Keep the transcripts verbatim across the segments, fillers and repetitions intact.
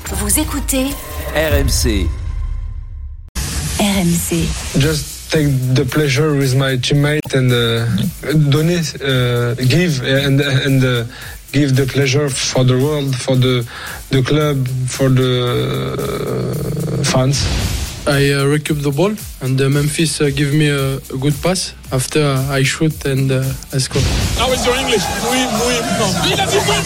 Vous écoutez R M C. R M C. Just take the pleasure with my teammate and uh, donner, uh, give and and uh, give the pleasure for the world, for the the club, for the uh, fans. I uh, recoup the ball and uh, Memphis uh, give me a, a good pass after uh, I shoot and uh, I score. How is your English? Oui, oui, non. Il a dit oui,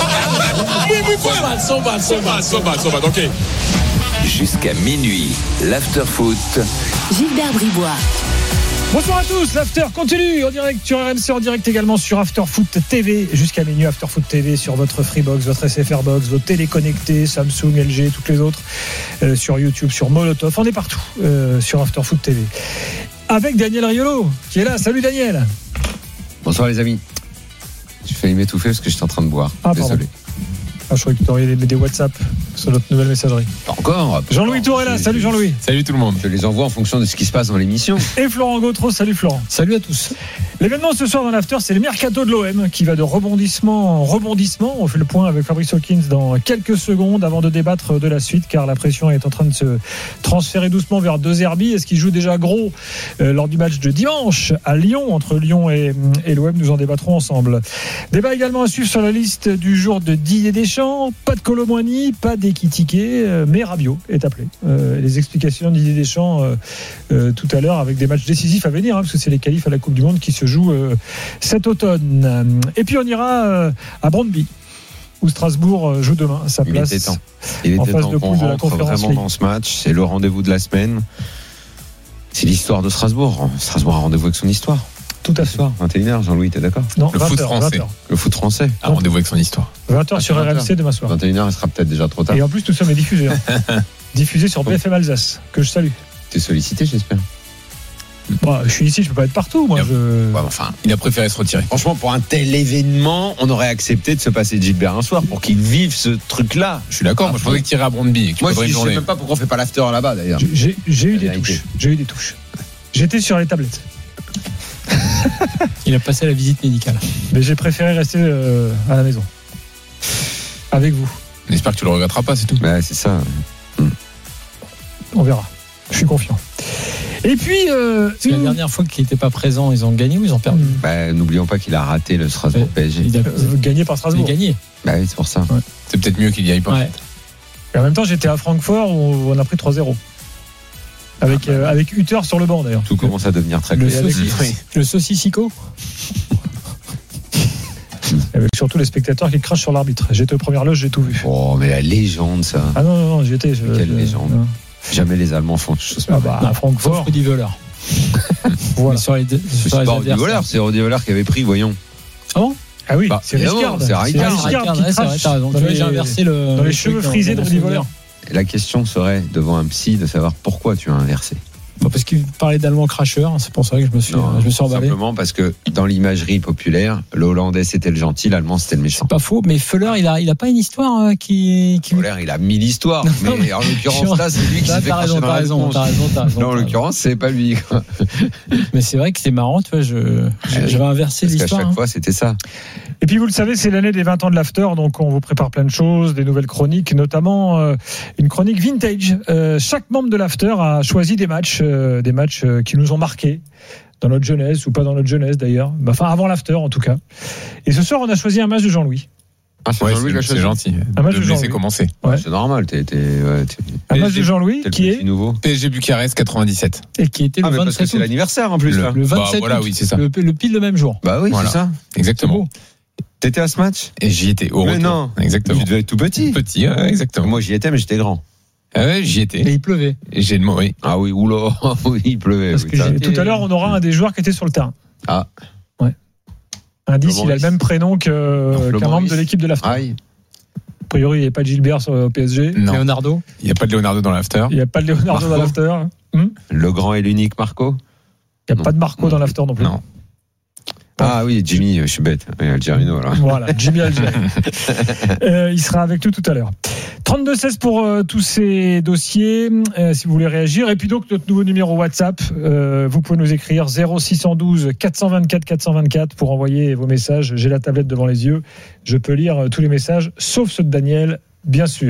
oui, oui. Oui, oui, so bad, so bad, so bad, so bad, so bad, ok. Jusqu'à minuit, l'after-foot. Gilbert Bribois. Bonsoir à tous, l'After continue en direct sur R M C, en direct également sur AfterFoot T V, jusqu'à minuit. AfterFoot T V sur votre Freebox, votre S F R Box, votre télé connectée, Samsung, L G, toutes les autres, euh, sur YouTube, sur Molotov, on est partout euh, sur AfterFoot T V. Avec Daniel Riolo qui est là. Salut Daniel. Bonsoir les amis. J'ai failli m'étouffer parce que j'étais en train de boire. Ah, désolé. Ah, je croyais que tu aurais des, des WhatsApp sur notre nouvelle messagerie. Pas encore. Jean-Louis Tour est là. Salut Jean-Louis. Salut tout le monde. Je les envoie en fonction de ce qui se passe dans l'émission. Et Florent Gautreau. Salut Florent. Salut à tous. L'événement ce soir dans l'After, c'est le mercato de l'O M qui va de rebondissement en rebondissement. On fait le point avec Fabrice Hawkins dans quelques secondes avant de débattre de la suite, car la pression est en train de se transférer doucement vers De Zerbi. Est-ce qu'il joue déjà gros euh, lors du match de dimanche à Lyon, entre Lyon et, et l'O M? Nous en débattrons ensemble. Débat également à suivre sur la liste du jour de Didier Deschamps. Pas de Colomboigny, pas d'Ekitike, euh, mais Rabiot est appelé. Euh, les explications de Didier Deschamps euh, euh, tout à l'heure avec des matchs décisifs à venir, hein, parce que c'est les qualifs à la Coupe du Monde qui se jouent euh, cet automne. Et puis on ira euh, à Brøndby, où Strasbourg joue demain sa place. Il était temps. Il était en phase temps de qu'on poule de la rentre Conférence vraiment League. dans ce match. C'est le rendez-vous de la semaine. C'est l'histoire de Strasbourg. Strasbourg a rendez-vous avec son histoire. Tout à Ce fait. soir, vingt et une heures, Jean-Louis, t'es d'accord? Non, Le vingt foot heures, français. vingt heures. Le foot français. Un rendez-vous avec son histoire. vingt heures sur Ah, R M C demain soir. vingt et une heures, elle sera peut-être déjà trop tard. Et en plus, nous sommes diffusés. Hein. diffusés sur B F M Alsace, que je salue. T'es sollicité, j'espère. Bon, je suis ici, je peux pas être partout. Moi, je... Ouais, enfin, Il a préféré se retirer. franchement, pour un tel événement, on aurait accepté de se passer de Gilbert un soir pour qu'il vive ce truc-là. Je suis d'accord. Moi, je pensais que tu irais à Brøndby. Moi, je une ne sais journée. même pas pourquoi on fait pas l'after là-bas, d'ailleurs. J'ai, j'ai eu La des vérité. touches. J'ai eu des touches. J'étais sur les tablettes. Il a passé la visite médicale. Mais j'ai préféré rester euh, à la maison. Avec vous. On espère que tu le regretteras pas, c'est tout. Ouais, c'est ça. On verra. Je suis confiant. Et puis. Euh, C'est la une- dernière fois qu'il n'était pas présent, ils ont gagné ou ils ont perdu? Bah, n'oublions pas qu'il a raté le Strasbourg Ouais. P S G. Il a euh, gagné par il a Strasbourg. gagné. Bah oui, c'est pour ça. C'est peut-être mieux qu'il y aille pas. Ouais. Et en même temps, j'étais à Francfort où on a pris trois zéro. Avec, euh, avec Hutter sur le banc d'ailleurs. Tout commence à devenir très Le, clair. saucissi- Oui. le saucissico. Avec surtout les spectateurs qui crachent sur l'arbitre. J'étais aux premières loges, j'ai tout vu. Oh, mais la légende, ça. Ah non, non, non, j'y étais. je- Quelle je- légende. non. Jamais les Allemands font des choses Ah pareilles. bah, à Francfort. Sauf Rudy Völler. Voilà. Mais sur les, deux- C'est sur les pas Rudi adversaires. Völler, c'est Rudi Völler qui avait pris, voyons. Ah bon? Ah oui, Bah, c'est évidemment, Rijkaard. c'est Rijkaard. Ah, Rijkaard qui ouais, c'est vrai, crache t'as raison. dans Tu vois, les- j'ai inversé le. dans les le cheveux truc, frisés de dans- Rudy dans- Völler. La question serait, devant un psy, de savoir pourquoi tu as inversé. Bon, parce qu'il parlait d'allemand cracheur, c'est pour ça que je me suis, Non, je me suis emballé. simplement parce que dans l'imagerie populaire, le Hollandais c'était le gentil, l'Allemand c'était le méchant. C'est pas faux, mais Völler, il a, il a pas une histoire euh, qui. qui... Völler, il a mille histoires, Non, mais mais- en l'occurrence là, c'est lui qui Là, s'est fait t'as cracher raison, dans t'as la raison, tronche. t'as raison, t'as raison. Là, en t'as raison. l'occurrence, c'est pas lui. quoi. Mais c'est vrai que c'est marrant, tu vois, je, je- j'avais inversé Parce qu'à l'histoire. chaque hein. fois, c'était ça. Et puis vous le savez, c'est l'année des vingt ans de l'After, donc on vous prépare plein de choses, des nouvelles chroniques, notamment euh, une chronique vintage. Euh, chaque membre de l'After a choisi des matchs, euh, des matchs euh, qui nous ont marqués dans notre jeunesse ou pas dans notre jeunesse d'ailleurs, enfin avant l'After en tout cas. Et ce soir, on a choisi un match de Jean-Louis. Ah, c'est Ouais, Jean-Louis qui l'a c'est, choisi. c'est gentil. Un match De de me laisser Jean-Louis. commencer. Ouais. C'est normal, t'es, t'es, ouais, t'es, Un Et match de j'ai- Jean-Louis t'es le qui petit est nouveau. P S G Bucarest quatre-vingt-dix-sept. Et qui était le Ah, mais parce que vingt-sept c'est août. l'anniversaire en plus. Le- là. Le Bah, vingt-sept voilà, août. oui, c'est ça. Le, le pile le même jour. Bah oui, Voilà. c'est ça. C'est Exactement. beau. T'étais à ce match? Et j'y étais au Mais retour. non. Exactement. Tu devais être tout petit. Petit, ouais, exactement. Moi, j'y étais, mais j'étais grand. Ah ouais, j'y étais. Et il pleuvait. Et j'ai le mot, oui. Ah oui, oula, oui, il pleuvait. Parce oui, que ça. j'ai- Et tout à l'heure, on aura un des joueurs qui était sur le terrain. Ah. Indice, Le il a le Maurice. même prénom que, Le qu'un membre Maurice. de l'équipe de l'After. Aïe. A priori, il n'y a pas de Gilbert sur le P S G. Non. Leonardo. Il n'y a pas de Leonardo dans l'after. Il n'y a pas de Leonardo Marco. dans l'After. Il Le grand et l'unique Marco. n'y a Non. pas de Marco dans l'After non plus. Non. Ah oui, Jimmy, je suis bête. Oui, Algerino, alors. Voilà, Jimmy Alger. euh, il sera avec nous tout à l'heure. trente-deux seize pour euh, tous ces dossiers, euh, si vous voulez réagir. Et puis donc, notre nouveau numéro WhatsApp, euh, vous pouvez nous écrire zéro six un deux quatre cent vingt-quatre quatre cent vingt-quatre pour envoyer vos messages. J'ai la tablette devant les yeux. Je peux lire euh, tous les messages, sauf ceux de Daniel, bien sûr.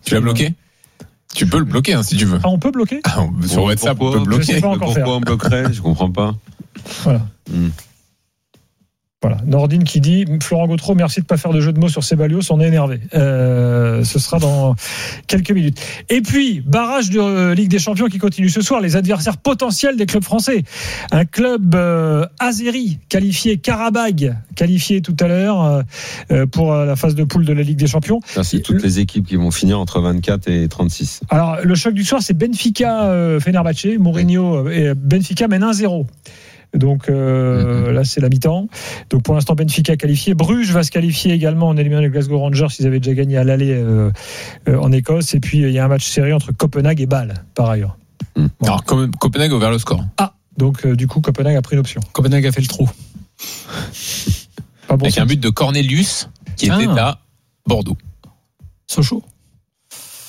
Tu l'as bloqué ? Tu peux le bloquer hein, si tu veux. Ah, on peut bloquer ? Ah, on- sur Bon, WhatsApp, pourquoi on peut Je sais bloquer. pas encore Pourquoi faire. on bloquerait ? Je comprends pas. Voilà. Hmm. Voilà. Nordine qui dit Florent Gautreau, merci de pas faire de jeu de mots sur Ceballos, on est énervé. Euh, ce sera dans quelques minutes. Et puis, barrage de euh, Ligue des Champions qui continue ce soir, les adversaires potentiels des clubs français. Un club euh, azéri, qualifié Karabag, qualifié tout à l'heure euh, pour euh, la phase de poule de la Ligue des Champions. Ça, c'est toutes les équipes qui vont finir entre vingt-quatre et trente-six. Alors, le choc du soir, c'est Benfica euh, Fenerbahçe. Mourinho et Benfica mène un zéro. Donc euh, mm-hmm. là c'est la mi-temps. Donc pour l'instant Benfica qualifié. Bruges va se qualifier également en éliminant les Glasgow Rangers. Ils avaient déjà gagné à l'aller euh, euh, en Écosse. Et puis il y a un match serré entre Copenhague et Bâle par ailleurs. Mm. Bon. Alors comme Copenhague a ouvert le score. Ah donc euh, du coup Copenhague a pris une option. Copenhague a fait le trou. Pas bon Avec sens. un but de Cornelius qui ah. était à Bordeaux. Sochaux. Sochaux ?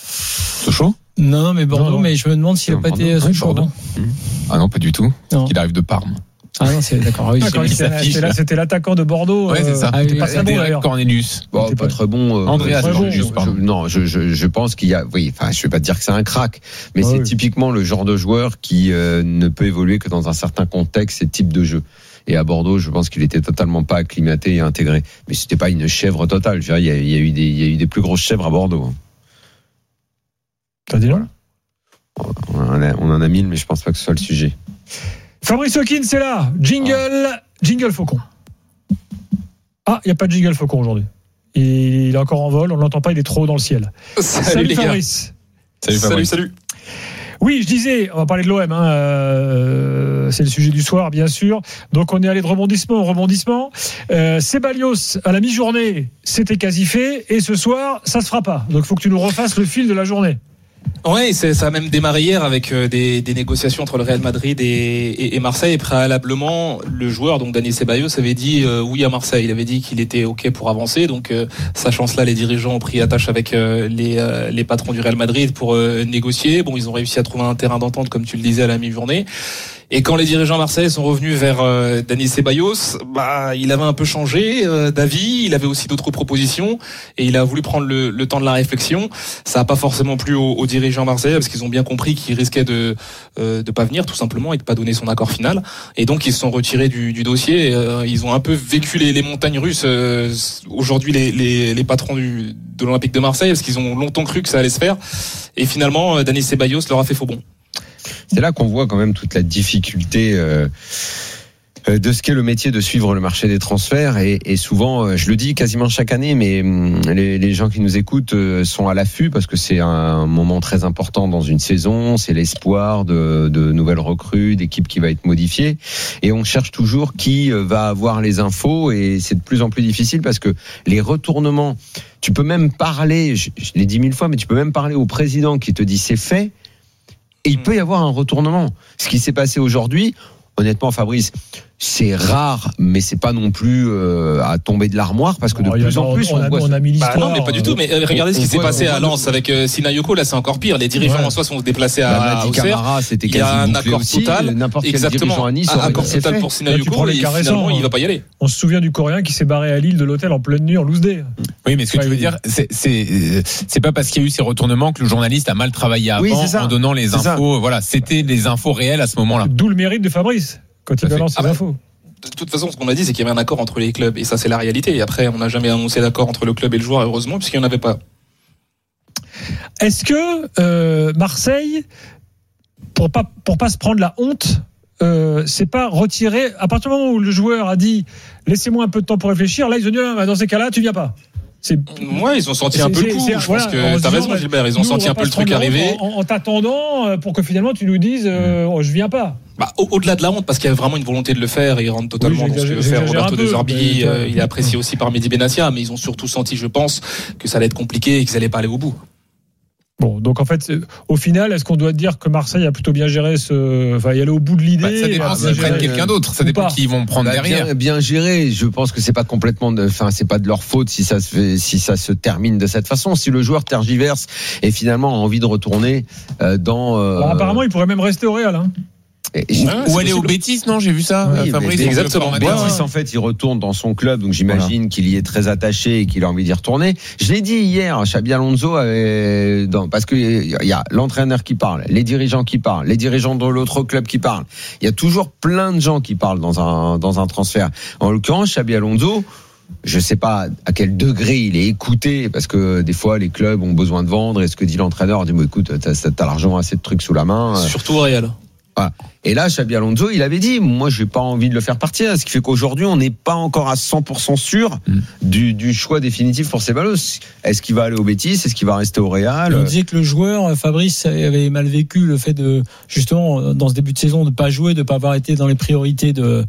Non, non, mais Bordeaux, non, non. mais je me demande s'il n'a pas été Sochaux. Bordeaux. Ah non, pas du tout. Non. Il arrive de Parme. Ah non, c'est d'accord. Oui, Ah, quand il c'est- c'était, là, c'était l'attaquant de Bordeaux. Ouais, c'est ça. Ah, oui, pas oui, très bon Derek d'ailleurs. Cornelius. Bon, C'était pas pas- très bon. euh, Andreas je- Cornelius, je- pardon. je- Non, je, je, je pense qu'il y a. Oui, enfin, je vais pas te dire que c'est un crack, mais Ah c'est oui. typiquement le genre de joueur qui euh, ne peut évoluer que dans un certain contexte et type de jeu. Et à Bordeaux, je pense qu'il était totalement pas acclimaté et intégré. Mais c'était pas une chèvre totale. Je veux dire, il y a, il y a eu des, il y a eu des plus grosses chèvres à Bordeaux. T'as dit non ? On en a, on en a mille, mais je pense pas que ce soit le sujet. Fabrice Hawkins c'est là. Jingle, jingle Faucon. Ah, il n'y a pas de jingle Faucon aujourd'hui. Il est encore en vol, on ne l'entend pas, il est trop haut dans le ciel. Salut, Salut les gars. Fabrice. Salut Salut, Fabrice. salut. Oui, je disais, on va parler de l'O M. Hein, euh, c'est le sujet du soir, bien sûr. Donc, on est allé de rebondissement en rebondissement. Euh, Ceballos, à la mi-journée, c'était quasi fait. Et ce soir, ça se fera pas. Donc, il faut que tu nous refasses le fil de la journée. Ouais, c'est, ça a même démarré hier avec euh, des, des négociations entre le Real Madrid et, et, et Marseille. Et préalablement, le joueur, donc Dani Ceballos, avait dit euh, oui à Marseille. Il avait dit qu'il était OK pour avancer. Donc, euh, sachant cela, les dirigeants ont pris attache avec euh, les, euh, les patrons du Real Madrid pour euh, négocier. Bon, ils ont réussi à trouver un terrain d'entente, comme tu le disais, à la mi-journée. Et quand les dirigeants marseillais sont revenus vers euh, Dani Ceballos, bah, il avait un peu changé euh, d'avis. Il avait aussi d'autres propositions et il a voulu prendre le, le temps de la réflexion. Ça n'a pas forcément plu aux, aux dirigeants marseillais parce qu'ils ont bien compris qu'il risquait de euh, de pas venir tout simplement et de pas donner son accord final. Et donc ils se sont retirés du, du dossier. Et, euh, ils ont un peu vécu les, les montagnes russes euh, aujourd'hui les, les, les patrons du, de l'Olympique de Marseille parce qu'ils ont longtemps cru que ça allait se faire. Et finalement, euh, Dani Ceballos leur a fait faux bon. C'est là qu'on voit quand même toute la difficulté euh, de ce qu'est le métier de suivre le marché des transferts. Et, et souvent, je le dis quasiment chaque année, mais les, les gens qui nous écoutent sont à l'affût parce que c'est un moment très important dans une saison. C'est l'espoir de, de nouvelles recrues, d'équipes qui va être modifiée. Et on cherche toujours qui va avoir les infos. Et c'est de plus en plus difficile parce que les retournements, tu peux même parler, je, je l'ai dit mille fois, mais tu peux même parler au président qui te dit c'est fait. Et il peut y avoir un retournement. Ce qui s'est passé aujourd'hui, honnêtement, Fabrice, c'est rare, mais c'est pas non plus euh, à tomber de l'armoire parce que de Oh, plus a, en plus, on, on, a, voit. on a mis l'histoire. Bah non, mais pas du tout. Mais euh, regardez on, ce qui on s'est voit, passé on à voit Lens le... avec euh, Sinayoko. Là, c'est encore pire. Les dirigeants Ouais. en soi sont déplacés à, Bah, à Madi Auxerre. Camara, c'était Il y a quasi un bouclé accord aussi. total. N'importe quel Exactement. dirigeant à Nice Un aurait accord dit, c'est total fait. pour Là, tu Sinayoko prends les et caressants, finalement, il hein. va pas y aller. On se souvient du Coréen qui s'est barré à Lille de l'hôtel en pleine nuit en loose day. Oui, mais ce que Ouais, tu veux il- dire, c'est, c'est, c'est pas parce qu'il y a eu ces retournements que le journaliste a mal travaillé avant Oui, c'est ça. en donnant les C'est infos. Voilà, c'était les infos réelles à ce moment-là. D'où le mérite de Fabrice quand il Tout à fait. balance ses Ah bah, infos. De toute façon, ce qu'on a dit, c'est qu'il y avait un accord entre les clubs. Et ça, c'est la réalité. Et après, on n'a jamais annoncé d'accord entre le club et le joueur, heureusement, puisqu'il n'y en avait pas. Est-ce que euh, Marseille, pour pas pour pas se prendre la honte, euh, c'est pas retiré à partir du moment où le joueur a dit laissez-moi un peu de temps pour réfléchir. Là, ils ont dit ah, dans ces cas-là, tu viens pas. C'est Ouais, ils ont senti un C'est- peu le c'est- coup. c'est- Je voilà, pense en que se t'as disant, raison, bah, Gilbert. Ils ont nous, senti on va un peu pas le se prendre truc la arriver. honte En, en t'attendant euh, pour que finalement tu nous dises euh, oh, je viens pas. Bah, au- au-delà de la honte, parce qu'il y a vraiment une volonté de le faire, et il rentre totalement Oui, dans ce que veut j'exagère- faire j'exagère Roberto un De peu, Zerbi. mais, euh, il est apprécié aussi par Mehdi Benassia, mais ils ont surtout senti, je pense, que ça allait être compliqué et qu'ils allaient pas aller au bout. Bon, donc en fait, c'est- au final, est-ce qu'on doit dire que Marseille a plutôt bien géré ce, enfin, y aller au bout de l'idée Bah, ça et dépend a s'ils bien prennent géré- quelqu'un d'autre. Ça ou dépend pas. qui ils vont prendre Bah, derrière. bien, bien géré. Je pense que c'est pas complètement, de, enfin, c'est pas de leur faute si ça se fait, si ça se termine de cette façon. Si le joueur tergiverse et finalement a envie de retourner euh, dans. Euh, Alors, apparemment, il pourrait même rester au Real. Hein. Et, ah, ou aller au Betis, non, j'ai vu ça. Oui, Fabrice, exactement. Betis, ouais. En fait, il retourne dans son club, donc j'imagine voilà. qu'il y est très attaché et qu'il a envie d'y retourner. Je l'ai dit hier, Xabi Alonso avait, dans, parce que il y a l'entraîneur qui parle, les dirigeants qui parlent, les dirigeants de l'autre club qui parlent. Il y a toujours plein de gens qui parlent dans un dans un transfert. En l'occurrence, Xabi Alonso, je sais pas à quel degré il est écouté, parce que des fois les clubs ont besoin de vendre. Et ce que dit l'entraîneur, dit bon, écoute, t'as, t'as largement assez de trucs sous la main. Surtout au Real. Voilà. Et là, Xabi Alonso, il avait dit, moi, j'ai pas envie de le faire partir. Ce qui fait qu'aujourd'hui, on n'est pas encore à cent pour cent sûr mm. du, du choix définitif pour Ceballos. Est-ce qu'il va aller au Betis? Est-ce qu'il va rester au Real? On disait que le joueur, Fabrice, avait mal vécu le fait de, justement, dans ce début de saison, de pas jouer, de pas avoir été dans les priorités de,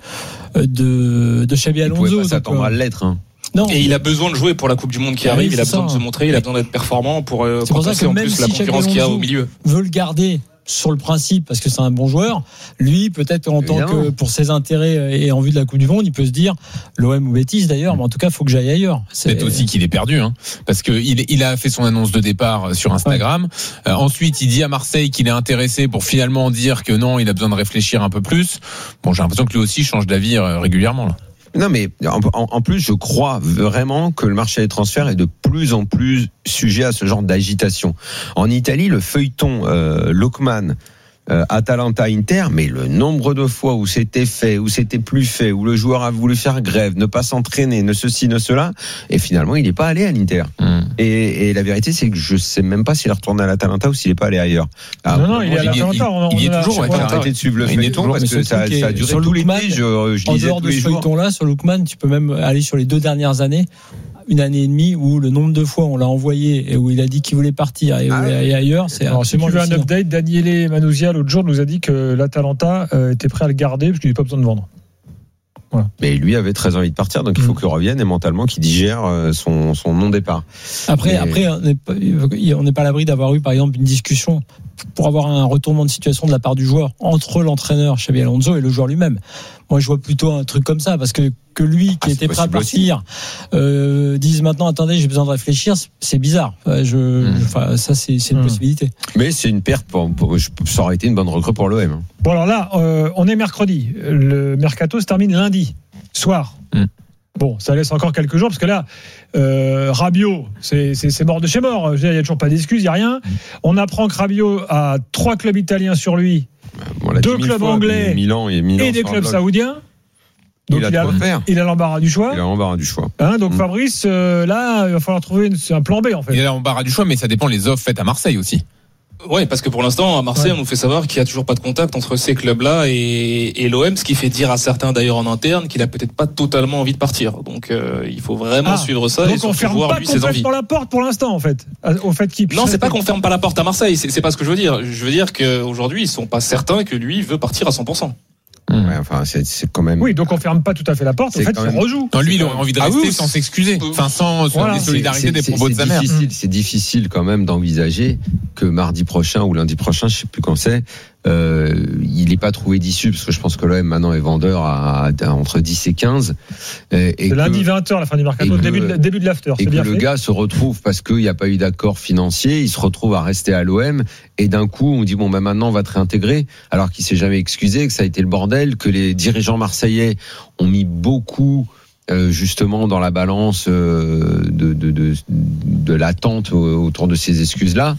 de, de Xabi Alonso. Il pouvait pas s'attendre à l'être, hein. Non. Et il a besoin de jouer pour la Coupe du Monde qui ah arrive. oui, il a ça. besoin de se montrer. Il a besoin d'être performant pour euh, compenser en plus si la concurrence qu'il y a au milieu. Veut le garder sur le principe parce que c'est un bon joueur. Lui, peut-être en tant Évidemment. que pour ses intérêts et en vue de la Coupe du Monde, il peut se dire l'O M ou Betis d'ailleurs, mais en tout cas, il faut que j'aille ailleurs. C'est peut-être aussi qu'il est perdu, hein, parce que il, il a fait son annonce de départ sur Instagram. Ouais. Euh, ensuite, il dit à Marseille qu'il est intéressé pour finalement dire que non, il a besoin de réfléchir un peu plus. Bon, j'ai l'impression que lui aussi change d'avis régulièrement là. Non, mais en, en plus, je crois vraiment que le marché des transferts est de plus en plus sujet à ce genre d'agitation. En Italie, le feuilleton euh, Lookman, euh, Atalanta, Inter, mais le nombre de fois où c'était fait, où c'était plus fait, où le joueur a voulu faire grève, ne pas s'entraîner, ne ceci, ne cela, et finalement, il n'est pas allé à l'Inter. Mmh. Et, et la vérité, c'est que je sais même pas s'il est retourné à l'Atalanta ou s'il n'est pas allé ailleurs. Ah, non, non, il est à l'Atalanta. On, il y est toujours. Il a arrêté de suivre le feuilleton parce que ça, ça a duré tout l'été. Je, je en lisais dehors tous de les ce jours. feuilleton-là, sur Lookman, tu peux même aller sur les deux dernières années. Une année et demie où le nombre de fois on l'a envoyé et où il a dit qu'il voulait partir et, ah et ailleurs, c'est alors, si tu veux un update, Daniele Manousia l'autre jour nous a dit que l'Atalanta euh, était prêt à le garder parce qu'il n'avait pas besoin de vendre. Voilà. Mais lui avait très envie de partir, donc il faut mmh. qu'il revienne et mentalement qu'il digère son, son non-départ. Après, et... après, on n'est pas, on n'est pas à l'abri d'avoir eu, par exemple, une discussion pour avoir un retournement de situation de la part du joueur entre l'entraîneur Xabi Alonso et le joueur lui-même. Moi, je vois plutôt un truc comme ça, parce que que lui, qui ah, était prêt à partir, euh, dise maintenant, attendez, j'ai besoin de réfléchir, c'est bizarre. Je, mmh. enfin, ça, c'est, c'est une mmh. possibilité. Mais c'est une perte. Pour, pour, ça aurait été une bonne recrue pour l'O M. Bon, alors là, euh, on est mercredi. Le mercato se termine lundi soir. Mmh. Bon, ça laisse encore quelques jours, parce que là, euh, Rabiot, c'est, c'est, c'est mort de chez mort. Il n'y a toujours pas d'excuses, il n'y a rien. Mmh. On apprend que Rabiot a trois clubs italiens sur lui, bon, deux clubs fois, anglais Milan et, Milan et des clubs saoudiens. Donc il, il, a, a il a l'embarras du choix. Il a l'embarras du choix. Hein, donc mmh. Fabrice, euh, là, il va falloir trouver une, un plan B en fait. Il a l'embarras du choix, mais ça dépend les offres faites à Marseille aussi. Ouais, parce que pour l'instant, à Marseille, ouais. on nous fait savoir qu'il n'y a toujours pas de contact entre ces clubs-là et, et l'O M, ce qui fait dire à certains d'ailleurs en interne qu'il a peut-être pas totalement envie de partir. Donc euh, il faut vraiment ah, suivre ça donc et surtout on ferme voir pas lui ses envies. complètement la porte pour l'instant en fait, au fait qu'il. Non, c'est pas qu'on ferme pas la porte à Marseille. C'est, c'est pas ce que je veux dire. Je veux dire qu'aujourd'hui, ils sont pas certains que lui veut partir à cent pour cent. Ouais, enfin, c'est, c'est quand même. Oui, donc on ferme pas tout à fait la porte. En fait, il rejoue. Non, lui, il aurait envie de rester ah oui, sans s'excuser, enfin sans, sans voilà. les solidarités des propos de sa mère. Difficile, c'est difficile quand même d'envisager que mardi prochain ou lundi prochain, je sais plus quand c'est, euh, il n'est pas trouvé d'issue parce que je pense que l'O M maintenant est vendeur à, à, à entre dix et quinze. Et, et c'est que, lundi vingt heures la fin du mercato, le début, de, début de l'after. Et c'est que bien le fait. gars se retrouve parce qu'il n'y a pas eu d'accord financier, il se retrouve à rester à l'O M et d'un coup on dit bon ben maintenant on va te réintégrer alors qu'il s'est jamais excusé, que ça a été le bordel, que les dirigeants marseillais ont mis beaucoup euh, justement dans la balance euh, de, de, de, de l'attente autour de ces excuses-là.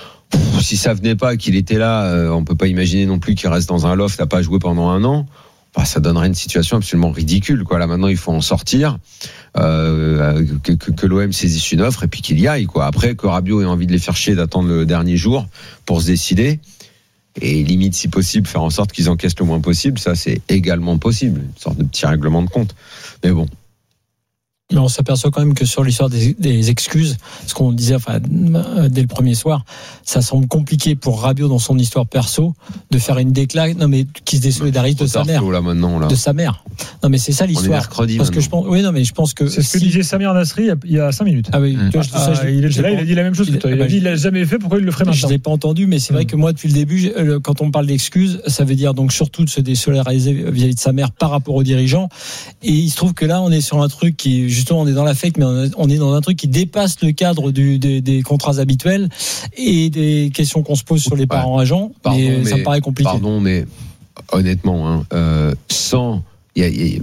Si ça venait pas, qu'il était là, euh, on peut pas imaginer non plus qu'il reste dans un loft, à pas jouer pendant un an. Bah, ça donnerait une situation absolument ridicule, quoi. Là, maintenant, il faut en sortir, euh, que, que, que l'O M saisisse une offre et puis qu'il y aille, quoi. Après, que Rabiot ait envie de les faire chier, d'attendre le dernier jour pour se décider. Et limite, si possible, faire en sorte qu'ils encaissent le moins possible, ça, c'est également possible. Une sorte de petit règlement de compte. Mais bon. Mais on s'aperçoit quand même que sur l'histoire des, des excuses, ce qu'on disait enfin, dès le premier soir, ça semble compliqué pour Rabiot dans son histoire perso de faire une déclaration, non mais qui se désolidarise de sa mère, là, maintenant, là. de sa mère. Non mais c'est ça l'histoire. On est mercredi, parce que je pense, oui non mais je pense que c'est ce que si... disait Samir Nasri il y a cinq minutes. Ah oui. Mmh. Ah, ça, je, il était là, il a dit la même chose. Il, que toi. il a dit il l'a jamais fait, pourquoi il le ferait maintenant? Je l'ai pas entendu, mais c'est mmh. vrai que moi depuis le début, quand on parle d'excuses, ça veut dire donc surtout de se désolidariser vis-à-vis de sa mère par rapport aux dirigeants. Et il se trouve que là on est sur un truc qui justement on est dans l'affect, mais on est dans un truc qui dépasse le cadre du, des, des contrats habituels et des questions qu'on se pose sur les parents agents. Pardon, mais mais ça me paraît compliqué. Pardon, mais honnêtement, hein, euh, sans, y a, y a,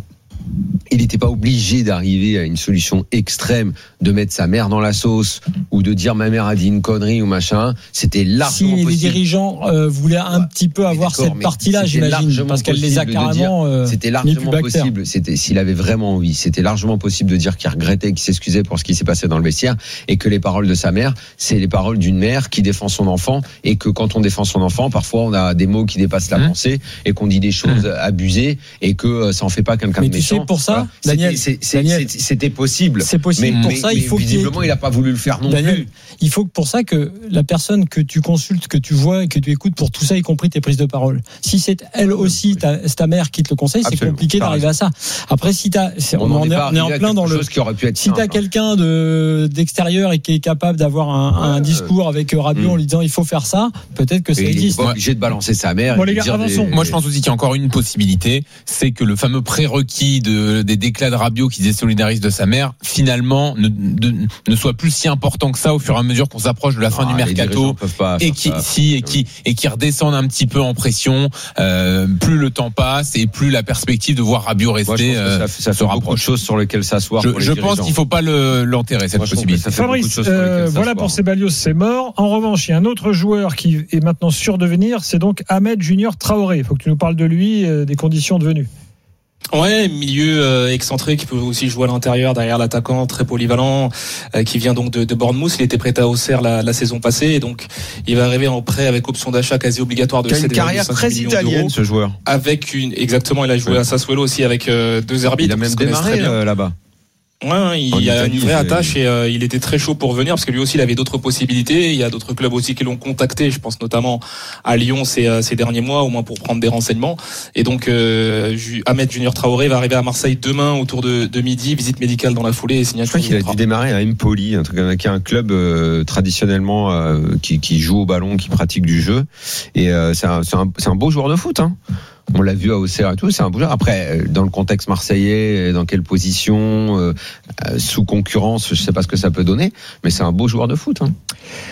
il n'était pas obligé d'arriver à une solution extrême, de mettre sa mère dans la sauce ou de dire ma mère a dit une connerie ou machin. C'était largement si possible. Si les dirigeants euh, voulaient un ouais, petit peu avoir cette partie-là, j'imagine, parce qu'elle les a carrément. Euh, c'était largement possible. C'était, s'il avait vraiment envie, c'était largement possible de dire qu'il regrettait, qu'il s'excusait pour ce qui s'est passé dans le vestiaire, et que les paroles de sa mère, c'est les paroles d'une mère qui défend son enfant, et que quand on défend son enfant, parfois on a des mots qui dépassent la mmh. pensée, et qu'on dit des choses mmh. abusées, et que ça en fait pas quelqu'un mais de méchant. Mais tu sais, pour ça, voilà. Daniel, c'était, c'est, Daniel, c'était, c'était possible. C'est possible. Mais, pour mais, ça, mais il faut visiblement, qu'il... il n'a pas voulu le faire non Daniel, plus. Il faut que pour ça que la personne que tu consultes, que tu vois et que tu écoutes pour tout ça, y compris tes prises de parole. Si c'est elle aussi, ta, c'est ta mère qui te le conseille, c'est Absolument. compliqué d'arriver à ça. Après, si t'as, c'est, on, on, est, on est en plein dans le. Qui aurait pu être si t'as quelqu'un de d'extérieur et qui est capable d'avoir un, ouais, un discours avec Rabiot euh, en lui disant il faut faire ça, peut-être que ça et existe. Il est pas obligé de balancer sa mère. Bon les gars, avançons. Des... Moi, je pense aussi qu'il y a encore une possibilité, c'est que le fameux prérequis de des déclats de Rabiot qui désolidarise de sa mère, finalement, ne, de, ne soit plus si important que ça au fur et à mesure qu'on s'approche de la fin ah, du mercato et qui, si, et qui, et qui redescendent un petit peu en pression, euh, plus le temps passe et plus la perspective de voir Rabiot rester, Moi, ça, ça euh, se rapproche. Beaucoup de choses sur lesquelles s'asseoir. Je, je pense qu'il faut pas le, l'enterrer, cette Moi, possibilité. Fabrice, euh, voilà pour Ceballos, c'est mort. En revanche, il y a un autre joueur qui est maintenant sûr de venir, c'est donc Ahmed Junior Traoré. Il faut que tu nous parles de lui, euh, des conditions de venue. Ouais, milieu euh, excentré qui peut aussi jouer à l'intérieur derrière l'attaquant, très polyvalent, euh, qui vient donc de, de Bournemouth. Il était prêté à Auxerre la, la saison passée, et donc il va arriver en prêt avec option d'achat quasi obligatoire de sept virgule cinq millions d'euros. Une carrière très italienne, ce joueur. Avec une, exactement, il a joué ouais. à Sassuolo aussi avec euh, deux arbitres. Il a même démarré euh, là-bas. Ouais, il y a Italie, une vraie attache et euh, il était très chaud pour venir parce que lui aussi il avait d'autres possibilités. Il y a d'autres clubs aussi qui l'ont contacté. Je pense notamment à Lyon ces, euh, ces derniers mois, au moins pour prendre des renseignements. Et donc euh, Ahmed Junior Traoré va arriver à Marseille demain autour de, de midi, visite médicale dans la foulée et signature. Je crois qu'il a dû démarrer à Empoli, un truc qui est un club euh, traditionnellement euh, qui, qui joue au ballon, qui pratique du jeu. Et euh, c'est, un, c'est, un, c'est un beau joueur de foot. Hein. On l'a vu à Auxerre et tout, c'est un bouger. Après, dans le contexte marseillais, dans quelle position, euh, sous concurrence, je sais pas ce que ça peut donner, mais c'est un beau joueur de foot. Hein.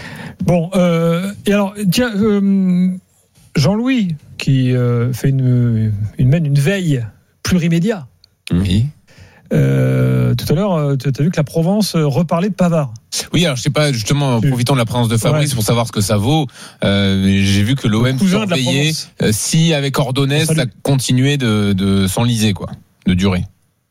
Bon, euh, et alors, tiens, euh, Jean-Louis, qui euh, fait une, une, mène une veille plurimédia. Oui. Euh, tout à l'heure, tu as vu que la Provence reparlait de Pavard. Oui, alors je sais pas, justement, en profitant de la présence de Fabrice ouais. pour savoir ce que ça vaut, euh, j'ai vu que l'O M surveillait euh, si avec Ordonez ça continuait de, de s'enliser, quoi, de durer.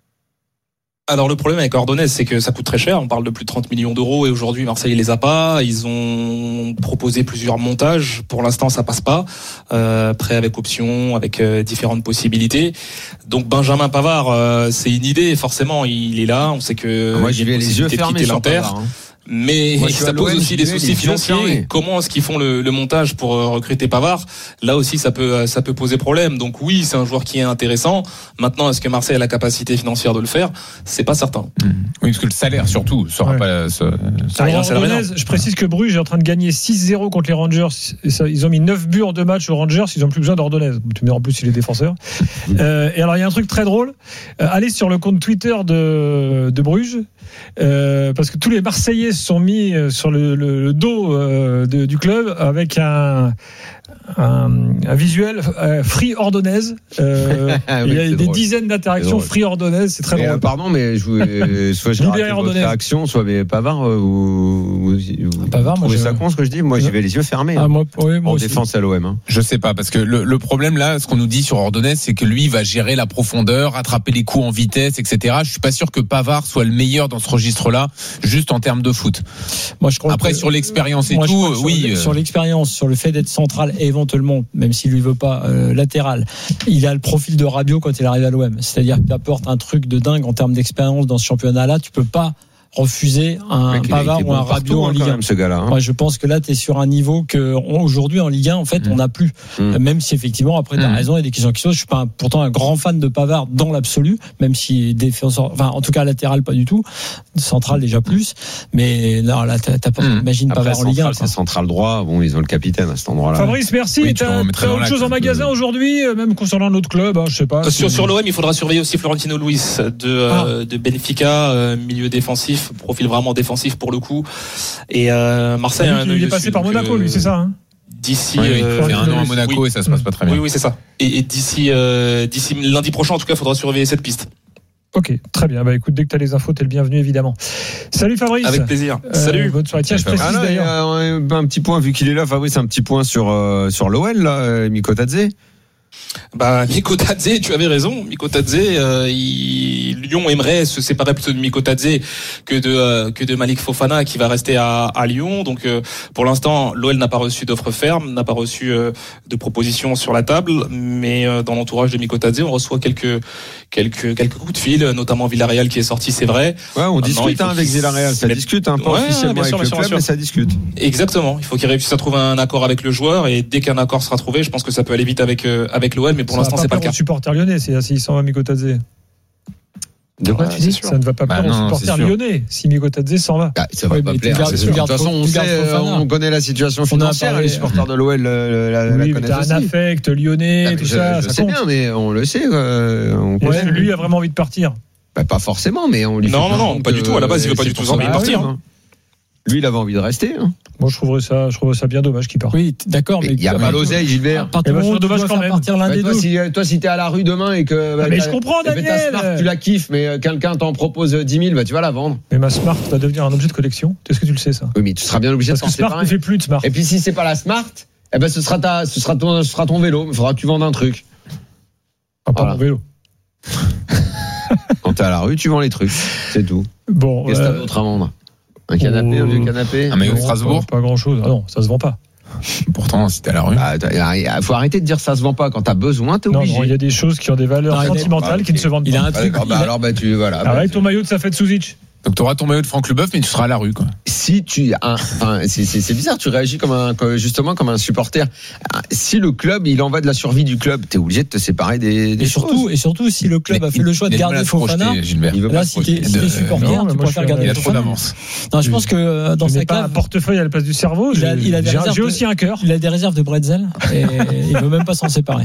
Alors le problème avec Ordonez, c'est que ça coûte très cher. On parle de plus de trente millions d'euros et aujourd'hui Marseille les a pas. Ils ont proposé plusieurs montages. Pour l'instant, ça passe pas. Euh, prêt avec option, avec euh, différentes possibilités. Donc Benjamin Pavard, euh, c'est une idée. Forcément, il est là. On sait que moi, j'y vais les yeux fermés sur Pavard. Hein. Mais Moi, ça pose aussi des soucis financiers. Comment est-ce qu'ils font le, le montage pour recruter Pavard ? Là aussi, ça peut ça peut poser problème. Donc oui, c'est un joueur qui est intéressant. Maintenant, est-ce que Marseille a la capacité financière de le faire ? C'est pas certain. Mmh. Oui, parce que le salaire surtout sera ouais. pas. Ça, ça rien, Ordonez, je précise que Bruges est en train de gagner six zéro contre les Rangers. Et ça, ils ont mis neuf buts en deux matchs aux Rangers. Ils ont plus besoin d'Ordonez. Tu me dis en plus, il est défenseur. Mmh. Euh, et alors, il y a un truc très drôle. Euh, allez sur le compte Twitter de de Bruges. Euh, parce que tous les Marseillais se sont mis sur le, le, le dos euh, de, du club avec un, un, un visuel euh, Free Ordonez. Euh, ah oui, il y a des drôle. dizaines d'interactions Free Ordonez, c'est très mais drôle. Euh, pardon, mais je voulais, soit je rate votre réaction, soit mais Pavard, euh, ou, ou Pavard, vous trouvez ça con ce que je dis ? Moi, j'y vais les yeux fermés. Ah, hein, moi, oui, moi en aussi. défense à l'O M. Hein. Je sais pas, parce que le, le problème là, ce qu'on nous dit sur Ordonez, c'est que lui va gérer la profondeur, rattraper les coups en vitesse, et cetera. Je suis pas sûr que Pavard soit le meilleur dans ce registre-là, juste en termes de foot. Moi, je crois Après, que, sur l'expérience et moi, tout, sur oui. Le, sur l'expérience, sur le fait d'être central et éventuellement, même s'il lui veut pas, euh, latéral, il a le profil de Rabiot quand il arrive à l'O M. C'est-à-dire qu'il apporte un truc de dingue en termes d'expérience dans ce championnat-là. Tu peux pas refuser un Mec, Pavard ou un Rabiot en Ligue un. Même, ce gars-là, hein. Ouais, je pense que là, tu es sur un niveau que on, aujourd'hui en Ligue un, en fait, mmh. on n'a plus. Mmh. Même si effectivement, après, tu as mmh. raison, il y a des questions qui sont. Je suis pas un, pourtant un grand fan de Pavard dans l'absolu, même si défenseur, enfin, en tout cas latéral pas du tout, central déjà plus. Mais non, là, t'as, t'as pas. Mmh. Imagine après, Pavard en Ligue un. C'est central droit. Bon, ils ont le capitaine à cet endroit-là. Fabrice, merci. Oui, t'as, t'as autre chose en magasin de... aujourd'hui, même concernant notre club, hein, je sais pas. Sur, sur l'O M, il faudra surveiller aussi Florentino Luis de ah. euh, de Benfica, euh, milieu défensif, profil vraiment défensif pour le coup. Et euh, Marseille, ah, lui, il est passé par Monaco, lui, c'est ça. Hein d'ici. Oui, oui, euh, il fait un an à Monaco oui. et ça se passe pas très bien. Oui, oui, c'est ça. Et, et d'ici, euh, d'ici lundi prochain, en tout cas, il faudra surveiller cette piste. Ok, très bien. Bah écoute, dès que tu as les infos, t'es le bienvenu évidemment. Salut Fabrice. Avec plaisir. Euh, Salut. Bonne soirée. Tiens, je précise Ah là, il y d'ailleurs. a un, un petit point, vu qu'il est là, Fabrice, un petit point sur, euh, sur l'O L, là, euh, Mikotadze. Bah, Mikotadze, tu avais raison. Mikotadze, euh, il... Lyon aimerait se séparer plutôt de Mikotadze que de euh, que de Malik Fofana qui va rester à, à Lyon. Donc, euh, pour l'instant, l'O L n'a pas reçu d'offre ferme, n'a pas reçu euh, de proposition sur la table. Mais euh, dans l'entourage de Mikotadze, on reçoit quelques quelques quelques coups de fil, notamment Villarreal qui est sorti, c'est vrai. Ouais, on Maintenant, discute hein, avec Villarreal, ça discute, hein, pas ouais, officiellement bien sûr, avec bien le sûr, club, bien mais sûr. ça discute. Exactement. Il faut qu'il réussisse à trouver un accord avec le joueur et dès qu'un accord sera trouvé, je pense que ça peut aller vite avec euh, avec l'O L. Mais pour Ça l'instant, va c'est pas le plaire cas. aux supporters lyonnais, c'est s'il s'en va Mikotadze. De quoi Ouais, tu c'est dis sûr. Ça ne va pas Bah plaire non, aux c'est supporters sûr. lyonnais si Mikotadze s'en va. Ah, ça va Oui, pas mais tu plaire, gardes- c'est tu sûr. De gardes- toute façon, on tu gardes sait, euh, Fofana. on connaît la situation On en a financière, parlé. les supporters de l'O L euh, la, la Oui, mais connaissent t'as un aussi. affect lyonnais, Ah, mais tout je, ça. je ça sais compte. bien, mais on le sait. euh, on Et connaît. même lui a vraiment envie de partir. Bah, pas forcément, mais on lui Non, fait non, non, comprendre pas du que tout. À la base, il veut pas c'est du tout pour envie de son partir, avenir, hein. Lui, il avait envie de rester. Hein. Moi, je trouverais ça, je trouverais ça bien dommage qu'il parte. Oui, t- d'accord, mais Il y a pas l'oseille, Gilbert. À partir Eh ben, du je moment où trouve tu dommage dois quand faire même. partir l'un Bah, des toi, deux. si, toi, si t'es à la rue demain et que. bah, Ah, mais t'as- je comprends, et puis ta Daniel. Smart, tu la kiffes, mais euh, quelqu'un t'en propose dix mille, bah, tu vas la vendre. Mais ma Smart va devenir un objet de collection. Est-ce que tu le sais ça? Oui, mais tu seras bien obligé Parce de que t'en Smart ne séparer. fait plus de Smart. Et puis, si c'est pas la Smart, eh ben, ce sera ta, ce sera ton, ce sera ton vélo. Il faudra que tu vendes un truc. Ah, pas Voilà. mon vélo. Quand t'es à la rue, tu vends les trucs. C'est tout. Bon. Qu'est-ce que t'as euh, d'autre à vendre? Un canapé, oh. un vieux canapé? Un maillot de non, Strasbourg. Pas, pas grand chose. Ah non, ça se vend pas. Pourtant, si t'es à la rue. Ah, t'as- faut arrêter de dire ça se vend pas. Quand t'as besoin, t'es Non, obligé. non, il y a des choses qui ont des valeurs Non, il est- sentimentales Ah, qui ne ok. se vendent Il pas. a un Ah, truc. d'accord, il bah a- alors, bah, tu, voilà. Ah, bah, avec tu- ton maillot de Safet Suzic. Donc tu auras ton maillot de Franck Leboeuf, mais tu seras à la rue, quoi. Si tu, un, un, c'est, c'est, c'est bizarre, tu réagis comme un, comme- justement comme un supporter. Si le club, il en va de la survie du club, t'es obligé de te séparer des, des Et choses. surtout, et surtout, si le club Mais a fait il- le choix de il a du garder mal à se Fofana, projeter, Gilbert. Il veut là, pas si se projeter. t'es si t'es De- supporter, non, mais tu moi, pourrais je faire suis- garder Il a trop Fofana. d'avance. Non, je pense que euh, dans Je sa n'ai pas un cave, portefeuille à la place du cerveau. Il a- j'ai- il a des j'ai, réserves j'ai de- aussi un cœur. il a des réserves de bretzel et il veut même pas s'en séparer.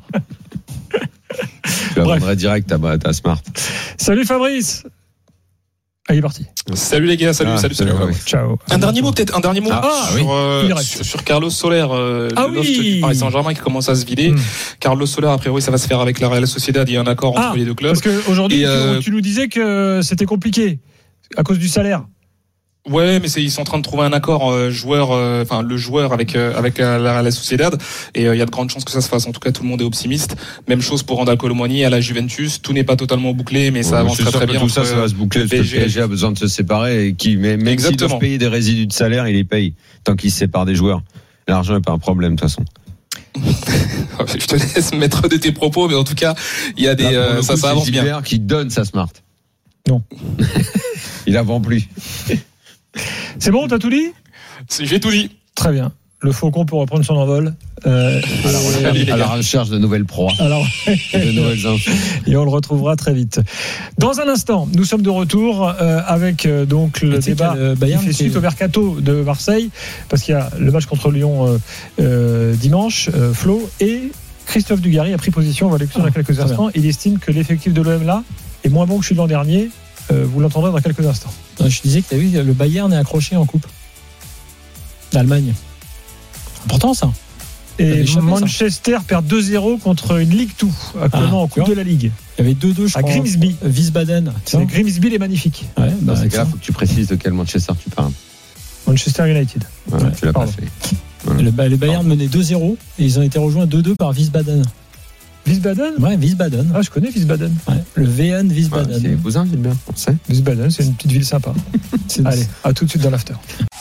Tu la Bref. vendrais direct ta, ta Smart. Salut Fabrice. Ah, il est parti. Salut les gars, salut, Ah, salut, salut. ouais, ouais. Ciao. Un dernier mot peut-être, un dernier mot Ah, sur, euh, il reste. sur, sur Carlos Soler, euh, Ah le loft oui. du Paris Saint-Germain qui commence à se vider. Hmm. Carlos Soler, a priori, ça va se faire avec la Real Sociedad. Il y a un accord entre Ah, les deux clubs. Parce qu'aujourd'hui, Et, tu, euh, tu nous disais que c'était compliqué à cause du salaire. Ouais, mais c'est, ils sont en train de trouver un accord euh, joueur, euh, enfin le joueur avec euh, avec euh, la Real Sociedad, et euh, il y a de grandes chances que ça se fasse. En tout cas, tout le monde est optimiste. Même chose pour Randal Colomwani à la Juventus. Tout n'est pas totalement bouclé, mais ça Ouais, avance je suis très sûr très que bien. tout ça, entre, ça va se boucler le parce que le P S G. P S G a besoin de se séparer et qui, mais même s'ils Exactement. doivent payer des résidus de salaire, il les paye tant qu'ils se séparent des joueurs. L'argent n'est pas un problème de toute façon. Je te laisse mettre de tes propos, mais en tout cas, il y a des, Là, pour euh, le ça, coup, ça c'est avance bien. Gilbert qui donne sa Smart. Non. Il la vend plus. C'est bon, t'as tout dit? J'ai tout dit. Très bien. Le faucon peut reprendre son envol. Euh, Alors, et- Allez, les à la gars. recherche de nouvelles proies, alors, de nouvelles infos. et on le retrouvera très vite. Dans un instant, nous sommes de retour euh, avec euh, donc le Et tu sais débat qu'il y a le qui Bayern fait qui suite est- au mercato de Marseille, parce qu'il y a le match contre Lyon euh, euh, dimanche, euh, Flo, et Christophe Dugarry a pris position, on va l'écouter dans Ah, quelques très instants. Il estime que l'effectif de l'O M là est moins bon que celui de l'an dernier. Euh, vous l'entendrez dans quelques instants. Non, je disais que tu as vu, le Bayern est accroché en coupe d'Allemagne. Important ça. Et Ça avait échappé, ça. Manchester perd deux zéro contre une Ligue deux, actuellement Ah, en tu Coupe vois. de la Ligue. Il y avait deux deux, je À crois. Grimsby. Wiesbaden. C'est Grimsby les magnifiques. Ouais, bah, Dans ces avec cas-là, ça. faut que tu précises de quel Manchester tu parles. Manchester United. Voilà, Ouais, tu l'as pas pardon. fait. Et le, bah, le Bayern menait deux zéro et ils ont été rejoints deux deux par Wiesbaden. Wiesbaden Ouais, Wiesbaden. Ah, je connais Wiesbaden. Ouais, le V N Ouais, Wiesbaden. c'est les cousins, Gilbert, on sait. Wiesbaden, c'est une petite ville sympa. C'est- Allez, à tout de suite dans l'after.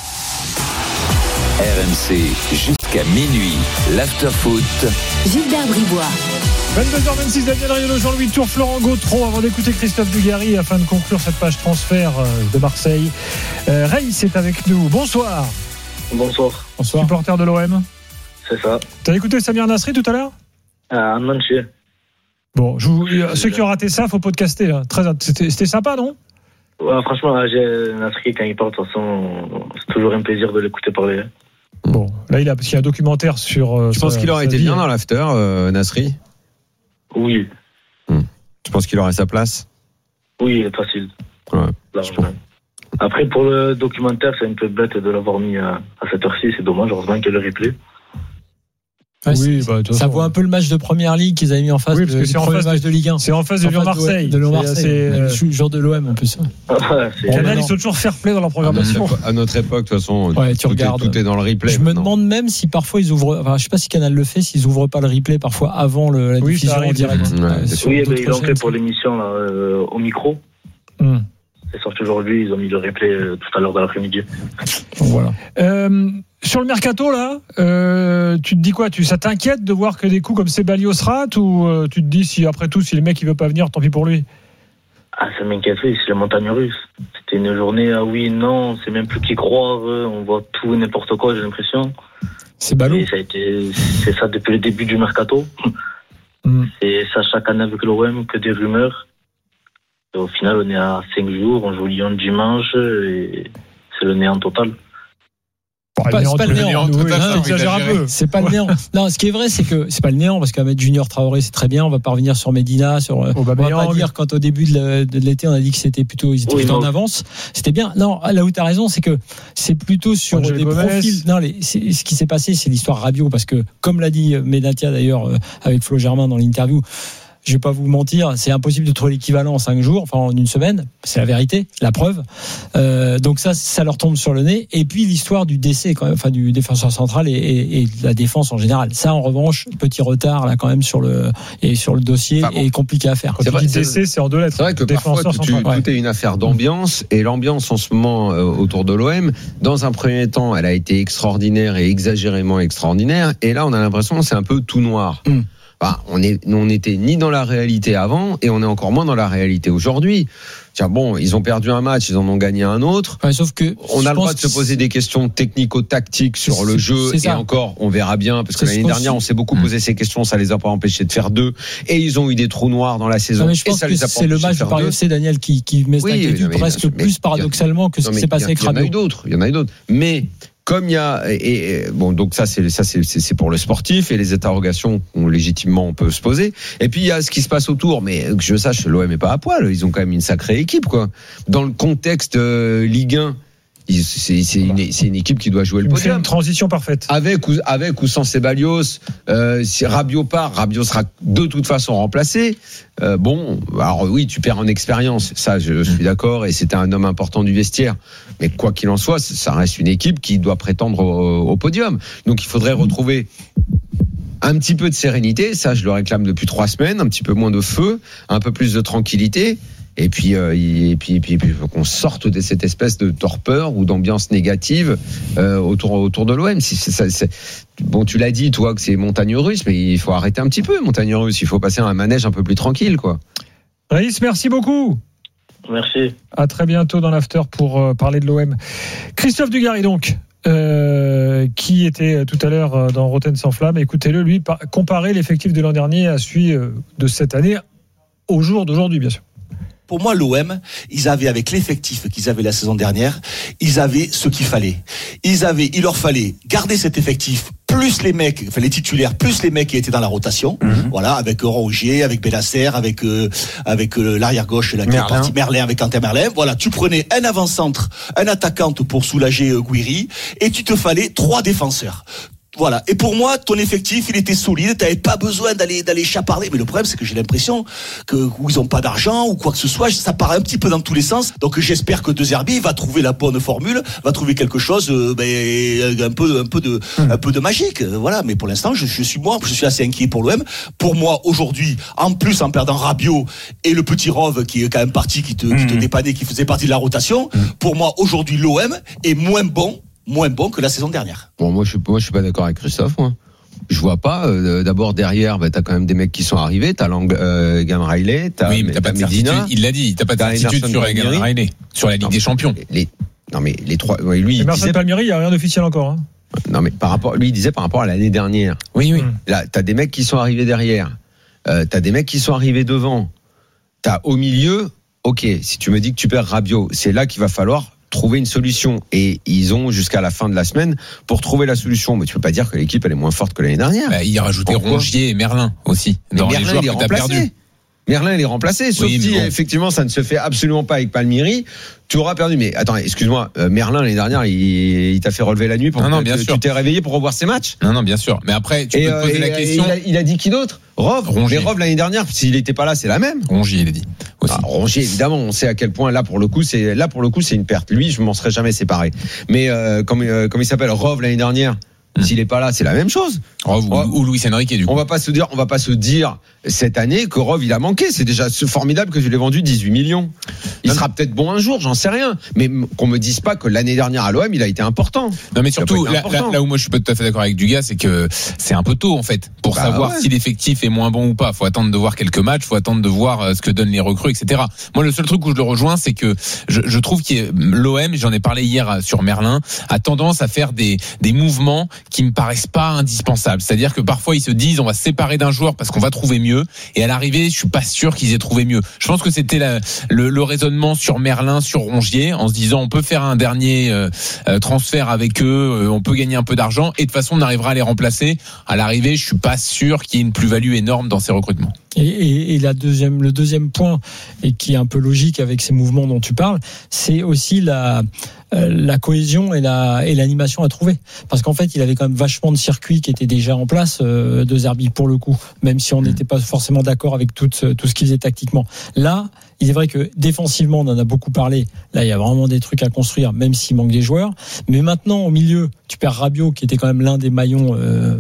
R M C jusqu'à minuit. L'after-foot. Gilbert Bribois. vingt-deux heures vingt-six, Daniel Riolo, Jean-Louis Tour, Florent Gautreau, avant d'écouter Christophe Dugarry afin de conclure cette page transfert euh, de Marseille. Euh, Reiss est avec nous. Bonsoir, Bonsoir, Bonsoir. supporter de l'O M. c'est ça. T'as écouté Samir Nasri tout à l'heure? À Manchester. Bon, je vous, euh, ceux qui ont raté ça, faut podcaster. Hein. Très, c'était, c'était sympa, non? Ouais, franchement, j'ai Nasri, quand il parle, de toute façon, c'est toujours un plaisir de l'écouter parler. Bon, là, il a, parce qu'il y a un documentaire sur. euh, Tu penses sa- qu'il aurait sa été vie, bien hein. dans l'after, euh, Nasri? Oui, Tu penses qu'il aurait sa place? oui, c'est facile. Ouais, Largement. Après, pour le documentaire, c'est un peu bête de l'avoir mis à, à cette heure-ci, c'est dommage, heureusement qu'il y a le replay. Ouais, Oui, c'est- bah, de toute ça façon. voit un peu le match de première ligue qu'ils avaient mis en face Oui, parce de, que du c'est en premier face match de Ligue un. C'est en face de En face Lyon-Marseille. De Lyon-Marseille. C'est, euh, Le jour de l'O M en plus. C'est- Canal, non. ils sont toujours fair-play dans leur À programmation. notre, à notre époque, de toute façon, Ouais, tu tout, regardes. est, tout est dans le replay. Je me maintenant. demande même si parfois ils ouvrent. Enfin, je sais pas si Canal le fait, s'ils ouvrent pas le replay parfois avant le, la Oui, ça diffusion arrive, en direct. ouais. Ouais, Oui, sur Oui, eh ben, d'autres ils l'ont fait chaînes. pour l'émission là, euh, au micro. Hum. C'est sorti aujourd'hui, ils ont mis le replay euh, tout à l'heure de l'après-midi. Donc, voilà. Euh, sur le mercato, là, euh, tu te dis quoi tu, Ça t'inquiète de voir que des coups comme Ceballos ratent ou euh, tu te dis, si après tout, si le mec il veut pas venir, tant pis pour lui? Ah, ça m'inquiète, oui, c'est la montagne russe. C'était une journée, ah oui, non, c'est même plus qu'y croire, euh, on voit tout et n'importe quoi, j'ai l'impression. C'est ballot. Et ça a été, c'est ça depuis le début du mercato. Hum. C'est ça chaque année avec l'O M, que des rumeurs. Et au final, on est à cinq jours, on joue Lyon dimanche, et c'est le néant total. Bon, Pas- néant, c'est pas tu le veux néant, dire, oui, total, oui, ça, t'exagères un exagéré. peu. C'est pas le néant. Non, ce qui est vrai, c'est que c'est pas le néant parce qu'à mettre Junior Traoré, c'est très bien. On va pas revenir sur Medina, sur. On va Aubameyang. pas dire quand au début de la- de l'été on a dit que c'était plutôt ils étaient Oui, plutôt en non. avance. C'était bien. Non, là où tu as raison, c'est que c'est plutôt sur Angel des Gomez. profils. Non, les, c'est- ce qui s'est passé, c'est l'histoire Rabiot parce que comme l'a dit Menatia d'ailleurs euh, avec Flo Germain dans l'interview. Je vais pas vous mentir, c'est impossible de trouver l'équivalent en cinq jours, enfin en une semaine. C'est la vérité, la preuve. Euh, donc ça, ça leur tombe sur le nez. Et puis l'histoire du décès, quand même, enfin du défenseur central et, et, et de la défense en général. Ça, en revanche, petit retard là quand même sur le et sur le dossier Enfin bon. et compliqué à faire. Quand C'est tu vrai, dis c'est- décès, c'est en deux lettres. C'est vrai que parfois, Défenseur tout, tu- central. tout est une affaire d'ambiance. Et l'ambiance en ce moment euh, autour de l'O M, dans un premier temps, elle a été extraordinaire et exagérément extraordinaire. Et là, on a l'impression que c'est un peu tout noir. Mm. Enfin, on est, on n'était ni dans la réalité avant et on est encore moins dans la réalité aujourd'hui. Tiens, bon, ils ont perdu un match, ils en ont gagné un autre. Ouais, sauf que On je a le droit pense de se que poser des questions technico-tactiques sur C'est- le jeu c'est et ça. encore, on verra bien parce que C'est ce l'année qu'on dernière, suit. on s'est beaucoup Mm. posé ces questions, ça les a pas empêchés de faire deux et ils ont eu des trous noirs dans la saison. Non, mais je et pense ça que les a pas c'est le empêchés de match du faire Paris deux. F C, Daniel, qui, qui met cette Oui, inquiétude non, mais presque bien sûr, mais plus il y a- paradoxalement que ce Non, qui mais s'est passé avec il y en a eu Rabiot. d'autres, il y en a eu d'autres. Mais comme il y a et, et- bon donc ça c'est ça c'est c'est c'est pour le sportif et les interrogations qu'on légitimement on peut se poser. Et puis il y a ce qui se passe autour, mais que je sache, l'O M est pas à poil. Ils ont quand même une sacrée équipe quoi. Dans le contexte euh, Ligue un, ils- c'est c'est une c'est une équipe qui doit jouer le Donc, c'est podium. une transition parfaite. Avec ou, avec ou sans Ceballos, euh, si Rabiot part, Rabiot sera de toute façon remplacé. Euh, bon, alors oui, tu perds en expérience, ça je suis d'accord, et c'était un homme important du vestiaire. Mais quoi qu'il en soit, ça reste une équipe qui doit prétendre au, au podium. Donc il faudrait retrouver un petit peu de sérénité, ça je le réclame depuis trois semaines, un petit peu moins de feu, un peu plus de tranquillité. Et puis, euh, et puis, et puis, et puis, faut qu'on sorte de cette espèce de torpeur ou d'ambiance négative euh, autour autour de l'O M. Si c'est, ça, c'est, bon, tu l'as dit, toi, que c'est montagne russe, mais il faut arrêter un petit peu, montagne russe. Il faut passer à un manège un peu plus tranquille, quoi. Raïs, merci beaucoup. Merci. À très bientôt dans l'after pour euh, parler de l'O M. Christophe Dugarry, donc, euh, qui était tout à l'heure euh, dans Rotten sans flamme. Écoutez-le, lui, par- comparer l'effectif de l'an dernier à celui euh, de cette année au jour d'aujourd'hui, bien sûr. Pour moi, l'O M, ils avaient, avec l'effectif qu'ils avaient la saison dernière, ils avaient ce qu'il fallait. Ils avaient, il leur fallait garder cet effectif, plus les mecs, enfin les titulaires, plus les mecs qui étaient dans la rotation. Mm-hmm. Voilà, avec Rongier, avec Benacer, avec euh, avec euh, l'arrière gauche, là, qui est parti, Merlin, avec Quentin Merlin. Voilà, tu prenais un avant-centre, un attaquante pour soulager euh, Guiri, et tu te fallait trois défenseurs. Voilà. Et pour moi, ton effectif, il était solide. T'avais pas besoin d'aller d'aller chaparder. Mais le problème, c'est que j'ai l'impression que où ils ont pas d'argent ou quoi que ce soit, ça part un petit peu dans tous les sens. Donc j'espère que De Zerbi va trouver la bonne formule, va trouver quelque chose, euh, ben, un peu un peu de un peu de magique. Voilà. Mais pour l'instant, je, je suis moi, je suis assez inquiet pour l'O M. Pour moi, aujourd'hui, en plus en perdant Rabiot et le petit Rove qui est quand même parti, qui te, mmh. qui te dépannait, qui faisait partie de la rotation. Mmh. Pour moi, aujourd'hui, l'O M est moins bon. moins bon que la saison dernière. Bon, moi je suis, moi, je suis pas d'accord avec Christophe. Moi. Je vois pas. Euh, d'abord derrière, bah, t'as quand même des mecs qui sont arrivés. T'as Lang, euh, Gam Riley, t'as, oui, mais t'as t'as pas de Medina. certitude. Il l'a dit. T'as pas de t'as certitude Emerson sur Gam Riley, sur la Ligue non, des Champions. Les, non mais les trois. Ouais, lui, il Emerson disait, Palmieri, il y a rien d'officiel encore. Hein. Non mais par rapport, lui, il disait par rapport à l'année dernière. Oui, oui. Là, t'as des mecs qui sont arrivés derrière. Euh, t'as des mecs qui sont arrivés devant. T'as au milieu. Ok, si tu me dis que tu perds Rabiot, c'est là qu'il va falloir trouver une solution, et ils ont jusqu'à la fin de la semaine pour trouver la solution. Mais tu peux pas dire que l'équipe elle est moins forte que l'année dernière. Bah, il a rajouté Rongier et Merlin aussi mais dans Merlin, les joueurs il est que t'as remplacé. perdu. Merlin, il est remplacé. Sauf Oui, si, bon. effectivement, ça ne se fait absolument pas avec Palmieri. Tu auras perdu. Mais attends, excuse-moi, euh, Merlin, l'année dernière, il, il t'a fait relever la nuit pour Non, que non, bien tu, sûr. tu t'es réveillé pour revoir ses matchs. Non, non, bien sûr. Mais après, tu Et, peux te poser euh, la et, question. Il a, il a dit qui d'autre? Rov. Rongier. Mais Rov, l'année dernière, s'il n'était pas là, c'est la même. Rongier, il a dit. Aussi. Ah, Rongier, évidemment, on sait à quel point là pour le coup c'est là pour le coup c'est une perte. Lui, je m'en serais jamais séparé. Mais euh, comme euh, comme il s'appelle Rov l'année dernière, mmh. s'il est pas là, c'est la même chose. Rov ou, ou Luis Enrique du coup. On va pas se dire, on va pas se dire cette année que Rov il a manqué. C'est déjà formidable que je l'ai vendu dix-huit millions. Il non, sera peut-être bon un jour, j'en sais rien. Mais qu'on me dise pas que l'année dernière à l'O M il a été important. Non mais surtout là, important. là, là où moi je suis pas tout à fait d'accord avec Dugas, c'est que c'est un peu tôt en fait pour bah, savoir ouais. si l'effectif est moins bon ou pas. Faut attendre de voir quelques matchs, faut attendre de voir euh, ce que donnent les recrues, et cetera. Moi le seul truc où je le rejoins, c'est que je, je trouve que l'O M, j'en ai parlé hier sur Merlin, a tendance à faire des des mouvements qui me paraissent pas indispensables. C'est-à-dire que parfois ils se disent on va se séparer d'un joueur parce qu'on va trouver mieux, et à l'arrivée je suis pas sûr qu'ils aient trouvé mieux. Je pense que c'était la, le, le raisonnement sur Merlin, sur Rongier, en se disant on peut faire un dernier euh, transfert avec eux, euh, on peut gagner un peu d'argent et de toute façon on arrivera à les remplacer. À l'arrivée, je suis pas sûr qu'il y ait une plus-value énorme dans ces recrutements. Et, et, et la deuxième, le deuxième point, et qui est un peu logique avec ces mouvements dont tu parles, c'est aussi la la cohésion et la et l'animation à trouver, parce qu'en fait il avait quand même vachement de circuits qui étaient déjà en place euh, de Zerbi pour le coup, même si on n'était pas forcément d'accord avec tout tout ce qu'il faisait tactiquement. Là, il est vrai que défensivement on en a beaucoup parlé, là il y a vraiment des trucs à construire même s'il manque des joueurs, mais maintenant au milieu tu perds Rabiot qui était quand même l'un des maillons euh,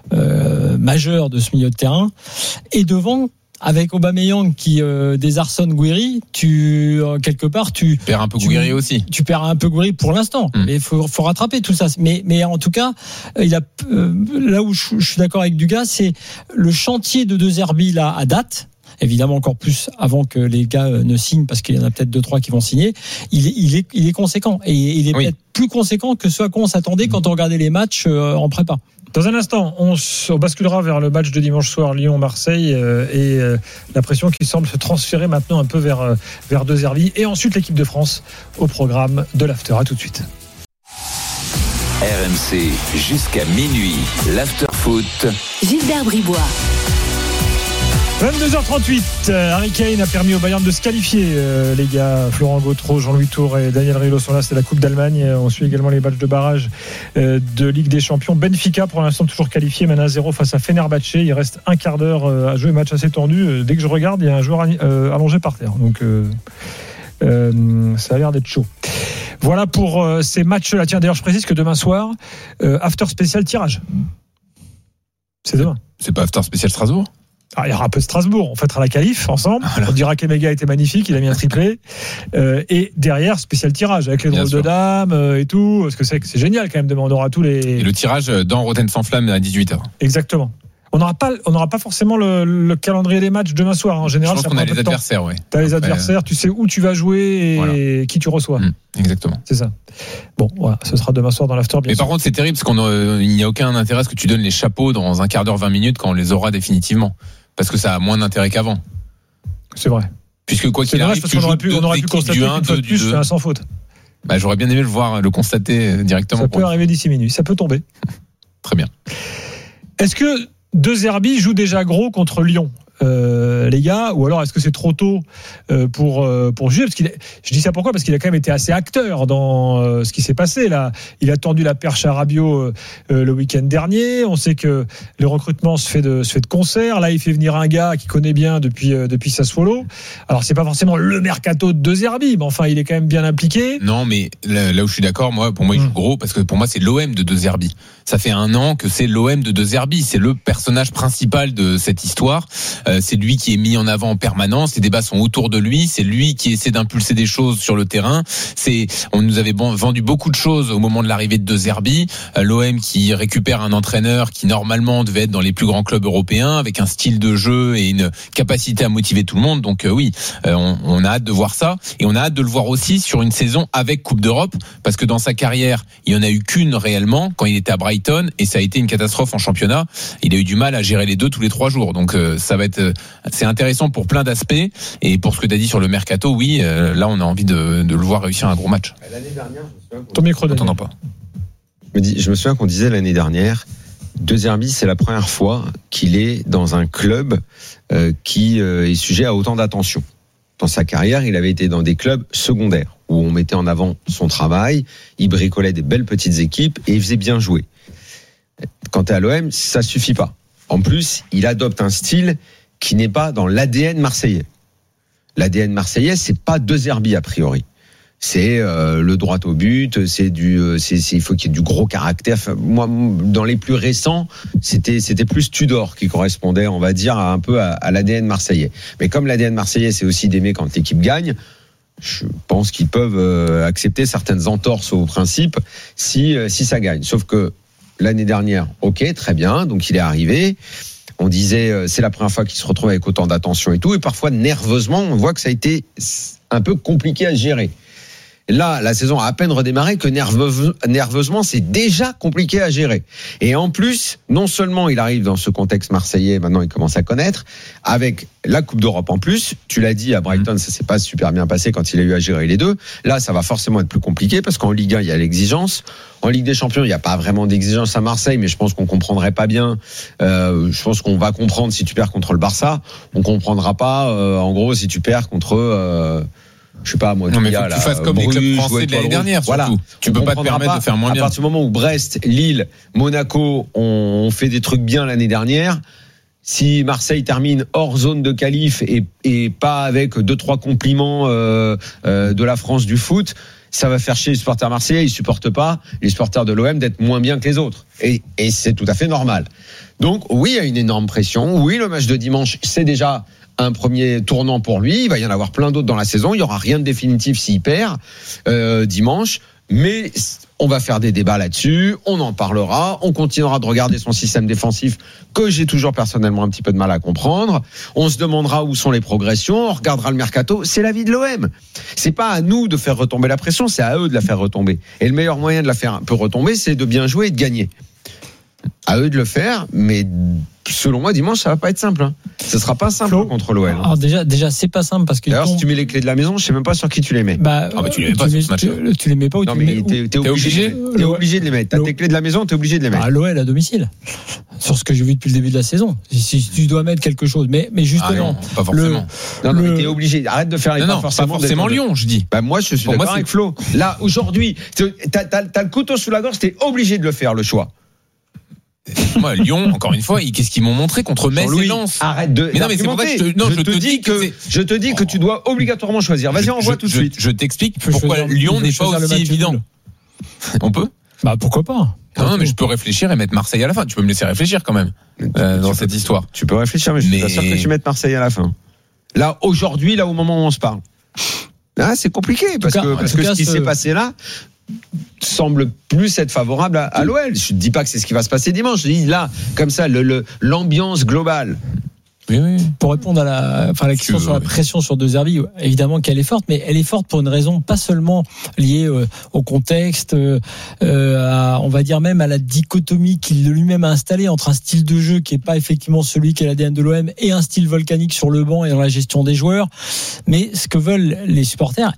euh, majeurs de ce milieu de terrain, et devant avec Aubameyang qui euh, désarçonne Guiri, tu euh, quelque part tu perds un peu tu, Guiri aussi. Tu perds un peu Guiri pour l'instant, mmh. mais il faut, faut rattraper tout ça. Mais, mais en tout cas, il a euh, là où je, je suis d'accord avec Dugas, c'est le chantier de De Zerbi là à date. Évidemment encore plus avant que les gars ne signent, parce qu'il y en a peut-être deux trois qui vont signer. Il est, il est, il est conséquent, et il est oui. peut-être plus conséquent que ce à quoi on s'attendait quand on regardait les matchs en prépa. Dans un instant, on, on basculera vers le match de dimanche soir Lyon-Marseille euh, et euh, la pression qui semble se transférer maintenant un peu vers, euh, vers De Zerbi, et ensuite l'équipe de France au programme de l'After. À tout de suite. R M C jusqu'à minuit, l'After Foot. Gilbert Bribois. vingt-deux heures trente-huit, Harry Kane a permis au Bayern de se qualifier. Euh, les gars, Florent Gautreau, Jean-Louis Tour et Daniel Riolo sont là, c'est la Coupe d'Allemagne. On suit également les matchs de barrage euh, de Ligue des Champions. Benfica, pour l'instant, toujours qualifié, mène à zéro face à Fenerbahçe. Il reste un quart d'heure euh, à jouer, match assez tendu. Euh, dès que je regarde, il y a un joueur euh, allongé par terre. Donc, euh, euh, ça a l'air d'être chaud. Voilà pour euh, ces matchs-là. Tiens, d'ailleurs, je précise que demain soir, euh, after spécial tirage. C'est demain. C'est pas after spécial Strasbourg ? Alors, il y aura un peu de Strasbourg, on fêtera la qualif ensemble, voilà. On dira qu'Emega était magnifique, il a mis un triplé, euh, et derrière spécial tirage avec les drôles de dames euh, et tout, parce que c'est, c'est génial quand même, demain on aura tous les... Et le tirage dans Rotten sans flamme à dix-huit heures. Exactement. On n'aura pas, on n'aura pas forcément le, le calendrier des matchs demain soir. En général, je pense ça qu'on a prend les adversaires, oui. T'as les adversaires, tu sais où tu vas jouer et voilà. Qui tu reçois. Mmh, exactement. C'est ça. Bon, voilà, ce sera demain soir dans l'after. Bien Mais sûr. par contre, c'est terrible parce qu'il euh, n'y a aucun intérêt à ce que tu donnes les chapeaux dans un quart d'heure, vingt minutes quand on les aura définitivement. Parce que ça a moins d'intérêt qu'avant. C'est vrai. Puisque quoi qu'il arrive, tu on joues aurait pu, on aurait pu constater qu'une fois de plus, c'est un sans faute. Bah, j'aurais bien aimé le voir, le constater directement. Ça peut arriver d'ici minuit, ça peut tomber. Très bien. Est-ce que De Zerbi joue déjà gros contre Lyon, euh, les gars, ou alors est-ce que c'est trop tôt euh, pour euh, pour juger? Parce qu'il est, je dis ça pourquoi? Parce qu'il a quand même été assez acteur dans euh, ce qui s'est passé là. Il a tendu la perche à Rabiot euh, euh, le week-end dernier. On sait que le recrutement se fait de se fait de concert. Là, il fait venir un gars qui connaît bien depuis euh, depuis Sassuolo. Alors c'est pas forcément le mercato de De Zerbi, mais enfin il est quand même bien impliqué. Non, mais là, là où je suis d'accord, moi, pour moi, il joue gros parce que pour moi c'est l'O M de De Zerbi. Ça fait un an que c'est l'O M de De Zerbi. C'est le personnage principal de cette histoire. Euh, c'est lui qui est mis en avant en permanence. Les débats sont autour de lui. C'est lui qui essaie d'impulser des choses sur le terrain. C'est, on nous avait bon, vendu beaucoup de choses au moment de l'arrivée de De Zerbi. Euh, L'O M qui récupère un entraîneur qui normalement devait être dans les plus grands clubs européens avec un style de jeu et une capacité à motiver tout le monde. Donc euh, oui, euh, on, on a hâte de voir ça et on a hâte de le voir aussi sur une saison avec Coupe d'Europe parce que dans sa carrière, il y en a eu qu'une réellement quand il était à Brighton et ça a été une catastrophe en championnat. Il a eu du mal à gérer les deux tous les trois jours. Donc euh, ça va être, euh, c'est intéressant pour plein d'aspects et pour ce que tu as dit sur le mercato, oui, euh, là on a envie de, de le voir réussir un gros match. L'année dernière, je me souviens qu'on... Ton micro, on t'entend pas. Je me, dis, je me souviens qu'on disait l'année dernière De Zerbi, c'est la première fois qu'il est dans un club euh, qui euh, est sujet à autant d'attention. Dans sa carrière, il avait été dans des clubs secondaires où on mettait en avant son travail, il bricolait des belles petites équipes et il faisait bien jouer. Quand tu es à l'O M, ça suffit pas. En plus, il adopte un style qui n'est pas dans l'A D N marseillais. L'A D N marseillais, c'est pas De Zerbi a priori. C'est euh, le droit au but, c'est du, c'est, c'est, il faut qu'il y ait du gros caractère. Enfin, moi, dans les plus récents, c'était, c'était plus Tudor qui correspondait, on va dire, à, un peu à, à l'A D N marseillais. Mais comme l'A D N marseillais, c'est aussi d'aimer quand l'équipe gagne, je pense qu'ils peuvent euh, accepter certaines entorses au principe si, euh, si ça gagne. Sauf que l'année dernière, ok, très bien, donc il est arrivé. On disait, euh, c'est la première fois qu'il se retrouve avec autant d'attention et tout, et parfois nerveusement, on voit que ça a été un peu compliqué à gérer. Là, la saison a à peine redémarré que nerveuse, nerveusement, c'est déjà compliqué à gérer. Et en plus, non seulement il arrive dans ce contexte marseillais, maintenant il commence à connaître, avec la Coupe d'Europe en plus. Tu l'as dit, à Brighton, ça s'est pas super bien passé quand il a eu à gérer les deux. Là, ça va forcément être plus compliqué parce qu'en Ligue un, il y a l'exigence. En Ligue des Champions, il n'y a pas vraiment d'exigence à Marseille, mais je pense qu'on comprendrait pas bien. Euh, je pense qu'on va comprendre si tu perds contre le Barça. On comprendra pas, euh, en gros, si tu perds contre... Euh, je sais pas moi. Non mais faut que tu fasses comme Bruges, les clubs français de l'année dernière. Surtout. Voilà. Tu peux pas te permettre pas, de faire moins bien. À partir du moment où Brest, Lille, Monaco ont fait des trucs bien l'année dernière, si Marseille termine hors zone de qualif et, et pas avec deux trois compliments euh, euh, de la France du foot, ça va faire chier les supporters marseillais. Ils supportent pas les supporters de l'O M d'être moins bien que les autres. Et, et c'est tout à fait normal. Donc oui, il y a une énorme pression. Oui, le match de dimanche, c'est déjà un premier tournant pour lui. Il va y en avoir plein d'autres dans la saison. Il n'y aura rien de définitif s'il perd euh, dimanche. Mais on va faire des débats là-dessus. On en parlera. On continuera de regarder son système défensif que j'ai toujours personnellement un petit peu de mal à comprendre. On se demandera où sont les progressions. On regardera le mercato. C'est la vie de l'O M. C'est pas à nous de faire retomber la pression. C'est à eux de la faire retomber. Et le meilleur moyen de la faire un peu retomber, c'est de bien jouer et de gagner. À eux de le faire, mais selon moi, dimanche, ça va pas être simple. Hein. Ce sera pas simple Flo, contre l'O L. Alors déjà, déjà, c'est pas simple parce que. D'ailleurs, si tu mets les clés de la maison, je sais même pas sur qui tu les mets. Bah, ah bah tu les mets pas sur ce match. Tu, tu les mets pas ou non, tu mais les mets. T'es, t'es, t'es obligé. T'es obligé de les mettre. T'as tes clés de la maison, t'es obligé de les mettre. Ah, l'O L à domicile. Sur ce que j'ai vu depuis le début de la saison. Si, si tu dois mettre quelque chose, mais mais justement. Ah non, pas forcément. Le, non, non, le... mais t'es obligé. Arrête de faire les non, pas non, forcément. Pas forcément Lyon, je dis. Bah moi, je suis d'accord avec Flo. Là, aujourd'hui, t'as, t'as, t'as le couteau sous la gorge, t'es obligé de le faire, le choix. Moi, Lyon, encore une fois, qu'est-ce qu'ils m'ont montré contre Metz et Lens? Arrête de. Mais non, mais c'est pour ça que je te, non, je je te dis que, que je te dis que tu dois obligatoirement choisir. Vas-y, on voit tout de suite. Je t'explique pourquoi Lyon n'est pas aussi évident. On peut? Bah pourquoi pas? Non, non, mais je peux réfléchir et mettre Marseille à la fin. Tu peux me laisser réfléchir quand même euh, dans cette histoire. Tu peux réfléchir, mais je suis pas sûr que tu mettes Marseille à la fin. Là, aujourd'hui, là, au moment où on se parle. Là, c'est compliqué parce que parce que ce qui s'est passé là semble plus être favorable à, à l'O L. Je ne dis pas que c'est ce qui va se passer dimanche. Je dis là, comme ça, le, le, l'ambiance globale. Oui, oui. Pour répondre à la, enfin, la question sur la pression sur De Zerbi, évidemment qu'elle est forte, mais elle est forte pour une raison pas seulement liée euh, au contexte, euh, à, on va dire même à la dichotomie qu'il lui-même a installée entre un style de jeu qui est pas effectivement celui qui est l'A D N de l'O M et un style volcanique sur le banc et dans la gestion des joueurs. Mais ce que veulent les supporters,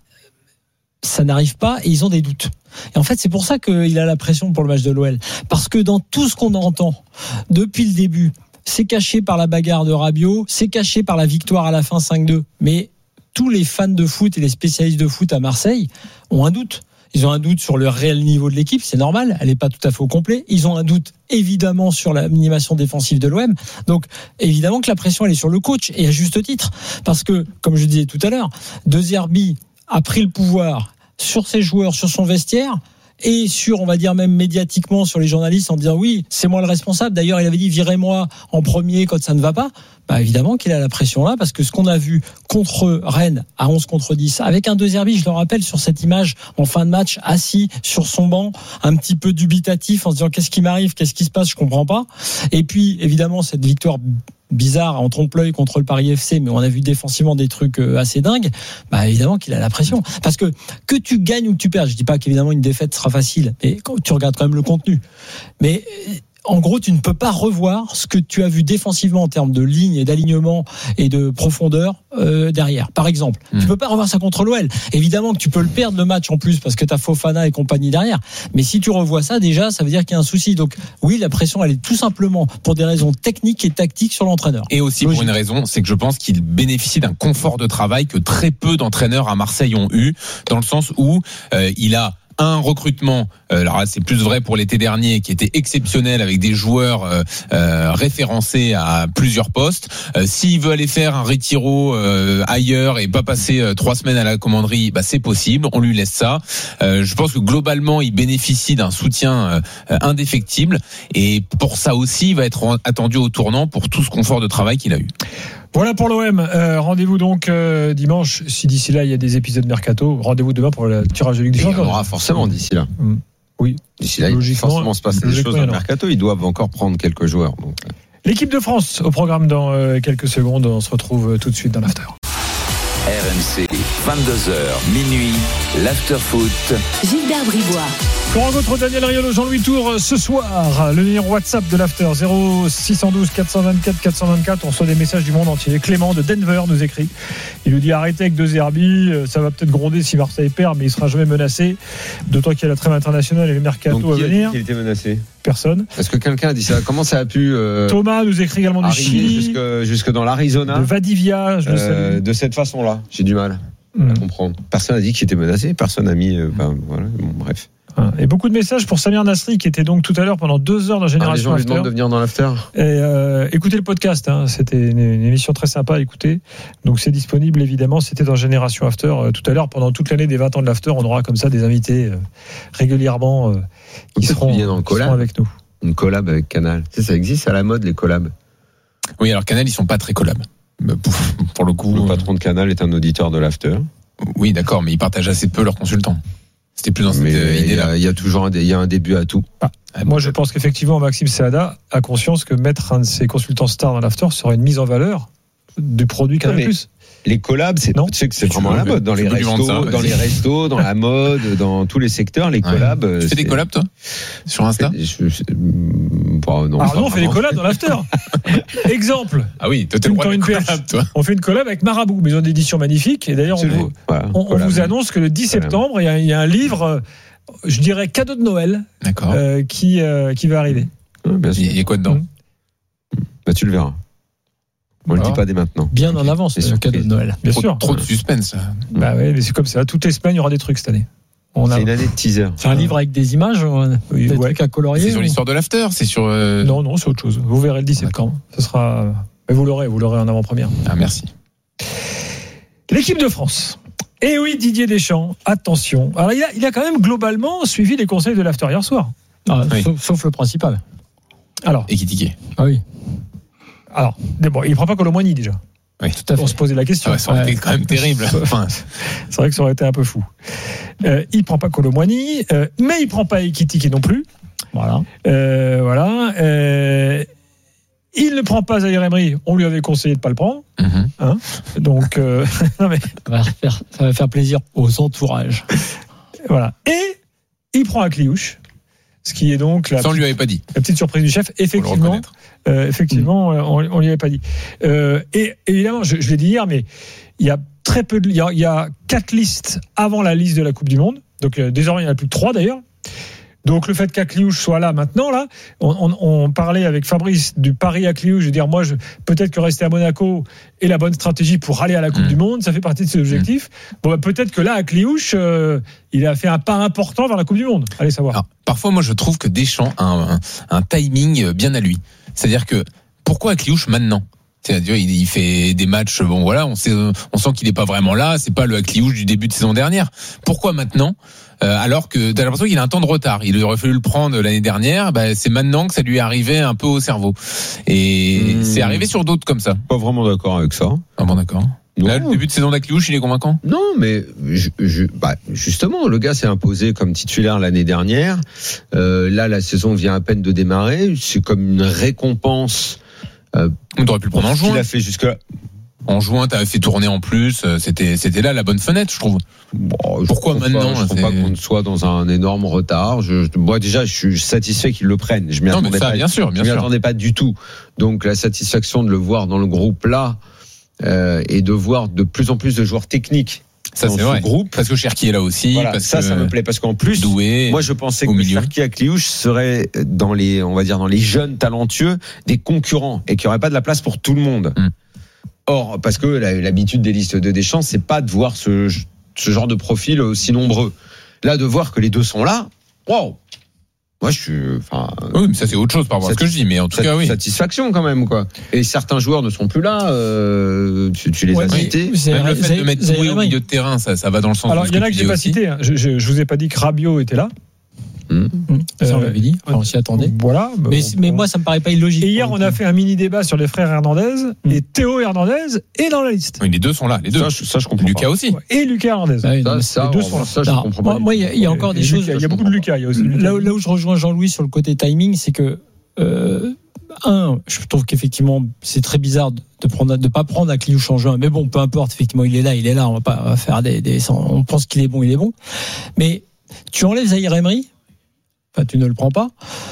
ça n'arrive pas et ils ont des doutes. Et en fait, c'est pour ça qu'il a la pression pour le match de l'O L. Parce que dans tout ce qu'on entend depuis le début, c'est caché par la bagarre de Rabiot, c'est caché par la victoire à la fin cinq deux. Mais tous les fans de foot et les spécialistes de foot à Marseille ont un doute. Ils ont un doute sur le réel niveau de l'équipe, c'est normal, elle n'est pas tout à fait au complet. Ils ont un doute évidemment sur l'animation défensive de l'O M. Donc évidemment que la pression elle est sur le coach et à juste titre. Parce que, comme je disais tout à l'heure, De Zerbi a pris le pouvoir sur ses joueurs, sur son vestiaire et sur, on va dire même médiatiquement sur les journalistes en disant oui, c'est moi le responsable. D'ailleurs, il avait dit virez-moi en premier quand ça ne va pas. Bah évidemment qu'il a la pression là parce que ce qu'on a vu contre Rennes à onze contre dix avec un De Zerbi, je le rappelle sur cette image en fin de match assis sur son banc, un petit peu dubitatif en se disant qu'est-ce qui m'arrive, qu'est-ce qui se passe, je comprends pas. Et puis évidemment cette victoire bizarre en trompe-l'œil contre le Paris F C, mais on a vu défensivement des trucs assez dingues. Bah évidemment qu'il a la pression parce que que tu gagnes ou que tu perds, je dis pas qu'évidemment une défaite sera facile, mais quand tu regardes quand même le contenu. Mais en gros, tu ne peux pas revoir ce que tu as vu défensivement en termes de ligne et d'alignement et de profondeur euh, derrière. Par exemple, mmh. tu peux pas revoir ça contre l'O L. Évidemment que tu peux le perdre le match en plus parce que tu as Fofana et compagnie derrière. Mais si tu revois ça, déjà, ça veut dire qu'il y a un souci. Donc oui, la pression, elle est tout simplement pour des raisons techniques et tactiques sur l'entraîneur. Et aussi Logique. Pour une raison, c'est que je pense qu'il bénéficie d'un confort de travail que très peu d'entraîneurs à Marseille ont eu, dans le sens où euh, il a un recrutement, euh, alors là, c'est plus vrai pour l'été dernier, qui était exceptionnel avec des joueurs euh, euh, référencés à plusieurs postes. Euh, s'il veut aller faire un retiro euh, ailleurs et pas passer euh, trois semaines à la commanderie, bah c'est possible, on lui laisse ça. Euh, je pense que globalement, il bénéficie d'un soutien euh, indéfectible et pour ça aussi, il va être attendu au tournant pour tout ce confort de travail qu'il a eu. Voilà pour l'O M. Euh, rendez-vous donc euh, dimanche. Si d'ici là il y a des épisodes mercato, rendez-vous demain pour le tirage de Ligue des Champions. Il y en aura forcément d'ici là. Mmh. Oui. D'ici là, il va forcément se passer des choses dans le mercato. Ils doivent encore prendre quelques joueurs. Donc. L'équipe de France au programme dans euh, quelques secondes. On se retrouve euh, tout de suite dans l'after. R M C, vingt-deux heures, minuit, l'after foot. Gilbert Bribois. On rencontre Daniel Riolo, Jean-Louis Tour ce soir. Le numéro WhatsApp de l'after zéro six un deux quatre cent vingt-quatre quatre cent vingt-quatre. On reçoit des messages du monde entier. Clément de Denver nous écrit. Il nous dit arrêtez avec De Zerbi. Ça va peut-être gronder si Marseille perd, mais il sera jamais menacé. D'autant qu'il y a la trêve internationale et le mercato Donc, à venir. Qui a été menacé? Personne. Est-ce que quelqu'un a dit ça? Comment ça a pu euh, Thomas nous écrit également du Chili, jusque, jusque dans l'Arizona, de Vadivia. Je euh, de cette façon-là, j'ai du mal mmh. à comprendre. Personne n'a dit qu'il était menacé. Personne n'a mis. Euh, ben, voilà. Bon, bref. Et beaucoup de messages pour Samir Nasri qui était donc tout à l'heure pendant deux heures dans Génération ah, les gens After. lui demandent de venir dans l'after. Et euh, écoutez le podcast, hein, c'était une, une émission très sympa à écouter. Donc c'est disponible évidemment, c'était dans Génération After euh, tout à l'heure. Pendant toute l'année des vingt ans de l'after, on aura comme ça des invités euh, régulièrement euh, qui seront, dans le qui seront avec nous. Une collab avec Canal. Tu sais, ça existe à la mode les collabs. Oui, alors Canal, ils sont pas très collabs. Pour, pour le coup. Le patron de Canal est un auditeur de l'after. Oui, d'accord, mais ils partagent assez peu leurs consultants. C'était plus dans cette mais idée-là. Il y a toujours un, il y a un début à tout. Ah, moi, je pense qu'effectivement, Maxime Saada a conscience que mettre un de ses consultants stars dans l'after serait une mise en valeur du produit Canal+. Les collabs, c'est, tu sais que c'est vraiment la mode dans les restos, ça, dans les restos, dans la mode, dans tous les secteurs. Les collabs. Ouais. Tu fais des collabs, toi, sur Insta? je, je, je, bon, non, Alors non, on fait des collabs dans l'after. Exemple. Ah oui, toi, t'es le roi des collabs, toi. On fait une collab avec Marabout, maison d'édition magnifique. Et d'ailleurs, on, vous, voilà, on, on vous annonce que le dix septembre, il y a, il y a un livre, je dirais cadeau de Noël, euh, qui euh, qui va arriver. Ouais, bien sûr. Il y a quoi dedans? Mmh. Bah, tu le verras. On ne le dit pas dès maintenant. Bien en avance, c'est le cadeau de Noël. Bien trop, sûr. Trop de suspense. Bah ouais, mais c'est comme ça. Toutes les semaines, il y aura des trucs cette année. On c'est a... une année de teaser. C'est un livre avec des images, oui, des ouais. trucs à colorier. C'est sur ou... l'histoire de l'after, c'est sur. Euh... Non, non, c'est autre chose. Vous verrez le dix septembre. Ce sera. Mais vous l'aurez, vous l'aurez en avant-première. Ah, merci. L'équipe de France. Et oui, Didier Deschamps. Attention. Alors, il a, il a quand même globalement suivi les conseils de l'after hier soir. Ah, oui. sauf, sauf le principal. Alors. Et Kitike. Ah oui. Alors, bon, il ne prend pas Colomboigny déjà. Oui, tout à fait. On se posait la question. Ah ouais, ça aurait ouais. été quand même terrible. Enfin, c'est vrai que ça aurait été un peu fou. Euh, il prend pas Colomboigny, euh, mais il prend pas Ekitike non plus. Voilà. Euh, voilà. Euh, il ne prend pas Zaïre Emery. On lui avait conseillé de pas le prendre. Mm-hmm. Hein Donc, euh, non mais ça va, faire, ça va faire plaisir aux entourages. Voilà. Et il prend Akliouche. Ce qui est donc la, ça, on lui avait pas dit. La petite surprise du chef. Effectivement, euh, effectivement, mmh. on, on lui avait pas dit. Euh, et évidemment, je, je l'ai dit hier, mais il y a très peu de, il y a, il y a quatre listes avant la liste de la Coupe du Monde. Donc euh, désormais, il y en a plus que trois d'ailleurs. Donc le fait qu'Akliouche soit là maintenant, là, on, on, on parlait avec Fabrice du pari Akliouche. Je veux dire, moi, je, peut-être que rester à Monaco est la bonne stratégie pour aller à la Coupe mmh. du Monde. Ça fait partie de ses objectifs. Mmh. Bon, bah, peut-être que là, Akliouche, euh, il a fait un pas important vers la Coupe du Monde. Allez savoir. Alors, parfois, moi, je trouve que Deschamps a un, un, un timing bien à lui. C'est-à-dire que pourquoi Akliouche maintenant? C'est-à-dire, il, il fait des matchs. Bon, voilà, on sait, on sent qu'il n'est pas vraiment là. C'est pas le Akliouche du début de saison dernière. Pourquoi maintenant? Euh, alors que t'as l'impression qu'il a un temps de retard. Il aurait fallu le prendre l'année dernière. Bah, c'est maintenant que ça lui est arrivé un peu au cerveau. Et mmh. c'est arrivé sur d'autres comme ça. Pas vraiment d'accord avec ça. Ah bon, d'accord. Non. Là, le début de saison d'Akliouche, il est convaincant? Non, mais je, je, bah, justement, le gars s'est imposé comme titulaire l'année dernière. Euh, là, la saison vient à peine de démarrer. C'est comme une récompense. Euh, On aurait pu le prendre en juin. Il a fait jusque-là. En juin, tu avais fait tourner en plus. C'était, c'était là la bonne fenêtre, je trouve. Bon, Pourquoi je maintenant pas, Je ne trouve c'est... pas qu'on soit dans un énorme retard. Je, je, moi, déjà, je suis satisfait qu'ils le prennent. Je m'y Non, mais attendais ça, pas. bien sûr, bien je m'y sûr. attendais pas du tout. Donc, la satisfaction de le voir dans le groupe là euh, et de voir de plus en plus de joueurs techniques. Ça, dans c'est ce vrai. groupe. Parce que Cherki est là aussi. Voilà, parce ça, que ça me plaît parce qu'en plus, Doué, moi, je pensais au que milieu. Cherki Akliouche serait dans les, on va dire, dans les jeunes talentueux des concurrents et qu'il n'y aurait pas de la place pour tout le monde. Mm. Or, parce que l'habitude des listes de Deschamps, c'est pas de voir ce, ce genre de profil aussi nombreux. Là, de voir que les deux sont là, wow! Moi, je suis, enfin. Oui, mais ça, c'est autre chose par rapport à ce que je dis, mais en tout cas, oui. Satisfaction quand même, quoi. Et certains joueurs ne sont plus là, euh, tu, tu les Ouais, as mais- cités. c'est- Même le fait Zay- de mettre Zay- Doué au Zay- milieu de terrain, ça, ça va dans le sens Alors, de ce il y en que a tu que j'ai dis pas aussi. cité. hein. Je, je, je vous ai pas dit que Rabiot était là. Mmh. Ça, on Euh, l'avait dit. Enfin, on s'y attendait. Voilà. Mais, Bon, mais bon. moi, ça me paraît pas illogique. Et hier, on a fait un mini débat sur les frères Hernandez Mm. et Théo Hernandez est dans la liste. Oui, les deux sont là, les deux. Ça, je, ça, je comprends. Lucas pas. aussi. Et Lucas Hernandez. Ah oui, non, Ça, mais ça, les deux en- sont là. ça, je Non, comprends moi, pas. moi, il y a- il y a encore Et des Lucas, choses. Il y a beaucoup de Lucas. Il y a aussi Là, où- là où je rejoins Jean-Louis sur le côté timing, c'est que euh, un, je trouve qu'effectivement c'est très bizarre de de prendre, de pas prendre Akliouche en juin. Mais bon, peu importe. Effectivement, il est là, il est là. On va pas on va faire des, des, on pense qu'il est bon, il est bon. Mais tu enlèves Zahir Emery, enfin tu ne le prends pas.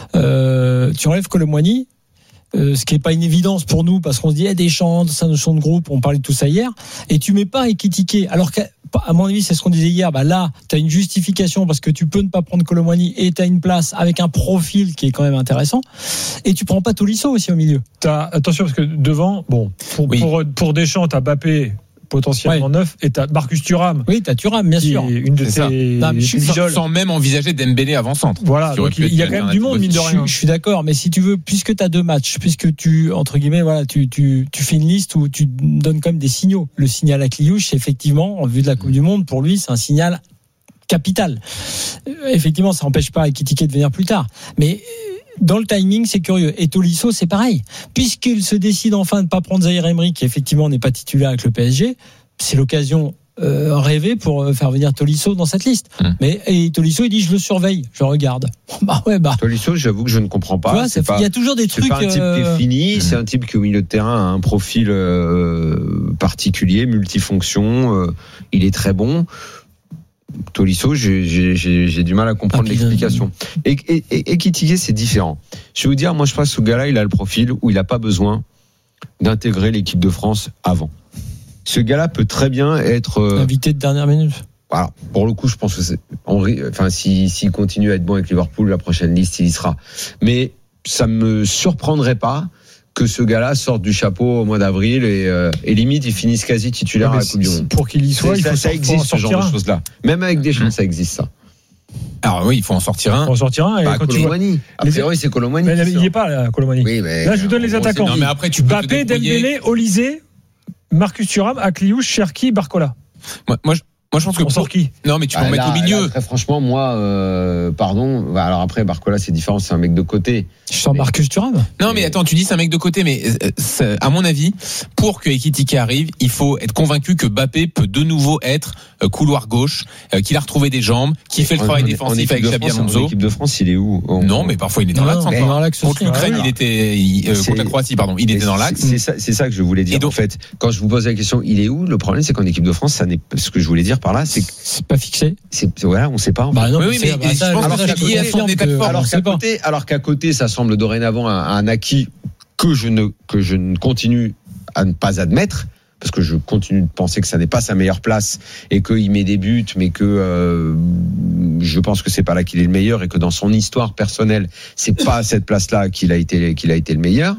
Euh, tu enlèves Colomboigny. Euh, ce qui n'est pas une évidence pour nous parce qu'on se dit eh, Deschamps, sa notion de groupe, on parlait de tout ça hier, et tu mets pas Ekitike, alors qu'à à mon avis c'est ce qu'on disait hier, bah là tu as une justification parce que tu peux ne pas prendre Colomboigny et tu as une place avec un profil qui est quand même intéressant, et tu prends pas Tolisso aussi au milieu. T'as, attention parce que devant, bon, pour, Oui. pour, pour Deschamps, t'as Mbappé potentiellement Ouais. neuf et t'as Marcus Thuram. Oui, tu as Thuram bien qui sûr. est une de C'est ça. tes, Non, mais je suis tes Sans, idoles. sans même envisager Dembélé avant-centre. Voilà, Qui aurait donc pu il y a être quand même du monde, mine de Je, rien. suis- je suis d'accord, mais si tu veux, puisque tu as deux matchs, puisque tu, entre guillemets, voilà, tu, tu, tu fais une liste où tu donnes quand même des signaux. Le signal à Kliouche, effectivement, en vue de la Coupe du Monde, pour lui, c'est un signal capital. Euh, Effectivement, ça n'empêche pas Ekitike de venir plus tard. Mais dans le timing, c'est curieux. Et Tolisso, c'est pareil. Puisqu'il se décide enfin de ne pas prendre Zahir Emery, qui effectivement n'est pas titulaire avec le P S G, c'est l'occasion euh, rêvée pour euh, faire venir Tolisso dans cette liste. Mmh. Mais et Tolisso, il dit je le surveille, je regarde. Bah ouais, bah. Tolisso, j'avoue que je ne comprends pas. Tu vois, c'est ça- pas, il y a toujours des c'est trucs. pas un type qui euh, est fini. C'est un type qui au milieu de terrain a un profil euh, particulier, multifonction. Euh, il est très bon. Tolisso, j'ai, j'ai, j'ai, j'ai du mal à comprendre Ah, puis, l'explication. Et, et, et, et Ekitike, c'est différent. Je vais vous dire, moi, je pense que ce gars-là, il a le profil où il n'a pas besoin d'intégrer l'équipe de France avant. Ce gars-là peut très bien être euh, invité de dernière minute. voilà. Pour le coup, je pense que c'est Henri, enfin, s'il si, s'il continue à être bon avec Liverpool, la prochaine liste, il y sera. Mais ça me surprendrait pas que ce gars-là sorte du chapeau au mois d'avril et, euh, et limite, il finisse quasi titulaire Ouais, à mais la Coupe du c'est- Monde. Pour qu'il y soit, C'est- il ça, faut ça sor- existe, faut en ce genre sortir de un. choses-là. Même avec Deschamps, ça existe, ça. Alors oui, il faut en sortir un. Faut en sortir un. Et Bah, quand tu vois, Colomboigny. A les- priori, c'est Colomboigny. mais qui il sort. n'y est pas là, Colomboigny. Oui, mais Là, je vous donne les on sait- attaquants. Non, mais après, tu peux te Mbappé, débrouiller. Dembélé, Olysée, Marcus Thuram, Akliouche, Cherki, Barcola. Moi, moi, je, moi, je pense que On pour- sort qui? non, mais tu peux Ah, en mettre là- au milieu. là, très franchement, moi, euh, pardon. Bah, alors après, Barcola, c'est différent, c'est un mec de côté. Je sens Marcus Thuram. Non, mais attends, tu dis c'est un mec de côté, mais euh, c'est- à mon avis, pour que Ekitike arrive, il faut être convaincu que Mbappé peut de nouveau être euh, couloir gauche, euh, qu'il a retrouvé des jambes, qu'il fait le En- travail en- en défensif équipe avec de Xabi France, En Alonso. équipe de France, il est où? En- Non, mais parfois il est dans Non, l'axe mais encore. dans l'axe Contre aussi, l'Ukraine, ouais. il était il- euh, C'est- contre la Croatie, pardon, il Mais était dans c'est- l'axe. C'est ça, c'est ça que je voulais dire. Et donc- en fait, quand je vous pose la question, il est où? Le problème, c'est qu'en équipe de France, ça n'est ce que je voulais dire par là, c'est que C'est pas fixé. c'est voilà, on sait pas. en fait. Bah non, Oui, oui, c'est- mais bah, je ça, pense alors que ça, c'est lié je à son confirme état de que- forme. alors on qu'à sait pas. côté, alors qu'à côté, ça semble dorénavant un, un acquis que je ne que je ne continue à ne pas admettre. Parce que je continue de penser que ça n'est pas sa meilleure place et qu'il met des buts, mais que euh, je pense que c'est pas là qu'il est le meilleur et que dans son histoire personnelle, c'est pas à cette place-là qu'il a été qu'il a été le meilleur.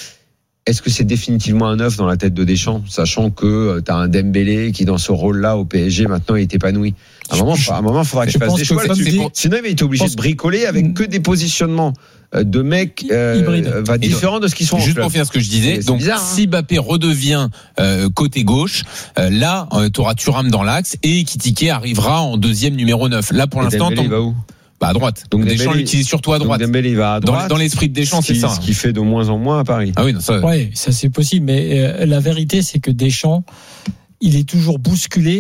Est-ce que c'est définitivement un œuf dans la tête de Deschamps, sachant que tu as un Dembélé qui dans ce rôle-là au P S G maintenant est épanoui? À un moment, à un moment, il faudra Je qu'il fasse pense des que choix comme là-dessus. dit- Sinon, il va être obligé pense- de bricoler avec que des positionnements euh, de mecs euh, Hybrides. va différents de ce qu'ils sont en Juste club. pour finir ce que je disais, C'est donc bizarre, hein. si Mbappé redevient euh, côté gauche, euh, là tu auras Thuram dans l'axe et Ekitike arrivera en deuxième numéro neuf. Là pour Et l'instant, Dembélé, ton- il va où? bah, à droite. Donc Donc Deschamps Dembélé- l'utilise surtout à Donc droite. Dembélé, il va à Dans, droite. dans l'esprit de Deschamps, ce c'est qui, ça. ce qui fait de moins en moins à Paris. Ah oui, non, ça. Ouais, ça c'est possible, mais euh, la vérité c'est que Deschamps, il est toujours bousculé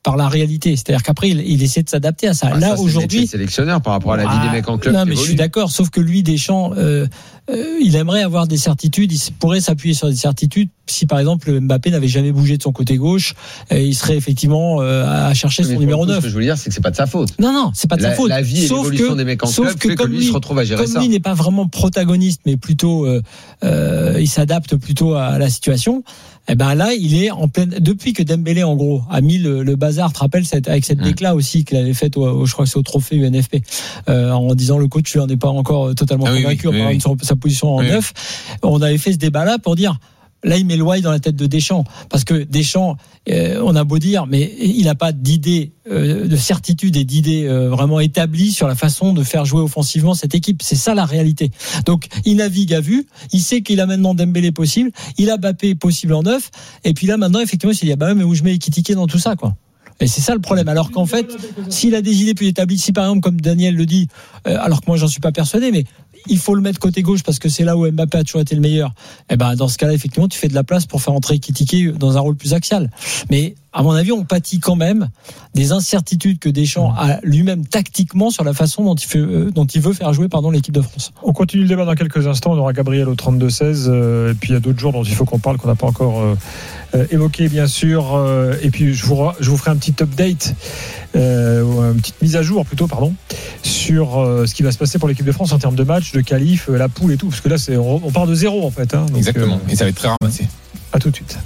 par la réalité. C'est-à-dire qu'après, il, il essaie de s'adapter à ça. Ah, Là, ça, aujourd'hui. C'est sélectionneur par rapport à la vie ah, des mecs en club. Non, mais je suis d'accord. Sauf que lui, Deschamps, euh, euh, il aimerait avoir des certitudes. Il pourrait s'appuyer sur des certitudes. Si par exemple Mbappé n'avait jamais bougé de son côté gauche, euh, il serait effectivement euh, à chercher son numéro neuf. Ce que je veux dire, c'est que c'est pas de sa faute. Non, non, c'est pas de la, sa faute. La vie et sauf l'évolution que, des mecs en sauf club que fait que lui, lui se retrouve à gérer comme ça. Lui n'est pas vraiment protagoniste, mais plutôt euh, euh, il s'adapte plutôt à la situation. Eh ben là, il est en pleine. Depuis que Dembélé, en gros, a mis le, le bazar, tu te rappelles cette, avec cette mmh. déclat aussi qu'il avait faite, au, au, je crois que c'est au trophée U N F P, euh, en disant le coach, lui, on n'est pas encore totalement ah, convaincu oui, oui, oui, oui. Sa position en oui, neuf. Oui. On avait fait ce débat-là pour dire. Là, il met l'ouaille dans la tête de Deschamps. Parce que Deschamps, euh, on a beau dire, mais il n'a pas d'idée, euh, de certitude et d'idée euh, vraiment établie sur la façon de faire jouer offensivement cette équipe. C'est ça la réalité. Donc, il navigue à vue. Il sait qu'il a maintenant Dembélé possible. Il a Mbappé possible en neuf. Et puis là, maintenant, effectivement, il s'est dit, ah bah, mais où je mets Ekitike dans tout ça, quoi. Et c'est ça le problème. Alors qu'en fait, s'il a des idées plus établies, si par exemple, comme Daniel le dit, euh, alors que moi, j'en suis pas persuadé, mais il faut le mettre côté gauche parce que c'est là où Mbappé a toujours été le meilleur. Et ben dans ce cas-là, effectivement, tu fais de la place pour faire entrer Ekitike dans un rôle plus axial. Mais à mon avis, on pâtit quand même des incertitudes que Deschamps a lui-même tactiquement sur la façon dont il, fait, euh, dont il veut faire jouer pardon, l'équipe de France. On continue le débat dans quelques instants. On aura Gabriel au trente-deux seize. Euh, et puis il y a d'autres jours dont il faut qu'on parle, qu'on n'a pas encore euh, euh, évoqué, bien sûr. Euh, et puis je vous, je vous ferai un petit update, euh, ou une petite mise à jour plutôt, pardon, sur euh, ce qui va se passer pour l'équipe de France en termes de match, de qualif, euh, la poule et tout. Parce que là, c'est, on, on part de zéro en fait. Hein, donc, exactement. Euh, et ça va être très ramassé. À tout de suite.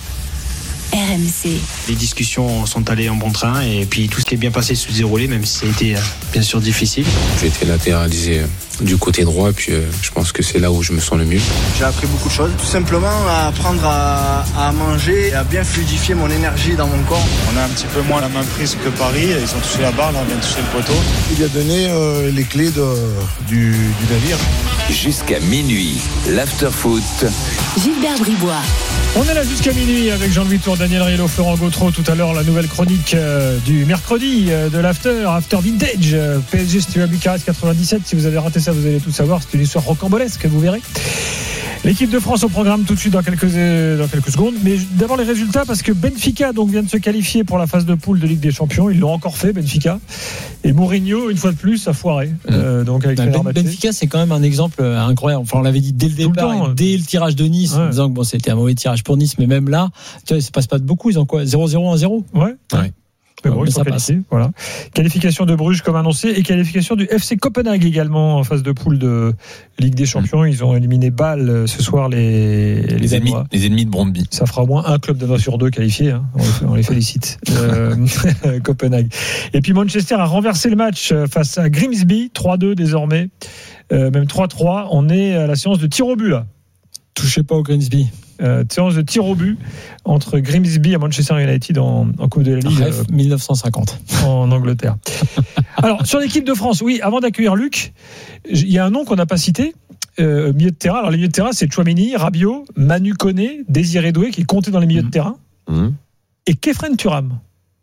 R M C. Les discussions sont allées en bon train et puis tout ce qui est bien passé se déroulé, même si ça a été bien sûr difficile. J'ai été latéralisé du côté droit et puis euh, je pense que c'est là où je me sens le mieux. J'ai appris beaucoup de choses, tout simplement à apprendre à, à manger et à bien fluidifier mon énergie dans mon corps. On a un petit peu moins la main prise que Paris, ils ont touché la barre, là on vient de toucher le poteau. Il a donné euh, les clés de, du, du navire. Jusqu'à minuit, l'after-foot. Gilbert Bribois. On est là jusqu'à minuit avec Jean-Louis Tour, Daniel Riello, Florent Gautreau. Tout à l'heure, la nouvelle chronique euh, du mercredi euh, de l'after, After Vintage. Euh, P S G, Steaua Bucarest quatre-vingt-dix-sept. Si vous avez raté ça, vous allez tout savoir. C'est une histoire rocambolesque, vous verrez. L'équipe de France au programme tout de suite dans quelques, dans quelques secondes. Mais d'abord les résultats, parce que Benfica donc, vient de se qualifier pour la phase de poule de Ligue des Champions. Ils l'ont encore fait, Benfica. Et Mourinho, une fois de plus, a foiré. Mmh. Euh, donc avec ben, Benfica, c'est quand même un exemple incroyable. Enfin, on l'avait dit dès le départ, le temps, dès le tirage de Nice, ouais. En disant que bon, c'était un mauvais tirage pour Nice, mais même là, tu vois, ça passe pas de beaucoup. Ils ont quoi, zéro zéro, un zéro. Ouais. Ouais. Mais bon, mais ils sont qualifiés, voilà. Qualification de Bruges comme annoncé et qualification du F C Copenhague également en phase de poule de Ligue des Champions. Ils ont éliminé Bâle ce soir les les, les ennemis les ennemis de Brøndby. Ça fera au moins un club danois sur deux qualifié. Hein. On, les, on les félicite. euh, Copenhague. Et puis Manchester a renversé le match face à Grimsby, trois deux désormais, euh, même trois trois. On est à la séance de tir au but là. Touchez pas au Grimsby. Euh, séance de tir au but entre Grimsby et Manchester United en, en Coupe de la Ligue. Bref, euh, dix-neuf cent cinquante en Angleterre. Alors sur l'équipe de France, oui, avant d'accueillir Luc, il y a un nom qu'on n'a pas cité, euh, milieu de terrain. Alors les milieux de terrain, c'est Tchouaméni, Rabiot, Manu Koné, Désiré Doué qui est compté dans les milieux mmh. de terrain, mmh. et Khéphren Thuram.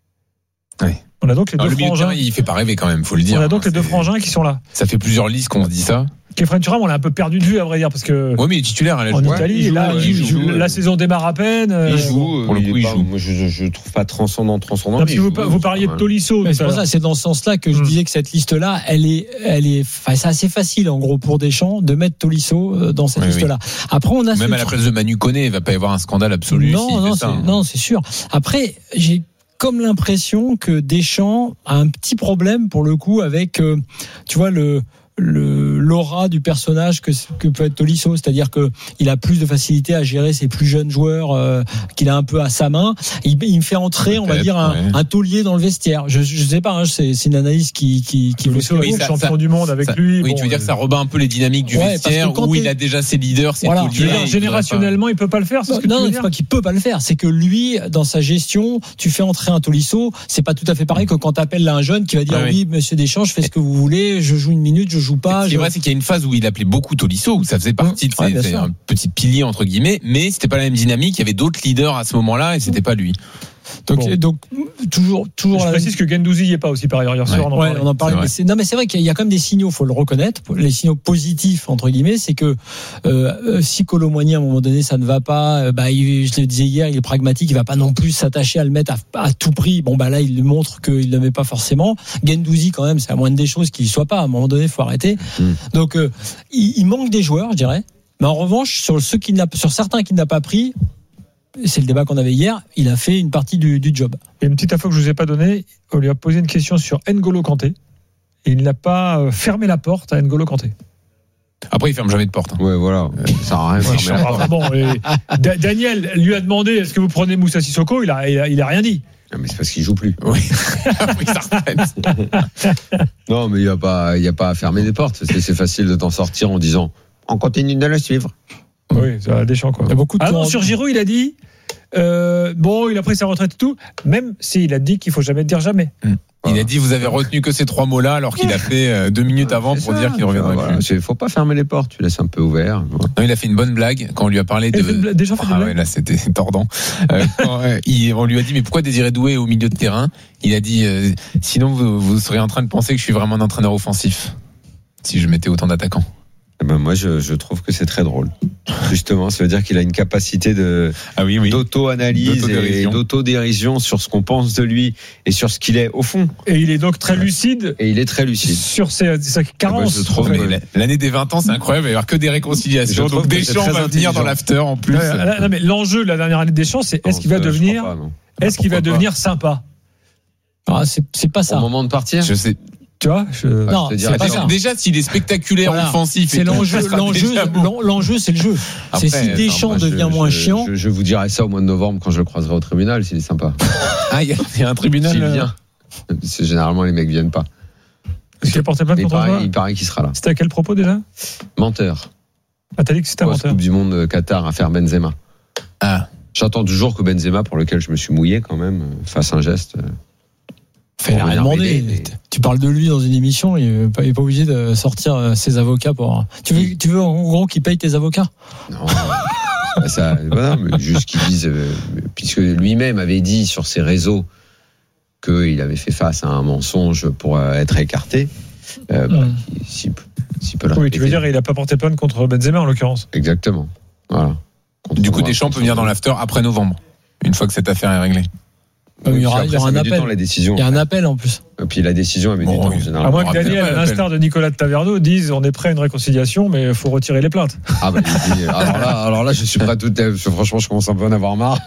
Oui. On a donc les Alors, deux le frangins. Terrain, il fait pas rêver quand même, faut le dire. On a donc hein, les deux frangins qui sont là. Ça fait plusieurs listes qu'on se dit ça. Khéphren Thuram, on l'a un peu perdu de vue à vrai dire parce que. Oui, mais il est titulaire à la en Italie. Il joue, là, ouais, il il joue, joue, la saison démarre à peine. Il joue. Pour le coup, il pas, joue. Moi, je, je trouve pas transcendant, transcendant. Non, parce que vous, joue, vous parliez de Tolisso. C'est pour ça, c'est dans ce sens-là que je mmh. disais que cette liste-là, elle est, elle est, enfin, c'est assez facile en gros pour Deschamps de mettre Tolisso dans cette oui, liste-là. Oui. Après, on a même à la place de Manu Koné, il va pas y avoir un scandale absolu. Non, non, c'est, ça, non, c'est sûr. Après, j'ai comme l'impression que Deschamps a un petit problème pour le coup avec, euh, tu vois, le, le l'aura du personnage que, que peut être Tolisso, c'est-à-dire que il a plus de facilité à gérer ses plus jeunes joueurs euh, qu'il a un peu à sa main. Il, il me fait entrer, on va dire, un, ouais. un taulier dans le vestiaire. Je, je sais pas, hein, c'est, c'est une analyse qui qui qui Tolisso, oui, champion ça, du monde avec ça, lui. Oui, bon, tu veux dire euh... que ça rebat un peu les dynamiques du ouais, vestiaire où il a déjà ses leaders, ses voilà. tauliers. Dire, générationnellement, pas... il peut pas le faire. C'est ce que non, tu veux c'est dire pas qu'il peut pas le faire. C'est que lui, dans sa gestion, tu fais entrer un Tolisso. C'est pas tout à fait pareil que quand t'appelles là un jeune qui va dire oui, Monsieur Deschamps, je fais ce que vous voulez, je joue une minute, je joue pas. C'est vrai, c'est qu'il y a une phase où il appelait beaucoup Tolisso, où ça faisait partie de ouais, ses, un petit pilier entre guillemets, mais c'était pas la même dynamique. Il y avait d'autres leaders à ce moment-là et c'était pas lui. Donc, Bon. donc toujours, toujours. Je la- précise que Gendouzi n'y est pas aussi par ailleurs hier soir. On en Ouais, parlait. on en parlait. C'est Mais c'est, non, mais c'est vrai qu'il y a quand même des signaux, faut le reconnaître. Les signaux positifs entre guillemets, c'est que euh, si Kolo Muani à un moment donné ça ne va pas, euh, bah, il, je le disais hier, il est pragmatique, il va pas non plus s'attacher à le mettre à, à tout prix. Bon bah là, il montre qu'il ne le met pas forcément. Gendouzi quand même, c'est la moindre des choses qu'il y soit pas. À un moment donné, faut arrêter. Mmh. Donc euh, il, il manque des joueurs, je dirais. Mais en revanche, sur ceux qui n'a, sur certains qui n'a pas pris. C'est le débat qu'on avait hier. Il a fait une partie du, du job. Et une petite info que je vous ai pas donnée, on lui a posé une question sur N'Golo Kanté et il n'a pas euh, fermé la porte à N'Golo Kanté. Après, il ferme jamais de porte. Ouais, voilà. Ça sert à rien de Ouais, fermer la porte. ah, bon, et Da- Daniel lui a demandé est-ce que vous prenez Moussa Sissoko, il a, il a, il a rien dit. Non, mais c'est parce qu'il joue plus. Oui. Oui, ça Non, mais il n'y a pas, il y a pas à fermer des portes. C'est, c'est facile de t'en sortir en disant on continue de le suivre. Oui, ça a des champs quoi. Il y a beaucoup de Ah non, tours- sur Giroud, il a dit euh, bon, il a pris sa retraite et tout, même s'il a dit qu'il faut jamais dire jamais. Il a dit vous avez retenu que ces trois mots-là alors qu'il a fait euh, deux minutes avant pour dire qu'il reviendrait Voilà, plus. il faut pas fermer les portes. Tu laisses un peu ouvert. Non, il a fait une bonne blague quand on lui a parlé Il a fait une de. blague- déjà fait des Ah blagues ouais, là c'était tordant. Euh, quand, euh, il- on lui a dit mais pourquoi Désiré Doué est au milieu de terrain? Il a dit euh, sinon vous, vous seriez en train de penser que je suis vraiment un entraîneur offensif si je mettais autant d'attaquants. Eh ben moi, je, je trouve que c'est très drôle. Justement, ça veut dire qu'il a une capacité de ah oui, oui. d'auto-analyse et D'autodérision. d'autodérision sur ce qu'on pense de lui et sur ce qu'il est au fond. Et il est donc très lucide. Et il est très lucide. Sur ses, sa carence. je trouve, en fait. mais L'année des vingt ans, c'est incroyable. Il va y avoir que des réconciliations. Je trouve Donc que c'est Deschamps très va venir dans intelligent. l'after en plus. Ouais, là, non, mais l'enjeu de la dernière année de Deschamps, c'est est-ce qu'il va Non, je devenir, crois pas, non. est-ce qu'il va Pourquoi pas. devenir sympa. Ah, c'est, c'est pas ça. Au moment de partir, Je sais. Tu vois je... Non, je te c'est dirais pas Déjà, ça. déjà, s'il est spectaculaire, Voilà. offensif, C'est et tout, l'enjeu. ça sera L'enjeu, déjà beau. l'en- l'enjeu, c'est le jeu. Après, c'est si Deschamps Moi, je- devient moins je, chiant. Je, je vous dirai ça au mois de novembre quand je le croiserai au tribunal s'il est sympa. Ah, il y, a- il y a un tribunal. S'il euh, vient. C'est généralement les mecs viennent pas. Est-ce qu'il a porté plainte Mais il contre paraît, toi il paraît qu'il sera là. C'était à quel propos déjà Menteur. Ah, t'as dit que c'était un Post menteur. Coupe du Monde Qatar à faire Benzema. Ah. J'attends toujours que Benzema, pour lequel je me suis mouillé quand même, fasse un geste. Fait, il a rien demandé. mais- Tu parles de lui dans une émission, il n'est pas, il est pas obligé de sortir euh, ses avocats pour. Tu veux, tu veux en gros qu'il paye tes avocats? Non. Bah, ça, voilà, mais juste qu'ils disent, euh, puisque lui-même avait dit sur ses réseaux qu'il avait fait face à un mensonge pour euh, être écarté. Euh, bah, Mm. s'il peut- s'il peut le Oui, tu veux répéter. dire, il n'a pas porté plainte contre Benzema en l'occurrence. Exactement. Voilà. Du coup, Deschamps peut venir dans l'after après novembre, une fois que cette affaire est réglée. Il y aura, il y aura un Ça met du appel. temps, la décision. Il y a un appel en plus. Et puis la décision, elle met Bon, du temps. oui. généralement. À moins que rappelle Daniel, pas à l'appel. l'instar de Nicolas de Taverneau, dise on est prêt à une réconciliation, mais il faut retirer les plaintes. Ah bah, il dit, alors là, alors là, je suis prêt à tout. Parce que franchement, je commence un peu à en avoir marre.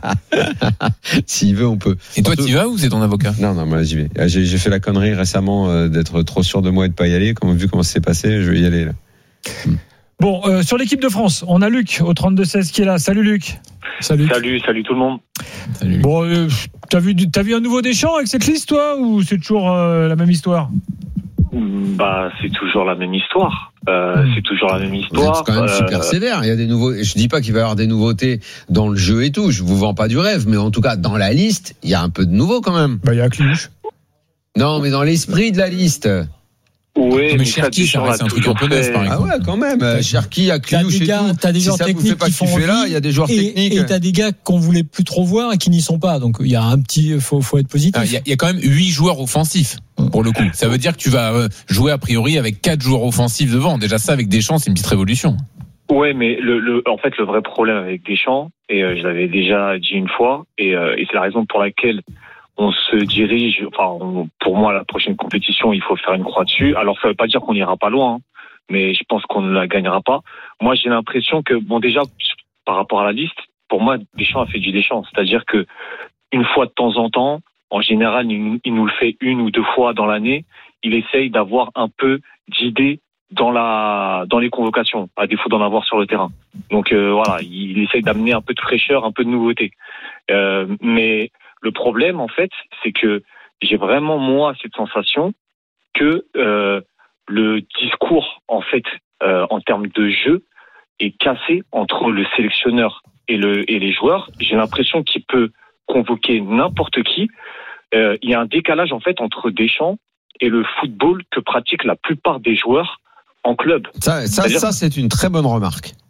S'il veut, on peut. Et toi, Surtout- t'y vas ou c'est ton avocat? Non, non, moi j'y vais. J'ai, j'ai fait la connerie récemment euh, d'être trop sûr de moi et de pas y aller. Comme vu comment ça s'est passé, je vais y aller là. Bon, euh, sur l'équipe de France, on a Luc au trente-deux seize qui est là. Salut Luc. Salut. Salut, salut tout le monde. Salut. Bon, euh, t'as vu, du- t'as vu un nouveau Deschamps avec cette liste, toi, ou c'est toujours euh, la même histoire? Bah, c'est toujours la même histoire. Euh, Hmm. C'est toujours la même Vous histoire. êtes quand même Euh, super sévère. Il y a des nouveaux. Je dis pas qu'il va y avoir des nouveautés dans le jeu et tout. Je vous vends pas du rêve, mais en tout cas dans la liste, il y a un peu de nouveau quand même. Bah, il y a Cliouche. Non, mais dans l'esprit de la liste. Ouais, Mais mais Cherki, ça Deschamps reste l'a un truc toujours un peu neuf, fait. par Ah exemple. ouais, quand même. Euh, Cherki, à T'as Cliouche des et gars, tout. t'as des Si joueurs ça vous fait techniques pas qui font kiffer là, envie, il y a des joueurs et, techniques. et t'as des gars qu'on voulait plus trop voir et qui n'y sont pas. Donc il y a un petit, faut, faut être positif. Ah, Il y, a- il y a quand même huit joueurs offensifs pour le coup. Ça veut dire que tu vas euh, jouer a priori avec quatre joueurs offensifs devant. Déjà ça avec Deschamps, c'est une petite révolution. Ouais, mais le, le, en fait, le vrai problème avec Deschamps, et euh, je l'avais déjà dit une fois, et, euh, et c'est la raison pour laquelle on se dirige, enfin, on- pour moi, la prochaine compétition, il faut faire une croix dessus. Alors, ça veut pas dire qu'on n'ira pas loin, hein, mais je pense qu'on ne la gagnera pas. Moi, j'ai l'impression que, bon, déjà, par rapport à la liste, pour moi, Deschamps a fait du Deschamps. C'est-à-dire que, une fois de temps en temps, en général, il, nous- il nous le fait une ou deux fois dans l'année, il essaye d'avoir un peu d'idées dans la dans les convocations, à défaut d'en avoir sur le terrain. Donc euh, voilà, il, il essaye d'amener un peu de fraîcheur, un peu de nouveauté. Euh, mais le problème, en fait, c'est que j'ai vraiment moi cette sensation que euh, le discours, en fait, euh, en termes de jeu, est cassé entre le sélectionneur et le et les joueurs. J'ai l'impression qu'il peut convoquer n'importe qui. Euh, il y a un décalage, en fait, entre Deschamps et le football que pratiquent la plupart des joueurs en club. Ça, ça, C'est-à-dire- ça, c'est une très bonne remarque.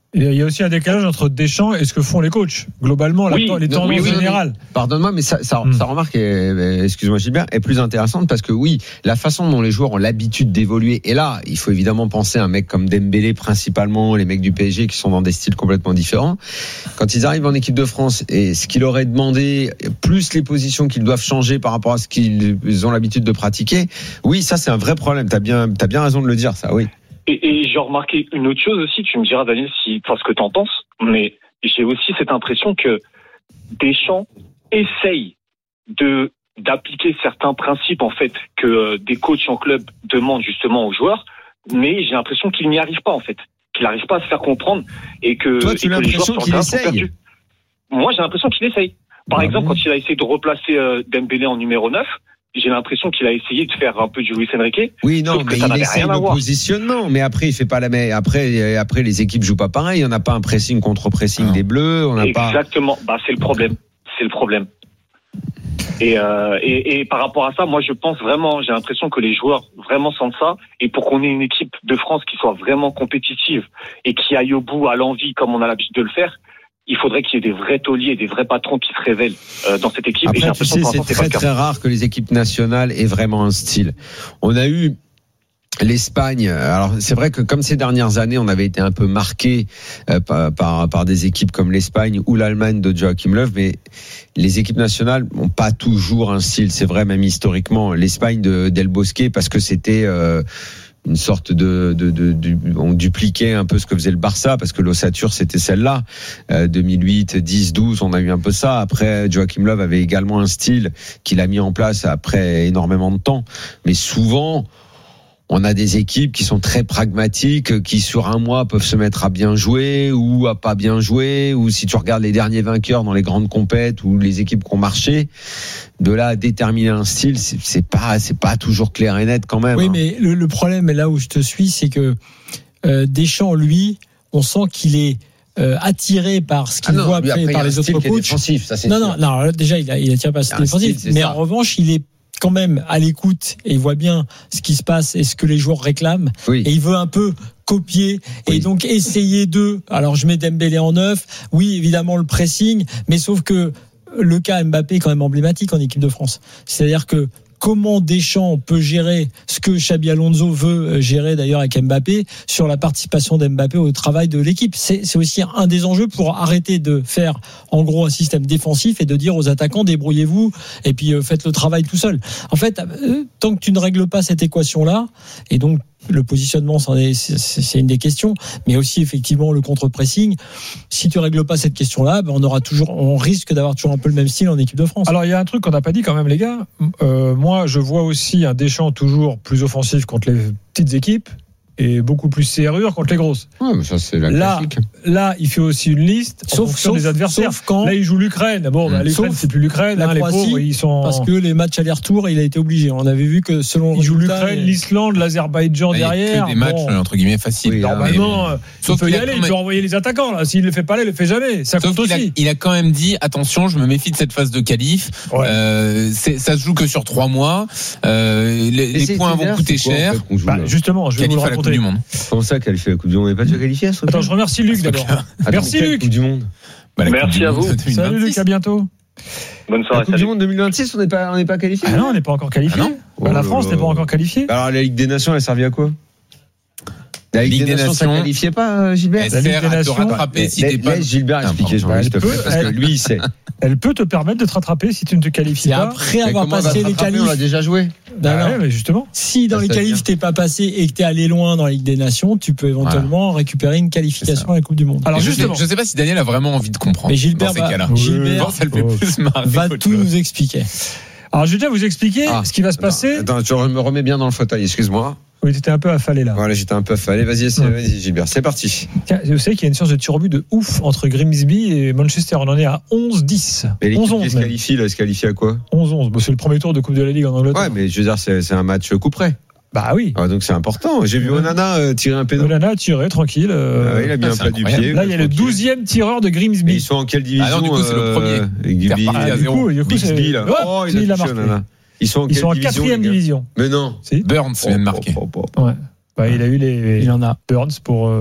Il y a aussi un décalage entre Deschamps et ce que font les coachs. Globalement, oui, la, les non, tendances oui, oui, générales. Pardonne-moi, mais ça, ça, Hmm. ça remarque, est, excuse-moi Gilbert, est plus intéressante parce que oui, la façon dont les joueurs ont l'habitude d'évoluer, et là, il faut évidemment penser à un mec comme Dembélé principalement, les mecs du P S G qui sont dans des styles complètement différents. Quand ils arrivent en équipe de France et ce qu'il aurait demandé, plus les positions qu'ils doivent changer par rapport à ce qu'ils ont l'habitude de pratiquer, oui, ça c'est un vrai problème. T'as bien, t'as bien raison de le dire, ça, oui. Et, et j'ai remarqué une autre chose aussi, tu me diras Daniel si, enfin, ce que t'en penses, mais j'ai aussi cette impression que Deschamps essaye de d'appliquer certains principes en fait que euh, des coachs en club demandent justement aux joueurs, mais j'ai l'impression qu'il n'y arrive pas en fait, qu'il n'arrive pas à se faire comprendre et que, Toi, tu et as que les joueurs l'impression sur le qu'il terrain sont essaye. perdus. Moi, j'ai l'impression qu'il essaye. Par Ah exemple, bon quand il a essayé de replacer euh, Dembélé en numéro neuf, j'ai l'impression qu'il a essayé de faire un peu du Luis Enrique. Oui, non, sauf que mais ça il n'avait essaye rien à le voir. positionnement, mais après il fait pas la même. Après, après les équipes jouent pas pareil. On n'a pas un pressing contre pressing Non. des Bleus. On n'a pas. Exactement. Bah, c'est le problème. C'est le problème. Et, euh, et, et par rapport à ça, moi, je pense vraiment, j'ai l'impression que les joueurs vraiment sentent ça. Et pour qu'on ait une équipe de France qui soit vraiment compétitive et qui aille au bout à l'envie, comme on a l'habitude de le faire, il faudrait qu'il y ait des vrais tauliers, des vrais patrons qui se révèlent euh, dans cette équipe. et j'ai Après, tu l'impression sais, que pour c'est l'instant, très pas le cas. très rare que les équipes nationales aient vraiment un style. On a eu l'Espagne. Alors c'est vrai que comme ces dernières années, on avait été un peu marqué euh, par, par par des équipes comme l'Espagne ou l'Allemagne de Joachim Löw, mais les équipes nationales n'ont pas toujours un style. C'est vrai, même historiquement, l'Espagne de Del Bosque, parce que c'était euh, une sorte de, de, de, de, on dupliquait un peu ce que faisait le Barça, parce que l'ossature c'était celle-là. Euh, deux mille huit, dix, douze, on a eu un peu ça. Après, Joachim Löw avait également un style qu'il a mis en place après énormément de temps. Mais souvent, on a des équipes qui sont très pragmatiques, qui sur un mois peuvent se mettre à bien jouer ou à pas bien jouer, ou si tu regardes les derniers vainqueurs dans les grandes compètes ou les équipes qui ont marché, de là à déterminer un style, c'est, c'est pas, c'est pas toujours clair et net quand même. Oui, hein. mais le, le problème, et là où je te suis, c'est que euh, Deschamps, lui, on sent qu'il est euh, attiré par ce qu'il Ah non, voit lui, après, après, par il y a les un style autres qui est coachs. défensif, ça, c'est non, sûr. non, non, déjà, il, a, il attire pas ce Il y a un défensif, style, c'est mais ça. en revanche, il est quand même à l'écoute et il voit bien ce qui se passe et ce que les joueurs réclament. Oui. Et il veut un peu copier Oui. et donc essayer de. Alors, je mets Dembélé en neuf. Oui, évidemment, le pressing, mais sauf que le cas Mbappé est quand même emblématique en équipe de France. C'est-à-dire que comment Deschamps peut gérer ce que Xabi Alonso veut gérer d'ailleurs avec Mbappé sur la participation d'Mbappé au travail de l'équipe. C'est, c'est aussi un des enjeux pour arrêter de faire en gros un système défensif et de dire aux attaquants débrouillez-vous et puis euh, faites le travail tout seul. En fait, euh, tant que tu ne règles pas cette équation-là, et donc le positionnement, c'en est, c'est, c'est une des questions, mais aussi effectivement le contre-pressing. Si tu règles pas cette question-là, ben on aura toujours, on risque d'avoir toujours un peu le même style en équipe de France. Alors il y a un truc qu'on n'a pas dit quand même, les gars. Euh, moi, je vois aussi un Deschamps toujours plus offensif contre les petites équipes et beaucoup plus serrure contre les grosses. Ouais, mais ça c'est la Là, classique. là, il fait aussi une liste en Sauf- fonction sauf- des adversaires. sauf quand- Là, il joue l'Ukraine. Bon, bah, l'Ukraine, Sauf c'est plus l'Ukraine. la hein, les Croatie, pauvres, ils sont. parce que les matchs aller-retour, il a été obligé. On avait vu que selon il joue le résultat, l'Ukraine, et- l'Islande, l'Azerbaïdjan Il y a derrière. que des matchs Bon, entre guillemets faciles. Oui, normalement, euh, il Sauf peut y qu'il a aller. quand Il même- peut envoyer les attaquants. Là, s'il le fait pas là, il le fait jamais. Ça Sauf compte qu'il a, aussi. il a quand même dit attention, je me méfie de cette phase de qualif. Ouais. Euh, c'est, ça se joue que sur trois mois. Euh, les, Et les c'est points hiver, vont coûter c'est quoi, en cher. fait, qu'on joue, Bah, là justement, je vais vous Qualif le à la Coupe raconter. du Monde. Comment ça qu'elle fait la Coupe du Monde? On n'est pas déjà qualifié à ce truc? Attends, je remercie Luc d'abord. Merci quelle Luc. Coupe du Monde. Bah, la Merci Coupe du à Monde vous. de deux mille Salut vingt-six. Luc, à bientôt. Bonne La soirée, Coupe du salut. Monde deux mille vingt-six, on n'est pas, on n'est pas qualifié? Ah non, on n'est pas encore qualifié. Ah non Bah, la Oh France là n'est pas là. encore qualifiée. Alors la Ligue des Nations, elle servait à quoi? La Ligue, des, Nations, ça qualifiait pas, euh, Gilbert? Elle La Ligue sert des à te Nations, rattraper si Laisse- t'es pas. laisse Gilbert expliquer, Ah, Jean-Louis, s'il te elle plaît, peut- parce que elle- lui, il sait. Elle peut te permettre de te rattraper si tu ne te qualifies C'est pas. après Mais avoir comment on va passé se les rattraper? qualifs. On l'a déjà joué. Non, Bah non. ouais, mais justement. Si dans Ça, les ça qualifs vient. t'es pas passé et que t'es allé loin dans la Ligue des Nations, tu peux éventuellement récupérer une qualification à la Coupe du Monde. Alors Et je, sais, justement, je sais pas si Daniel a vraiment envie de comprendre. Mais Gilbert dans ces va- cas-là. Gilbert Bon, ça le fait Oh. plus marrer. va qu'autre tout chose. nous expliquer. alors je vais déjà vous expliquer Ah, ce qui va se passer. Attends, attends, je me remets bien dans le fauteuil, excuse-moi. Oui, tu étais un peu affalé là. Voilà, j'étais un peu affalé. Vas-y, c'est- Ouais. vas-y, Gilbert, c'est parti. Tiens, vous savez qu'il y a une séance de tir au but de ouf entre Grimsby et Manchester. On en est à onze dix. Mais l'équipe onze qui onze se même. qualifie, là, elle se qualifie à quoi? onze onze. Bon, c'est le premier tour de Coupe de la Ligue en Angleterre. Ouais, mais je veux dire, c'est c'est un match coup près. Bah oui. Ah, donc c'est important. J'ai vu Ouais. Onana euh, tirer un pénal. Onana a tiré tranquille. euh, Ah, il a mis Ah, un c'est plat du incroyable. pied. Là, il y a le tranquille. douzième tireur de Et Grimsby. ils sont en quelle division? Ah non, du coup, c'est le premier. euh, Il est Grimsby, reparti à Du zéro. coup, du coup, c'est- Bixby, là. Hop, Oh, il a il a touché marqué. Onana. Ils sont en Ils quelle sont en division, quatrième les gars? division. Mais non. Si. Burns vient de marquer. Oh, oh, oh, oh. Ouais. Bah, il a eu les Il en a. Burns pour euh,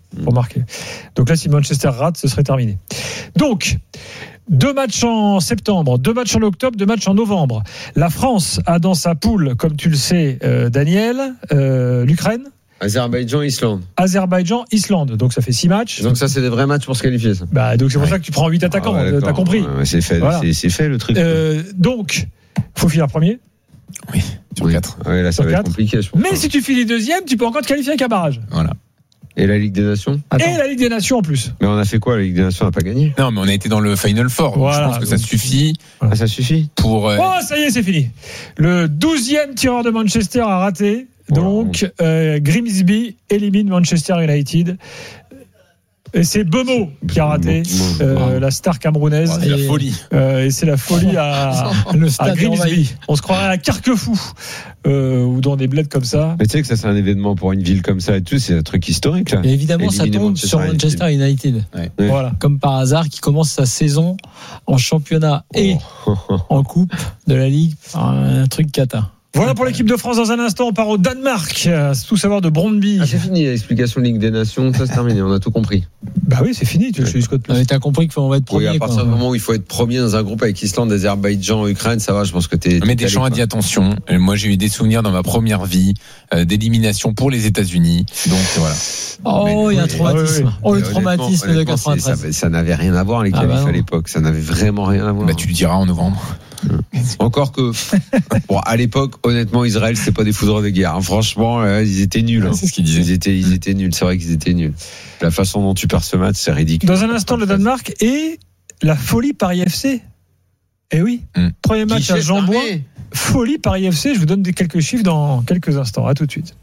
pour marquer. Donc là, si Manchester rate, ce serait terminé. Donc, deux matchs en septembre, deux matchs en octobre, deux matchs en novembre. La France a dans sa poule, comme tu le sais, euh, Daniel, euh, l'Ukraine. Azerbaïdjan, Islande. Azerbaïdjan, Islande. Donc ça fait six matchs. Donc ça, c'est des vrais matchs pour se qualifier, ça. Bah, donc c'est pour ouais. ça que tu prends huit attaquants. Ah ouais, t'as compris. Ouais, c'est fait, voilà. c'est, c'est fait le truc. Euh, donc, faut finir premier. Oui, sur oui. quatre. Ouais, là, ça sur va quatre. être compliqué, je pense. Mais si tu finis deuxième, tu peux encore te qualifier avec un barrage. Voilà. Et la Ligue des Nations. Attends. Et la Ligue des Nations en plus. Mais on a fait quoi, la Ligue des Nations n'a pas gagné? Non, mais on a été dans le Final Four. Voilà, je pense que ça suffit. Ah, ça suffit pour. Euh... Oh, ça y est, c'est fini. Le douzième tireur de Manchester a raté. Donc, oh, euh, Grimsby élimine Manchester United. Et c'est Bemo qui a raté, euh, la star camerounaise. Oh, c'est et, la folie. Euh, et c'est la folie à, à Grimsby. On se croirait à Carquefou, euh, ou dans des bleds comme ça. Mais tu sais que ça, c'est un événement pour une ville comme ça et tout, c'est un truc historique, là. Et évidemment, éliminer ça tombe Manchester sur Manchester United. United. Ouais. Ouais. Voilà. Comme par hasard, qui commence sa saison en championnat et oh. en coupe de la Ligue. Un truc cata. Voilà pour l'équipe de France. Dans un instant, on part au Danemark. C'est tout savoir de Brøndby. Ah, c'est fini l'explication de Ligue des Nations. Ça, c'est terminé. On a tout compris. Bah oui, c'est fini. Tu veux jusqu'au de place. Mais t'as compris qu'il faut en être premier. Oui, à partir quoi. du moment où il faut être premier dans un groupe avec Islande, Azerbaïdjan, Ukraine, ça va. Je pense que t'es. Mais Deschamps a dit attention. Moi, j'ai eu des souvenirs dans ma première vie euh, d'élimination pour les États-Unis. Donc voilà. Oh, il y a un traumatisme. Oui, oui. Oh, le traumatisme de quatre-vingt-treize. Ça, ça n'avait rien à voir les qualifs ah bah à l'époque. Ça n'avait vraiment rien à voir. Bah, tu le diras en novembre. Encore que, bon, à l'époque, honnêtement, Israël, c'était pas des foudres de guerre. Hein. Franchement, euh, ils étaient nuls. Hein. C'est ce qu'ils disaient. Ils étaient, ils étaient nuls. C'est vrai qu'ils étaient nuls. La façon dont tu perds ce match, c'est ridicule. Dans un instant, le Danemark et la folie Paris F C. Eh oui. Mm. Premier match Guichet à Jean-Bois. Folie Paris F C. Je vous donne des quelques chiffres dans quelques instants. À tout de suite.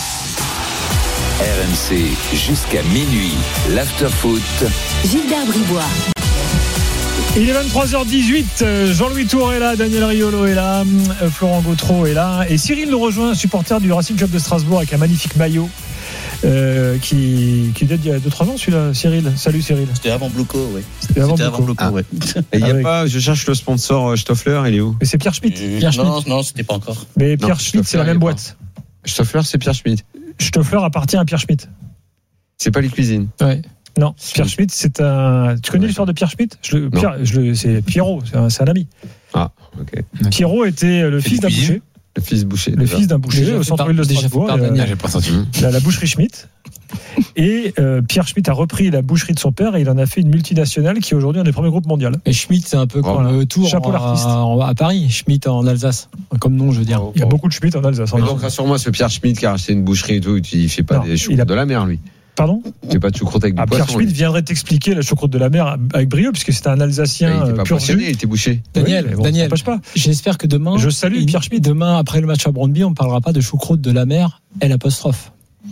R M C jusqu'à minuit. L'after-foot. Gilbert Bribois. Il est vingt-trois heures dix-huit, Jean-Louis Tour est là, Daniel Riolo est là, Florent Gautreau est là, et Cyril nous rejoint, supporter du Racing Club de Strasbourg avec un magnifique maillot euh, qui, qui date d'il y a deux trois ans celui-là, Cyril. Salut Cyril. C'était avant Blouco, oui. C'était avant Blouco, ah. ouais. Et il y a Avec... pas, je cherche le sponsor Stoffler, il est où? Mais c'est Pierre Schmitt. Euh, Pierre non, Schmitt. non, c'était pas encore. Mais Pierre non, Schmitt, c'est la même boîte. Stoffler, c'est Pierre Schmitt. Stoffler appartient à Pierre Schmitt. C'est pas les cuisines. Ouais. Non, Pierre Schmitt, c'est un. Tu connais ouais. l'histoire de Pierre Schmitt? je le... Pierre, je le... C'est Pierrot, c'est un... c'est un ami. Ah, ok. Pierrot était le fils d'un boucher. Le fils boucher. Le fils d'un boucher déjà au centre-ville de Strasbourg. Euh, j'ai pas entendu. La, la boucherie Schmitt. Et euh, Pierre Schmitt a repris la boucherie de son père et il en a fait une multinationale qui est aujourd'hui un des premiers groupes mondiaux. Et Schmitt, c'est un peu voilà. comme le tour Chapeau l'artiste. À, à Paris, Schmitt en Alsace, comme nom, je veux dire. Il y a beaucoup de Schmitt en Alsace. Mais donc, rassure-moi, ce Pierre Schmitt qui a acheté une boucherie et tout, il fait pas non, des choucroutes a... de la mer, lui. Pardon? C'est pas de choucroute avec du ah, poisson. Pierre Schmitt viendrait t'expliquer la choucroute de la mer avec brio, puisque c'était un Alsacien. Il était pas pur passionné, jus. il était bouché. Daniel, oui, bon, Daniel, pas. J'espère que demain. Je salue il, Pierre Schmitt. Demain, après le match à Brøndby, on ne parlera pas de choucroute de la mer, L apostrophe.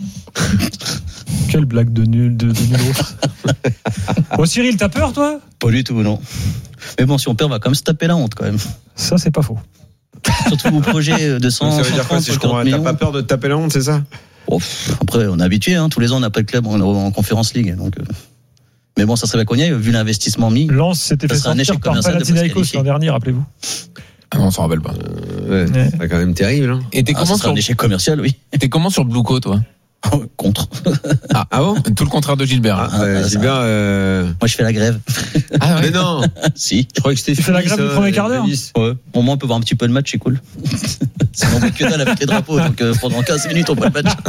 Quelle blague de nul, de, de nul autre. Bon, Cyril, t'as peur, toi? Pas du tout, non. Mais bon, si on perd, on va quand même se taper la honte, quand même. Ça, c'est pas faux. Surtout vos projets de cent. Ça veut dire quoi, si je comprends? T'as pas peur de te taper la honte, c'est ça? Oh, pff, après, on est habitué, hein. Tous les ans, on n'a pas de club en, en Conférence League. Donc, euh... Mais bon, ça serait Cognac, vu l'investissement mis. Lens s'était fait sortir par Panathinaikos l'an dernier, rappelez-vous. Ah non, on s'en rappelle pas. Euh, ouais, ouais. C'est quand même terrible. Hein. Et t'es ah, comment sur un échec commercial, oui. T'es comment sur Blouco, toi? Contre. Ah, ah bon? Tout le contraire de Gilbert. Ah, euh, Gilbert, euh... moi je fais la grève. Ah ouais. Mais non. Si. Je croyais que c'était. Tu fais la grève du premier quart d'heure. Ouais. Au moins on peut voir un petit peu le match, c'est cool. Sinon on voit que dalle avec les drapeaux, donc euh, pendant quinze minutes on voit le match.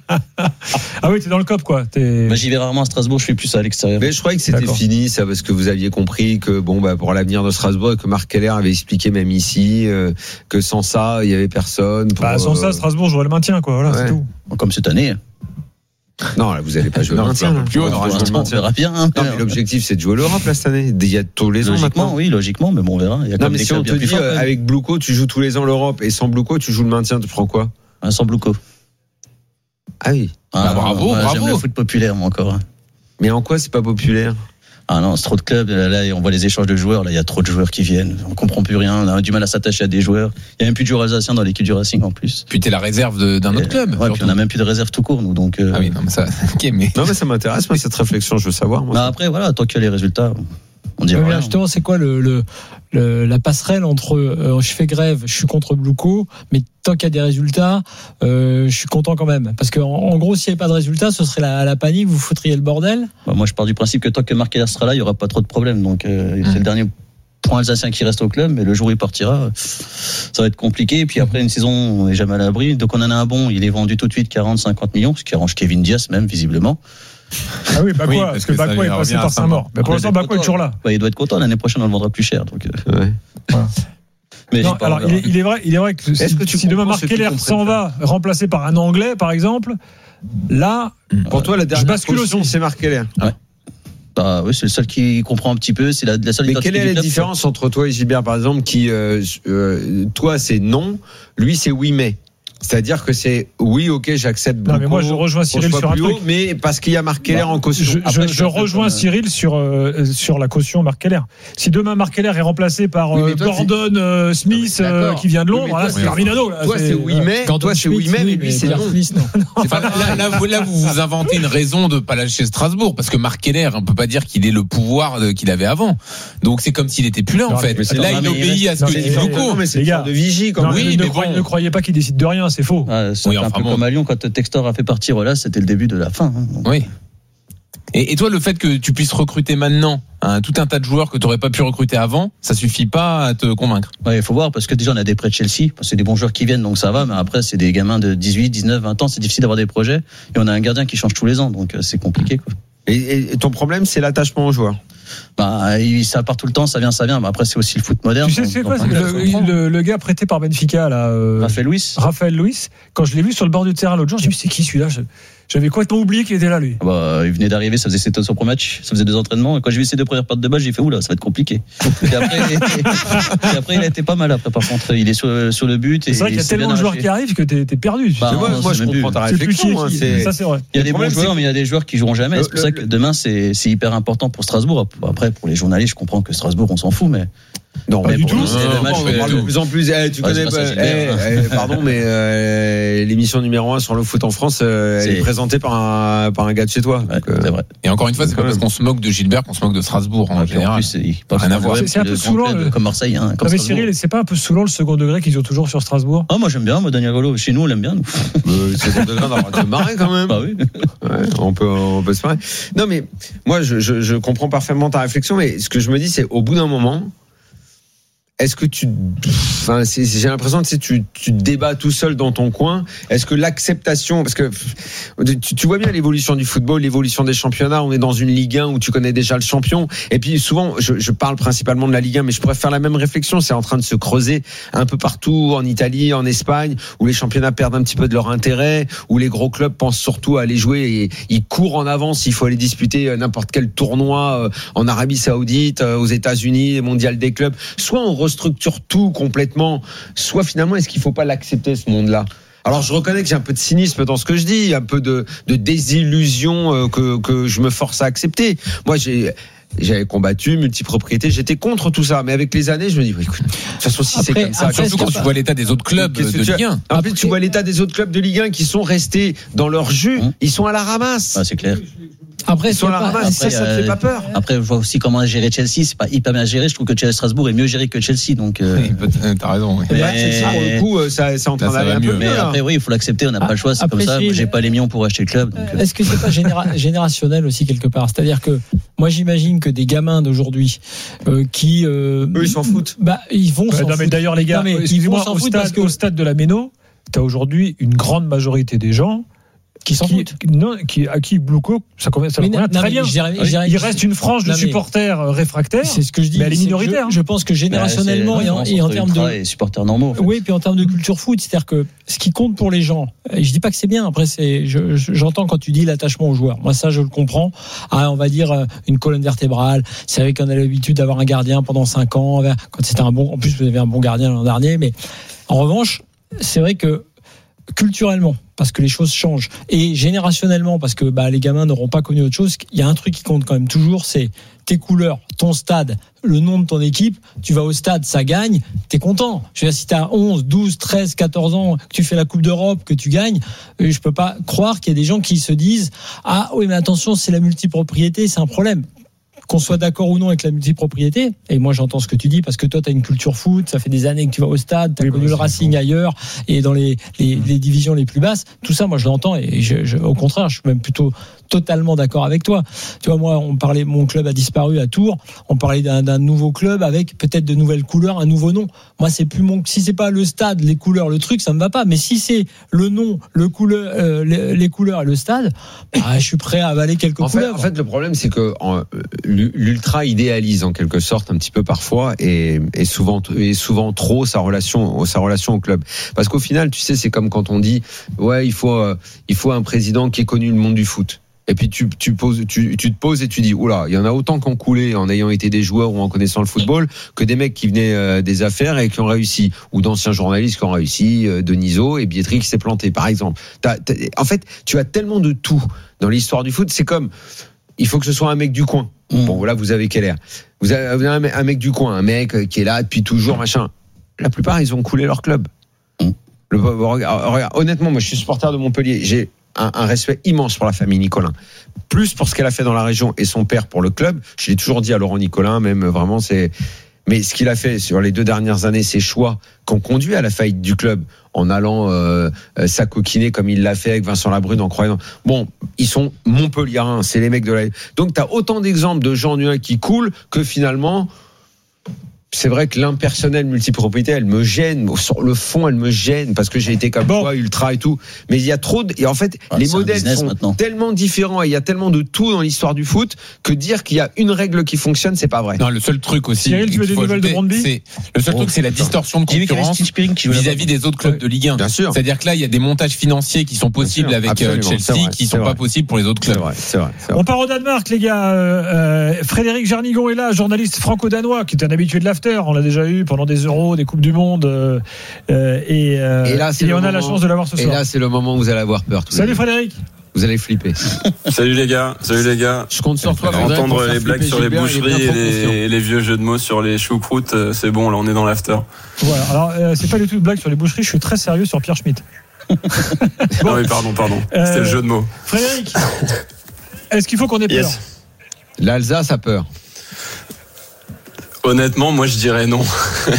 Ah oui, t'es dans le C O P quoi. T'es... Bah, j'y vais rarement à Strasbourg, je fais plus ça à l'extérieur. Mais je croyais que c'était D'accord. fini, ça, parce que vous aviez compris que bon bah pour l'avenir de Strasbourg, et que Marc Keller avait expliqué même ici euh, que sans ça il y avait personne. Pour, bah sans ça Strasbourg jouerait le maintien quoi. Voilà, ouais. C'est tout. Comme cette année. Non, là, vous n'allez pas jouer le maintien. Plus haut, on aura joué le maintien. On verra bien. Hein, non, mais l'objectif, c'est de jouer l'Europe, là, cette année. Il y a tous les ans maintenant. Oui, logiquement, mais bon, on verra. Il y a non, mais si on te dit, fort, euh, avec Blouco, tu joues tous les ans l'Europe, et sans Blouco, tu joues le maintien, tu prends quoi? ah, Sans Blouco. Ah oui. Ah, bah, bravo, ouais, bravo. J'aime le foot populaire, moi, encore. Mais en quoi c'est pas populaire? Ah non, c'est trop de clubs. Là, on voit les échanges de joueurs. Là, il y a trop de joueurs qui viennent. On comprend plus rien. On a du mal à s'attacher à des joueurs. Il y a même plus de joueurs alsaciens dans l'équipe du Racing en plus. Puis t'es la réserve de, d'un et, autre club. Ouais, puis on a même plus de réserve tout court, nous. Donc. Euh... Ah oui, non mais ça. Okay, mais... Non mais ça m'intéresse, moi cette réflexion, je veux savoir. Moi, bah après, voilà, tant qu'il y a les résultats. On dirait Oui, rien. justement, c'est quoi le, le, le la passerelle entre euh, je fais grève, je suis contre Bluco, mais tant qu'il y a des résultats, euh, je suis content quand même. Parce qu'en en gros, s'il n'y avait pas de résultats, ce serait la, la panique, vous foutriez le bordel. Bah, moi, je pars du principe que tant que Marc Keller sera là, il y aura pas trop de problèmes. Donc, euh, c'est le dernier point alsacien qui reste au club, mais le jour où il partira, ça va être compliqué. Et puis après, une saison, on n'est jamais à l'abri. Donc, on en a un bon, il est vendu tout de suite quarante, cinquante millions, ce qui arrange Kevin Diaz même, visiblement. Ah oui, Bakwa, Oui, parce parce que que ça Bakwa est lui passé revient par à Saint-Maur. Mais pour l'instant, Bakwa est toujours là. Bah, il doit être content. L'année prochaine, on le vendra plus cher. Donc, euh... Ouais. Voilà. Mais Non, j'ai pas alors envie, il est, il est vrai, il est vrai que Est-ce si, que tu si demain comprends Marc ceux qui Keller comprennent s'en va, remplacé par un Anglais, par exemple, là, Pour toi, la je dernière bascule caution, aussi. c'est Marc Keller. Bah oui, c'est le seul qui comprend un petit peu. C'est la, la seule Mais identité quelle est du la club, différence entre toi et Gilbert, par exemple, qui, euh, euh, toi, c'est non, lui, c'est oui, mais. C'est-à-dire que c'est oui, ok, j'accepte. Non, mais Bluco, moi, je rejoins qu'on Cyril soit sur un plus truc. haut, mais parce qu'il y a Marc Keller en caution. Je, Après, je, suis je un peu rejoins comme, Cyril sur, euh, sur la caution Marc Keller. Si demain Marc Keller est remplacé par Oui, mais euh, toi, Gordon euh, Smith Ah oui, euh, d'accord. qui vient de Oui, Londres, mais là, toi, c'est c'est- Terminado. Là, Toi, c'est oui, mais. Toi, c'est oui, mais, mais lui, c'est non. C'est pas- là, là, vous, là, vous vous inventez une raison de pas lâcher Strasbourg, parce que Marc Keller, on peut pas dire qu'il ait le pouvoir de- qu'il avait avant. Donc c'est comme s'il était plus là, en Non, fait. mais c'est- Là, non, il mais obéit à ce non, que mais dit c'est- Bluco. non, mais c'est une les sorte gars. de vigie, comme Non, oui, ne, mais croyez, bon. ne croyez pas qu'il décide de rien, c'est faux. Ah, c'est Oui, un enfin peu bon. comme à Lyon, quand Textor a fait partir, là, c'était le début de la fin. hein. Oui. Et, et toi, le fait que tu puisses recruter maintenant hein, tout un tas de joueurs que tu n'aurais pas pu recruter avant, ça suffit pas à te convaincre. Ouais, il faut voir, parce que déjà, on a des prêts de Chelsea. C'est des bons joueurs qui viennent, donc ça va. Mais après, c'est des gamins de dix-huit, dix-neuf, vingt ans. C'est difficile d'avoir des projets. Et on a un gardien qui change tous les ans, donc euh, c'est compliqué, quoi. Et, et- et ton problème, c'est l'attachement aux joueurs. Bah, il- ça part tout le temps, ça vient, ça vient. Mais après, c'est aussi le foot moderne. Tu sais, donc- c'est quoi donc, c'est on le, comprend. le, le gars prêté par Benfica, là. euh, Raphaël Luis. Raphaël Luis. Quand je l'ai vu sur le bord du terrain l'autre jour, je me suis dit, c'est qui celui-là Je- J'avais complètement oublié qu'il était là, lui. Bah, il venait d'arriver, ça faisait ses son premier match, ça faisait deux entraînements. Et quand j'ai vu ces deux premières parties de balle, j'ai fait oula, ça va être compliqué. Et après, et après, il a été pas mal. Après, par contre, il est sur, sur le but. C'est vrai qu'il y a tellement de joueurs qui arrivent que t'es t'es perdu. Bah, moi, non, moi, c'est je même comprends plus. ta C'est plus qui réflexion. est hein, qui. c'est- Ça, c'est vrai. Il y a des Le bons problème, joueurs, c'est mais il y a des joueurs qui joueront jamais. Le- C'est pour ça le- que demain, c'est c'est hyper important pour Strasbourg. Après, pour les journalistes, je comprends que Strasbourg, on s'en fout, mais. Non, Pas mais du pour tout. nous, c'est Non, le match, non, on pas parle du de tout. plus en plus. Eh, tu Ouais, connais c'est pas. pas ça, Gilbert. eh, eh, pardon, mais euh, l'émission numéro un sur le foot en France, euh, elle C'est- est présentée par un par un gars de chez toi. Ouais, Donc, euh, c'est vrai. Et encore une fois, c'est pas quand parce même. qu'on se moque de Gilbert qu'on se moque de Strasbourg en Et puis, en général. plus, c'est- ils pensent Rien à que voir. le C'est- c'est un le peu grand saoulant, club le- comme Marseille. Hein, comme Non, mais Strasbourg. Cyril, c'est pas un peu saoulant le second degré qu'ils ont toujours sur Strasbourg Ah, moi, j'aime bien, moi, Daniel Golo. Chez nous, on l'aime bien, nous. euh, c'est bon degré d'avoir de se marrer quand même. Bah oui. Ouais, on peut on peut se marrer. Non, mais moi, je, je, je comprends parfaitement ta réflexion, mais ce que je me dis, c'est au bout d'un moment. Est-ce que tu, enfin, c'est- j'ai l'impression que tu, tu te débats tout seul dans ton coin. Est-ce que l'acceptation, parce que tu, tu vois bien l'évolution du football, l'évolution des championnats. On est dans une Ligue un où tu connais déjà le champion. Et puis souvent, je, je parle principalement de la Ligue un, mais je pourrais faire la même réflexion. C'est en train de se creuser un peu partout, en Italie, en Espagne, où les championnats perdent un petit peu de leur intérêt, où les gros clubs pensent surtout à aller jouer et ils courent en avance. Il faut aller disputer n'importe quel tournoi euh, en Arabie Saoudite, euh, aux États-Unis, mondial des clubs. Soit on restructure tout complètement, soit finalement est-ce qu'il faut pas l'accepter, ce monde-là? Alors je reconnais que j'ai un peu de cynisme dans ce que je dis, un peu de, de désillusion euh, que, que je me force à accepter. Moi j'ai j'avais combattu multipropriété, j'étais contre tout ça, mais avec les années je me dis bah, écoute, de toute façon si c'est Après- comme ça, après, Surtout quand tu vois l'état des autres clubs de Qu'est-ce que tu Ligue as- un. En plus, tu vois l'état des autres clubs de Ligue un qui sont restés dans leur jus, Hum. ils sont à la ramasse. Ah, c'est clair. Après, Ils sont à la c'est pas- ramasse, ça, ça te euh, fait pas peur. Après, je vois aussi comment gérer Chelsea. C'est pas hyper bien géré. Je trouve que Chelsea Strasbourg est mieux géré que Chelsea. Donc, euh, Oui, peut- T'as raison. oui. Et là, Mais- Chelsea, pour le coup, euh, ça, c'est en train Là, ça d'aller va un peu mieux. mieux. mais là. après, oui, il faut l'accepter. On n'a pas le choix. C'est comme Après, ça. Gilles- J'ai pas les millions pour acheter le club. donc, euh, Est-ce que c'est pas généra- générationnel aussi quelque part? C'est-à-dire que moi j'imagine que des gamins d'aujourd'hui euh, qui euh, Eux, ils s'en foutent. bah ils vont Ouais, s'en Non, mais foutre. d'ailleurs, les gars, Non, mais ils excusez-moi, vont s'en au foutre parce stade, que- au stade de la Méno, t'as aujourd'hui une grande majorité des gens Qui s'en foutent. non, qui, à qui Bluco, ça convient, ça Mais convient non, très mais bien. je dirais- je dirais- Il reste une frange de Non, mais- supporters euh, réfractaires. C'est ce que je dis. Mais elle est c'est que minoritaire, Je, hein. je pense que générationnellement bah, c'est et la en, différence et en entre termes ultra de et supporters normaux. en fait. oui, puis en termes de culture foot, c'est-à-dire que ce qui compte pour les gens, et je dis pas que c'est bien, après c'est, je, je- j'entends quand tu dis l'attachement aux joueurs. Moi ça je le comprends. Ah, on va dire euh, une colonne vertébrale. C'est vrai qu'on a l'habitude d'avoir un gardien pendant cinq ans. Quand c'était un bon, en plus vous avez un bon gardien l'an dernier, mais en revanche, c'est vrai que culturellement, parce que les choses changent, et générationnellement, parce que bah, les gamins n'auront pas connu autre chose, il y a un truc qui compte quand même toujours, c'est tes couleurs, ton stade, le nom de ton équipe. Tu vas au stade, ça gagne, t'es content. Je veux dire, si t'as onze, douze, treize, quatorze ans, que tu fais la Coupe d'Europe, que tu gagnes, euh, je peux pas croire qu'il y a des gens qui se disent « Ah oui, mais attention, c'est la multipropriété, c'est un problème ». qu'on soit d'accord ou non avec la multipropriété, et moi j'entends ce que tu dis parce que toi tu as une culture foot, ça fait des années que tu vas au stade, tu as oui, connu le Racing bon. ailleurs et dans les, les, les divisions les plus basses, tout ça moi je l'entends et je, je, au contraire je suis même plutôt totalement d'accord avec toi. Tu vois, moi, on parlait, mon club a disparu à Tours, on parlait d'un, d'un nouveau club avec peut-être de nouvelles couleurs, un nouveau nom. Moi, c'est plus mon, si c'est pas le stade, les couleurs, le truc, ça me va pas. Mais si c'est le nom, le couleur, euh, les, les couleurs et le stade, bah, je suis prêt à avaler quelques en couleurs. Fait, en fait, le problème, c'est que en, l'ultra idéalise en quelque sorte un petit peu parfois et, et souvent, et souvent trop sa relation, sa relation au club. Parce qu'au final, tu sais, c'est comme quand on dit, ouais, il faut, euh, il faut un président qui ait connu le monde du foot. Et puis tu, tu, poses, tu, tu te poses et tu dis, oula, il y en a autant qui ont coulé en ayant été des joueurs ou en connaissant le football que des mecs qui venaient euh, des affaires et qui ont réussi, ou d'anciens journalistes qui ont réussi, euh, Denisot et Bietri qui s'est planté, par exemple. T'as, t'as, en fait, tu as tellement de tout dans l'histoire du foot. C'est comme, il faut que ce soit un mec du coin. Mmh. Bon, voilà, vous avez quel air. Vous avez un mec du coin, un mec qui est là depuis toujours, machin. La plupart, ils ont coulé leur club. Mmh. Le, regarde, regarde, honnêtement, moi, je suis supporter de Montpellier. J'ai Un, un respect immense pour la famille Nicolin, plus pour ce qu'elle a fait dans la région et son père pour le club. Je l'ai toujours dit à Laurent Nicolin, même vraiment, c'est. Mais ce qu'il a fait sur les deux dernières années, ses choix qui ont conduit à la faillite du club, en allant euh, s'acoquiner comme il l'a fait avec Vincent Labrune, en croyant. Bon, ils sont Montpelliérains, c'est les mecs de la. Donc, t'as autant d'exemples de gens qui coulent que finalement. C'est vrai que l'impersonnel multipropriété, elle me gêne. Sur le fond, elle me gêne parce que j'ai été comme bon. toi, ultra et tout. Mais il y a trop de, et en fait, ah, les modèles sont maintenant. tellement différents et il y a tellement de tout dans l'histoire du foot que dire qu'il y a une règle qui fonctionne, c'est pas vrai. Non, le seul truc aussi. Cyril, tu veux des nouvelles de Brøndby ? C'est, le seul oh, truc, c'est la distorsion de concurrence vis-à-vis des autres clubs de Ligue un. Bien sûr. C'est-à-dire que là, il y a des montages financiers qui sont possibles avec Absolument, Chelsea, qui sont pas possibles pour les autres clubs. C'est vrai, c'est vrai, c'est vrai. On part au Danemark, les gars. Euh, Frédéric Jarnigon est là, journaliste franco-danois, qui est un habitué de l'after. On l'a déjà eu pendant des Euros, des Coupes du Monde, euh, et, euh, et, là, c'est et on moment, a la chance de l'avoir ce soir. Et là, c'est le moment où vous allez avoir peur. Salut Frédéric. Vous allez flipper. Salut les gars, salut les gars. Je compte sur toi. Entendre les blagues sur les boucheries et les, et les vieux jeux de mots sur les choucroutes, c'est bon, là on est dans l'after. Voilà, alors euh, c'est pas du tout une blague sur les boucheries, je suis très sérieux sur Pierre Schmitt. Bon. Ah oui, pardon, pardon. Euh, C'était le jeu de mots. Frédéric, est-ce qu'il faut qu'on ait peur ? Yes. L'Alsace a peur. Honnêtement, moi je dirais non.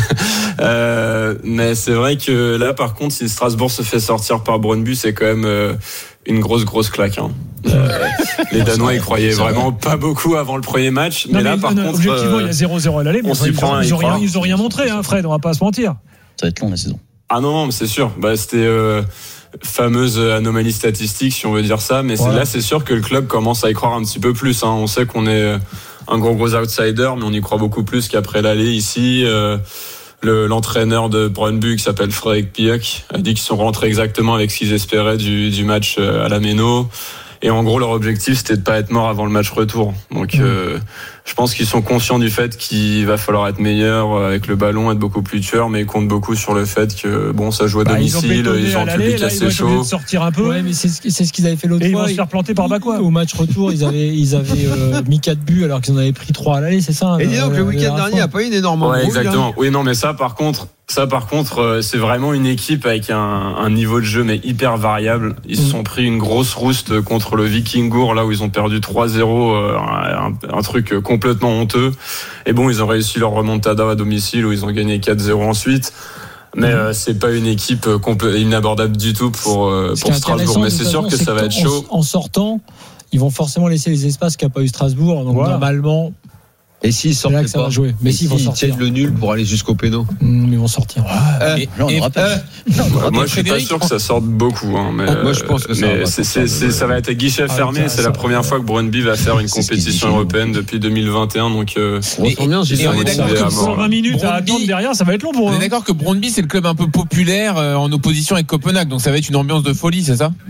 euh, mais c'est vrai que là, par contre, si Strasbourg se fait sortir par Brøndby, c'est quand même euh, une grosse, grosse claque. Hein. Euh, les Danois, ils croyaient vraiment pas beaucoup avant le premier match. Non, mais là, mais, par non, contre. Objectivement, euh, il y a zéro zéro à l'aller, mais ils n'ont ils, rien, ils ont rien montré, hein, Fred, on va pas se mentir. Ça va être long la saison. Ah non, non, mais c'est sûr. Bah, c'était. Euh, fameuse anomalie statistique, si on veut dire ça. Mais voilà. c'est, là, c'est sûr que le club commence à y croire un petit peu plus. Hein. On sait qu'on est un gros gros outsider, mais on y croit beaucoup plus qu'après l'aller ici. Euh, le, l'entraîneur de Brøndby, qui s'appelle Frédéric Piek, a dit qu'ils sont rentrés exactement avec ce qu'ils espéraient du, du match à la Méno. Et en gros, leur objectif, c'était de pas être mort avant le match retour. Donc, mmh. euh, je pense qu'ils sont conscients du fait qu'il va falloir être meilleur avec le ballon, être beaucoup plus tueur, mais ils comptent beaucoup sur le fait que, bon, ça joue à bah, domicile, ils ont, ils ont un public assez ils chaud. De sortir un peu. Ouais, mais c'est, c'est ce qu'ils avaient fait l'autre et fois. Ils vont se faire planter par bas, quoi. Au match retour, ils avaient, ils avaient euh, mis quatre buts alors qu'ils en avaient pris trois à l'aller, c'est ça? Et dis donc, le week-end dernier, il n'y a pas eu une énorme ouais, exactement. Oui, non, mais ça, par contre, Ça, par contre, c'est vraiment une équipe avec un, un niveau de jeu mais hyper variable. Ils se sont pris une grosse rouste contre le Vikingur, là où ils ont perdu trois zéro, un, un truc complètement honteux. Et bon, ils ont réussi leur remontada à domicile où ils ont gagné quatre zéro ensuite. Mais euh, c'est pas une équipe compl- inabordable du tout pour, euh, pour Strasbourg. Mais c'est sûr que ça va être chaud. En sortant, ils vont forcément laisser les espaces qu'a pas eu Strasbourg. Donc voilà. Normalement... Et s'ils sortent là que ça pas, va jouer. Mais s'ils si, tiennent le nul pour aller jusqu'au péno, mmh, ils vont sortir. Euh, et, non, et, euh, non, moi, je suis pas sûr que ça sorte beaucoup. Hein, mais, moi, je pense que ça, mais va c'est, c'est, c'est, ça va être à guichet ah, fermé. C'est, c'est la première fois que Brøndby va faire une compétition européenne depuis deux mille vingt et un. Donc, euh, et, et, bien, et on est d'accord que pour vingt minutes à attendre derrière, ça va être long pour eux. On est d'accord que Brøndby, c'est le club un peu populaire en opposition avec Copenhague. Donc, ça va être une ambiance de folie, c'est ça?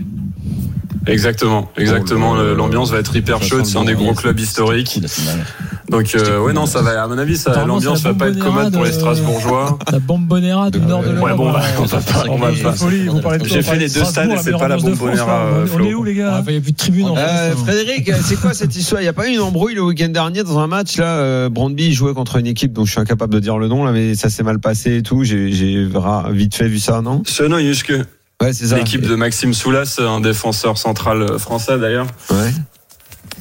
Exactement, exactement. Oh, l'ambiance va être hyper chaude. C'est un des gros clubs historiques. Donc, euh, ouais, non, ça va. À mon avis, ça, l'ambiance va pas être commode pour les Strasbourgeois. La Bombonera du nord de l'Europe. Ouais, bon, on va pas. On va pas. J'ai fait les deux stades et c'est pas la Bombonera. On est où, les gars? Il y a plus de tribunes. Frédéric, c'est quoi cette histoire? Il y a pas eu une embrouille le week-end dernier dans un match là? Brøndby jouait contre une équipe dont je suis incapable de dire le nom là, mais ça s'est mal passé et tout. J'ai, j'ai vite fait vu ça, non? Sønderjyske. Ouais, c'est ça. L'équipe de Maxime Soulas, un défenseur central français d'ailleurs. Ouais.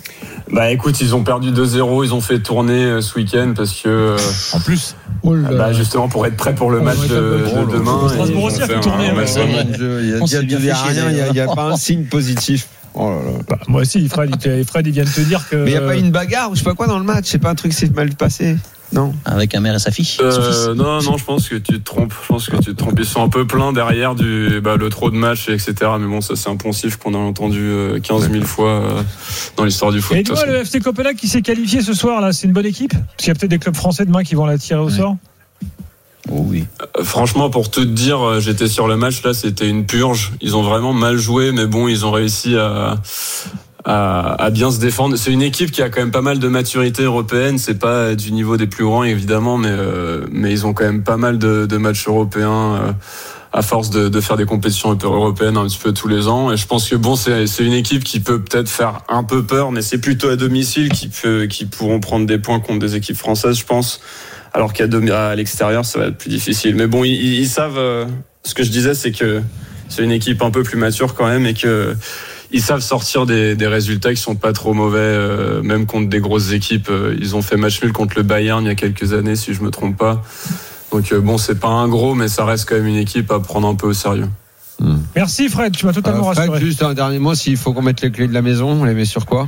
Bah écoute, ils ont perdu deux zéro, ils ont fait tourner euh, ce week-end parce que euh, en plus, oh là, bah justement pour être prêt pour le match de, de demain. Strasbourg aussi a fait tourner. Il n'y a rien, il n'y a pas un signe positif. Oh là là. Bah, moi aussi, Fred, il, Fred, il vient de te dire que. Mais il n'y a pas une bagarre ou je sais pas quoi dans le match, c'est pas un truc qui s'est mal passé. Non. Avec un mère et sa fille. Euh, non, non, je pense que tu te trompes. Je pense que tu te trompes. Ils sont un peu pleins derrière du bah, le trop de matchs, et cetera. Mais bon, ça c'est un poncif qu'on a entendu quinze mille fois euh, dans l'histoire du foot. Et dis-moi, le F C Copenhague qui s'est qualifié ce soir là, c'est une bonne équipe parce qu'il y a peut-être des clubs français demain qui vont la tirer au ouais. sort. Oh oui. Euh, franchement, pour tout te dire, j'étais sur le match là, c'était une purge. Ils ont vraiment mal joué, mais bon, ils ont réussi à. À, à bien se défendre. C'est une équipe qui a quand même pas mal de maturité européenne. C'est pas du niveau des plus grands évidemment, mais euh, mais ils ont quand même pas mal de, de matchs européens euh, à force de, de faire des compétitions européennes un petit peu tous les ans. Et je pense que bon, c'est c'est une équipe qui peut peut-être faire un peu peur, mais c'est plutôt à domicile qui peut qui pourront prendre des points contre des équipes françaises, je pense. Alors qu'à à l'extérieur, ça va être plus difficile. Mais bon, ils, ils savent. Euh, ce que je disais, c'est que c'est une équipe un peu plus mature quand même et que ils savent sortir des, des résultats qui sont pas trop mauvais, euh, même contre des grosses équipes. Euh, ils ont fait match nul contre le Bayern il y a quelques années, si je me trompe pas. Donc euh, bon, c'est pas un gros, mais ça reste quand même une équipe à prendre un peu au sérieux. Mmh. Merci Fred, tu m'as totalement euh, Fred, rassuré. Juste un dernier mot, s'il faut qu'on mette les clés de la maison, on les met sur quoi ?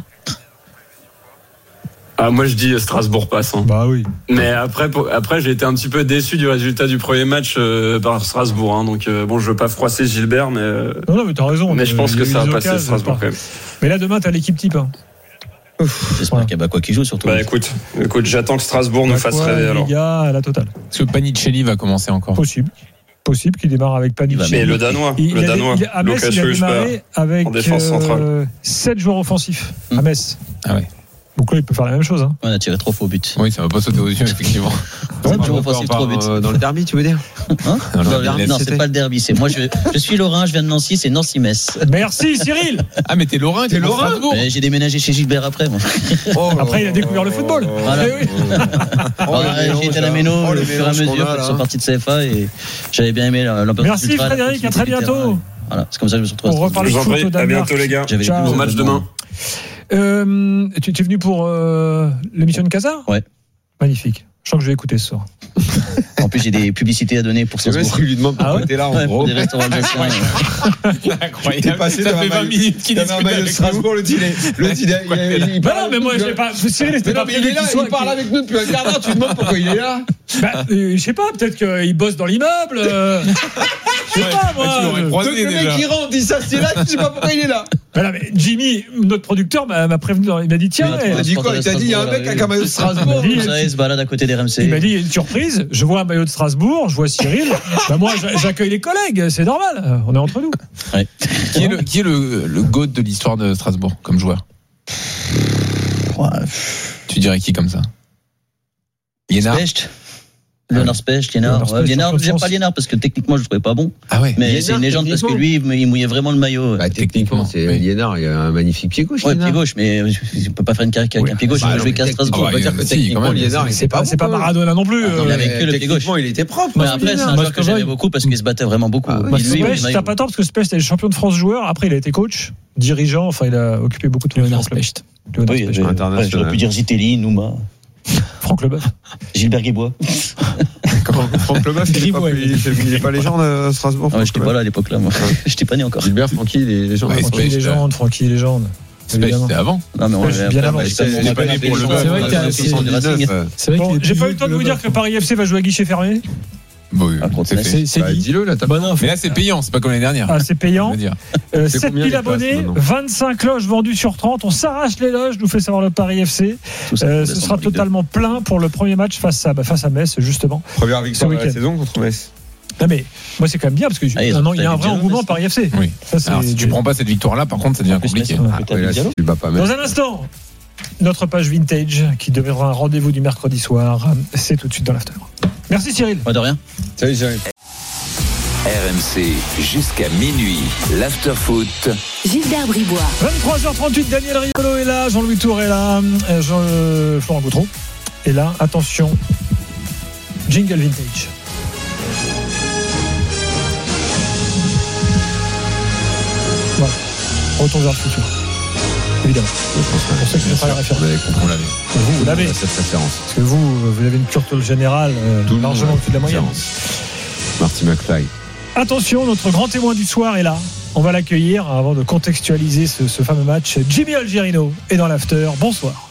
Ah, moi je dis Strasbourg passe. Hein. Bah oui. Mais après, pour, après j'ai été un petit peu déçu du résultat du premier match euh, par Strasbourg. Hein. Donc euh, bon, je veux pas froisser Gilbert, mais. Euh, non, non, mais t'as raison. Mais je pense que ça va passer Strasbourg quand même. Mais là demain t'as l'équipe type. Hein. J'espère qu'il y a Bakwa qui joue surtout. Bah écoute, écoute, j'attends que Strasbourg nous fasse rêver alors. Liga à la totale. Est-ce que Panicelli va commencer encore ? Possible. Possible qu'il démarre avec Panicelli. Mais le Danois, il, le il Danois. Il, à Metz, il a démarré avec en défense centrale. Euh, sept joueurs offensifs mmh. à Metz. Ah ouais. Donc là, il peut faire la même chose. Hein. On a tiré trop faux buts. Oui, ça va pas sauter aux yeux, effectivement. Ouais, toujours offensif, trop buts. Euh, dans le derby, tu veux dire hein non, non, derby, non c'est pas le derby. C'est moi, je, je suis Lorrain, je viens de Nancy, c'est Nancy-Metz. Merci Cyril. Ah, mais t'es Lorrain, t'es, t'es Lorrain. Mais j'ai déménagé chez Gilbert après, moi. Oh, après, il a découvert le football. Voilà. Eh oui. oh, j'ai été à la Méno au fur et à mesure quand ils sont partis de C F A et j'avais bien aimé l'ambiance. Merci Frédéric, à très bientôt. Voilà, c'est comme ça que je me suis retrouvé. On reparle du foot au Danemark. À bientôt les gars. Bon match demain. Euh, tu es venu pour euh, l'émission de Casa ? Ouais. Magnifique. Je sens que je vais écouter ce soir. En plus, j'ai des publicités à donner pour ça. C'est vrai, si lui demande pourquoi ah ouais t'es là, en ouais, gros. Pour des restaurants alsaciens. Incroyable. T'es passé ça dans fait vingt minutes qu'il discute avec Strasbourg, le dîner. Le dîner. Il bah non, mais moi, j'ai pas. Cyril, c'était pas prévu. Il est là, il parle avec nous depuis un quart d'heure. Tu demandes pourquoi il est là. Bah, je sais pas. Peut-être qu'il bosse dans l'immeuble. Je sais pas, moi. Le mec qui rentre, dit ça, c'est là. Je sais pas pourquoi il est là. Voilà, mais Jimmy, notre producteur, m'a, m'a prévenu. Il m'a dit tiens. Il t'a dit quoi ? Il t'a dit il y a un mec avec un maillot de Strasbourg. Il se balade à côté des R M C. Il m'a dit une surprise. Je vois un maillot de Strasbourg, je vois Cyril. Bah moi, j'accueille les collègues. C'est normal. On est entre nous. Ouais. Qui est le qui est le, le GOAT de l'histoire de Strasbourg comme joueur ? Ouais. Tu dirais qui comme ça ? Liénard. Léonard Specht, Liénard. Ouais, Liénard, j'aime pas Liénard parce que techniquement je le trouvais pas bon. Ah ouais. Mais Liénard, c'est une légende parce que lui, il mouillait vraiment le maillot. Bah, techniquement, c'est oui. Liénard, il y a un magnifique pied gauche. Ouais, pied gauche, mais il peut pas faire une carrière avec oui. un pied gauche. Bah, il va jouer qu'à Strasbourg. On va dire que techniquement, Liénard, c'est pas, c'est pas Maradona non plus. Il avait que le pied gauche. Il était propre. Mais après, c'est un joueur que j'aimais beaucoup parce qu'il se battait vraiment beaucoup. Specht, t'as pas tort parce que Specht est le champion de France joueur. Après, il a été coach, dirigeant. Enfin, il a occupé beaucoup de Léonard Specht. J'aurais pu dire Zitelli, Nouma. Franck Leboeuf. Gilbert Guibois. Franck Leboeuf, il n'est pas légende à Strasbourg. Ouais, j'étais pas là à l'époque là, moi. J'étais pas né encore. Gilbert, Francky, les légendes. Ouais, Francky, légende, Francky, légende. C'était avant. Non, mais on ouais, bien avant. C'est pas né pour le C'est vrai que bon, j'ai pas eu le temps de vous dire que Paris F C va jouer à guichet fermé. Bon, oui, c'est, c'est, c'est bah, dis-le là, t'as bonne info. Mais là c'est payant, c'est pas comme l'année dernière. Ah, c'est payant. Euh, c'est sept mille abonnés, vingt-cinq loges vendues sur trente. On s'arrache les loges, nous fait savoir le Paris F C. Euh, ce sera totalement plein pour le premier match face à, bah, face à Metz, justement. Première victoire de la saison contre Metz. Non mais moi c'est quand même bien parce que ah, il y a un vrai engouement Paris F C. Oui. Ça, Alors si tu prends pas cette victoire là, par contre, ça devient compliqué. Dans un instant. Notre page vintage qui deviendra un rendez-vous du mercredi soir. C'est tout de suite dans l'after. Merci Cyril. Pas de rien. Salut Cyril. R M C jusqu'à minuit, l'after foot. Gilbert Bribois. vingt-trois heures trente-huit, Daniel Riolo est là, Jean-Louis Tour est là, Jean, euh, Florent Gautreau est là. Attention, jingle vintage. Voilà, retour vers le futur. évidemment. Pour ceux qui n'ont pas la référence. On l'avait compris, on l'avait. Vous, vous l'avez. Cette référence. Parce que vous, vous avez une culture générale euh, largement au-dessus de la moyenne. Marty McFly. Attention, notre grand témoin du soir est là. On va l'accueillir avant de contextualiser ce, ce fameux match. Jimmy Algerino est dans l'after. Bonsoir.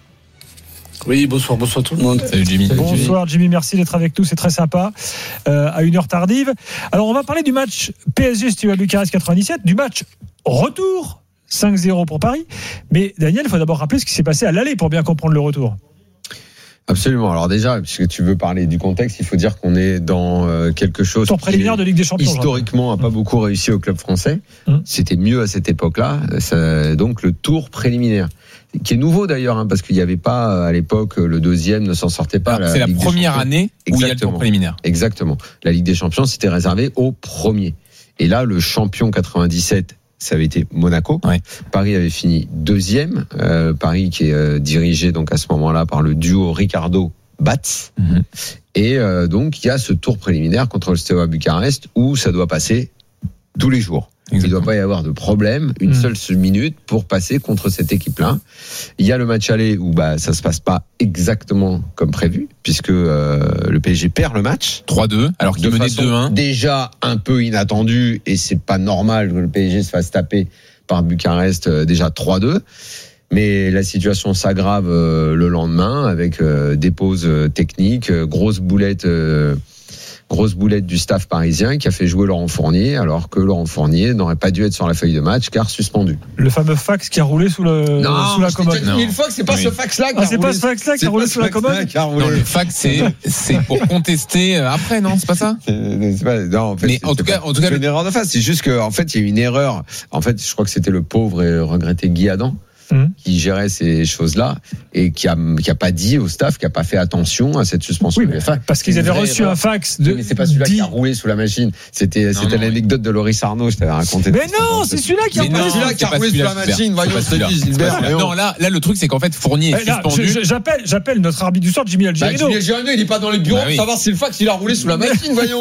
Oui, bonsoir, bonsoir tout le monde. Salut Jimmy. Bonsoir Jimmy, merci d'être avec nous, c'est très sympa. Euh, à une heure tardive. Alors on va parler du match P S G Steaua Bucarest quatre-vingt-dix-sept, du match retour cinq zéro pour Paris. Mais Daniel, il faut d'abord rappeler ce qui s'est passé à l'aller pour bien comprendre le retour. Absolument. Alors déjà, puisque tu veux parler du contexte, il faut dire qu'on est dans euh, quelque chose tour préliminaire de Ligue des Champions. Historiquement, n'a pas beaucoup réussi au club français. Mmh. C'était mieux à cette époque-là. Ça, donc le tour préliminaire, qui est nouveau d'ailleurs, hein, parce qu'il n'y avait pas à l'époque le deuxième ne s'en sortait pas. Alors, c'est la première année où il y a le tour préliminaire. Exactement. La Ligue des Champions, c'était réservé au premier. Et là, le champion quatre-vingt-dix-sept. Ça avait été Monaco. Ouais. Paris avait fini deuxième. Euh, Paris qui est euh, dirigé donc à ce moment-là par le duo Ricardo-Batz. Mm-hmm. Et euh, donc il y a ce tour préliminaire contre le Steaua Bucarest où ça doit passer tous les jours. Exactement. Il ne doit pas y avoir de problème, une mmh. seule minute pour passer contre cette équipe-là. Il y a le match aller où bah ça se passe pas exactement comme prévu, puisque euh, le P S G perd le match trois deux, alors qu'il menait deux un. Déjà un peu inattendu, et c'est pas normal que le P S G se fasse taper par Bucarest euh, déjà trois deux. Mais la situation s'aggrave euh, le lendemain avec euh, des pauses euh, techniques, euh, grosse boulette. Euh, Grosse boulette du staff parisien qui a fait jouer Laurent Fournier, alors que Laurent Fournier n'aurait pas dû être sur la feuille de match car suspendu. Le fameux fax qui a roulé sous, le, non, sous la commode. Non, mille fois que c'est pas oui. ce fax-là qui a ah, c'est roulé. pas ce fax-là qui a roulé sous la commode. Non, le fax c'est c'est pour contester après, non, c'est pas ça. C'est pas, non, en fait, mais en tout cas, en tout cas, une erreur de face. C'est juste que en fait, il y a eu une erreur. En fait, je crois que c'était le pauvre et regretté Guy Adam. Mmh. Qui gérait ces choses-là et qui a qui a pas dit au staff, qui a pas fait attention à cette suspension. Oui, enfin, parce qu'ils avaient reçu erreur. un fax de. Mais c'est pas celui-là dit... qui a roulé sous la machine. C'était non, c'était non, l'anecdote oui. de Loris Arnaud. Je t'avais raconté. Mais non, c'est celui-là qui a roulé. C'est celui-là qui a roulé sous la machine. Voyons, je te dis, Gilbert. Non, là, là, le truc, c'est qu'en fait, Fournier est suspendu. J'appelle, j'appelle notre arbitre du soir, Jimmy Algerino. Jimmy Algerino, il est pas dans les bureaux pour savoir si le fax il a roulé sous la machine. Voyons.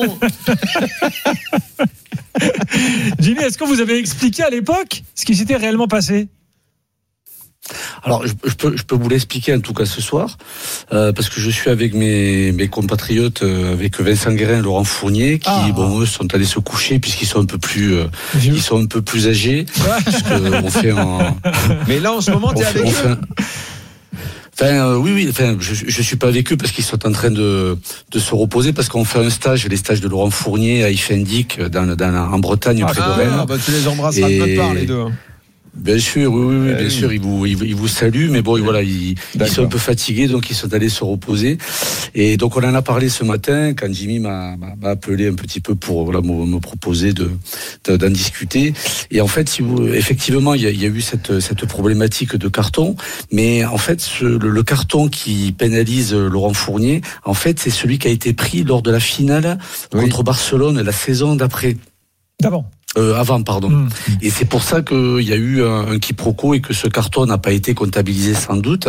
Jimmy, est-ce que vous avez expliqué à l'époque ce qui s'était réellement passé? Alors, je, je, peux, je peux vous l'expliquer en tout cas ce soir, euh, parce que je suis avec mes, mes compatriotes, euh, avec Vincent Guérin et Laurent Fournier, qui ah. bon, eux sont allés se coucher puisqu'ils sont un peu plus, euh, ils sont un peu plus âgés. Parce que on fait un... Mais là, en ce moment, t'es avec eux. Un... Enfin, euh, oui, oui. Enfin, je, je suis pas avec eux parce qu'ils sont en train de, de se reposer parce qu'on fait un stage, les stages de Laurent Fournier à Ifendic dans, dans en Bretagne ah, près ah, de Rennes. Ah, bah, tu les embrasseras de notre part, les deux. Bien sûr, oui, oui, oui bien oui. sûr, ils vous, ils, ils vous saluent, mais bon, voilà, ils, ils sont un peu fatigués, donc ils sont allés se reposer. Et donc on en a parlé ce matin quand Jimmy m'a, m'a appelé un petit peu pour voilà, me, me proposer de, de, d'en discuter. Et en fait, si vous, effectivement, il y a, il y a eu cette, cette problématique de carton, mais en fait, ce, le, le carton qui pénalise Laurent Fournier, en fait, c'est celui qui a été pris lors de la finale oui. contre Barcelone la saison d'après. D'avant. Euh, avant, pardon. Mmh. Et c'est pour ça qu'il y a eu un, un quiproquo et que ce carton n'a pas été comptabilisé sans doute.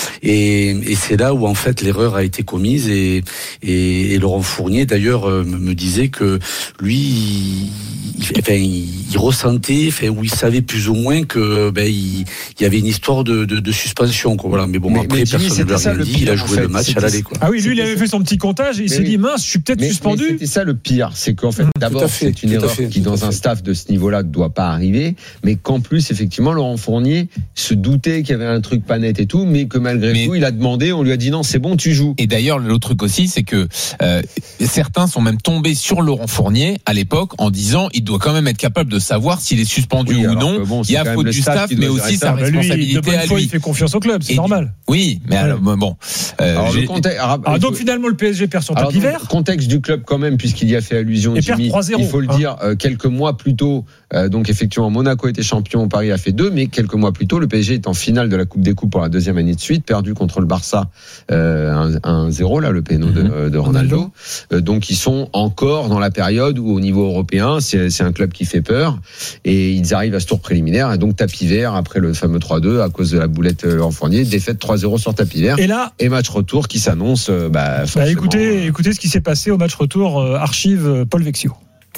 Et, et c'est là où en fait l'erreur a été commise. Et, et, et Laurent Fournier d'ailleurs euh, me disait que lui, il, il, enfin, il, il ressentait, enfin, où il savait plus ou moins que ben il, il y avait une histoire de, de, de suspension. Quoi. Voilà. Mais bon, mais, après mais Jimmy, personne ne lui a rien dit. Il a joué en fait, le match à l'aller. Quoi. Ah oui, lui, il avait fait son petit comptage et il mais s'est oui. dit mince, je suis peut-être mais, suspendu. Mais c'était ça le pire, c'est qu'en fait, mmh. d'abord, fait, c'est une erreur fait, qui dans un stade de ce niveau-là ne doit pas arriver, mais qu'en plus, effectivement, Laurent Fournier se doutait qu'il y avait un truc pas net et tout, mais que malgré mais tout, il a demandé, on lui a dit non, c'est bon, tu joues. Et d'ailleurs, l'autre truc aussi, c'est que euh, certains sont même tombés sur Laurent Fournier à l'époque en disant il doit quand même être capable de savoir s'il est suspendu oui, ou non. Bon, il y a faute du staff, mais aussi sa responsabilité lui, à lui. Il fait confiance au club, c'est et normal. Oui, mais alors, bon. Euh, alors, le contexte, alors, alors, donc finalement, le P S G perd son tapis vert. Contexte du club quand même, puisqu'il y a fait allusion. Et perd trois zéro. Il faut le dire, euh, quelques mois plus tôt. Euh, donc effectivement, Monaco était champion, Paris a fait deux, mais quelques mois plus tôt, le P S G est en finale de la Coupe des Coupes pour la deuxième année de suite, perdu contre le Barça euh, un zéro, là, le péno de, de Ronaldo. Euh, donc ils sont encore dans la période où au niveau européen, c'est, c'est un club qui fait peur, et ils arrivent à ce tour préliminaire, et donc tapis vert après le fameux trois deux à cause de la boulette Laurent Fournier, défaite trois zéro sur tapis vert, et là, et match retour qui s'annonce. Bah, bah écoutez, écoutez ce qui s'est passé au match retour, euh, archive Paul Vexio.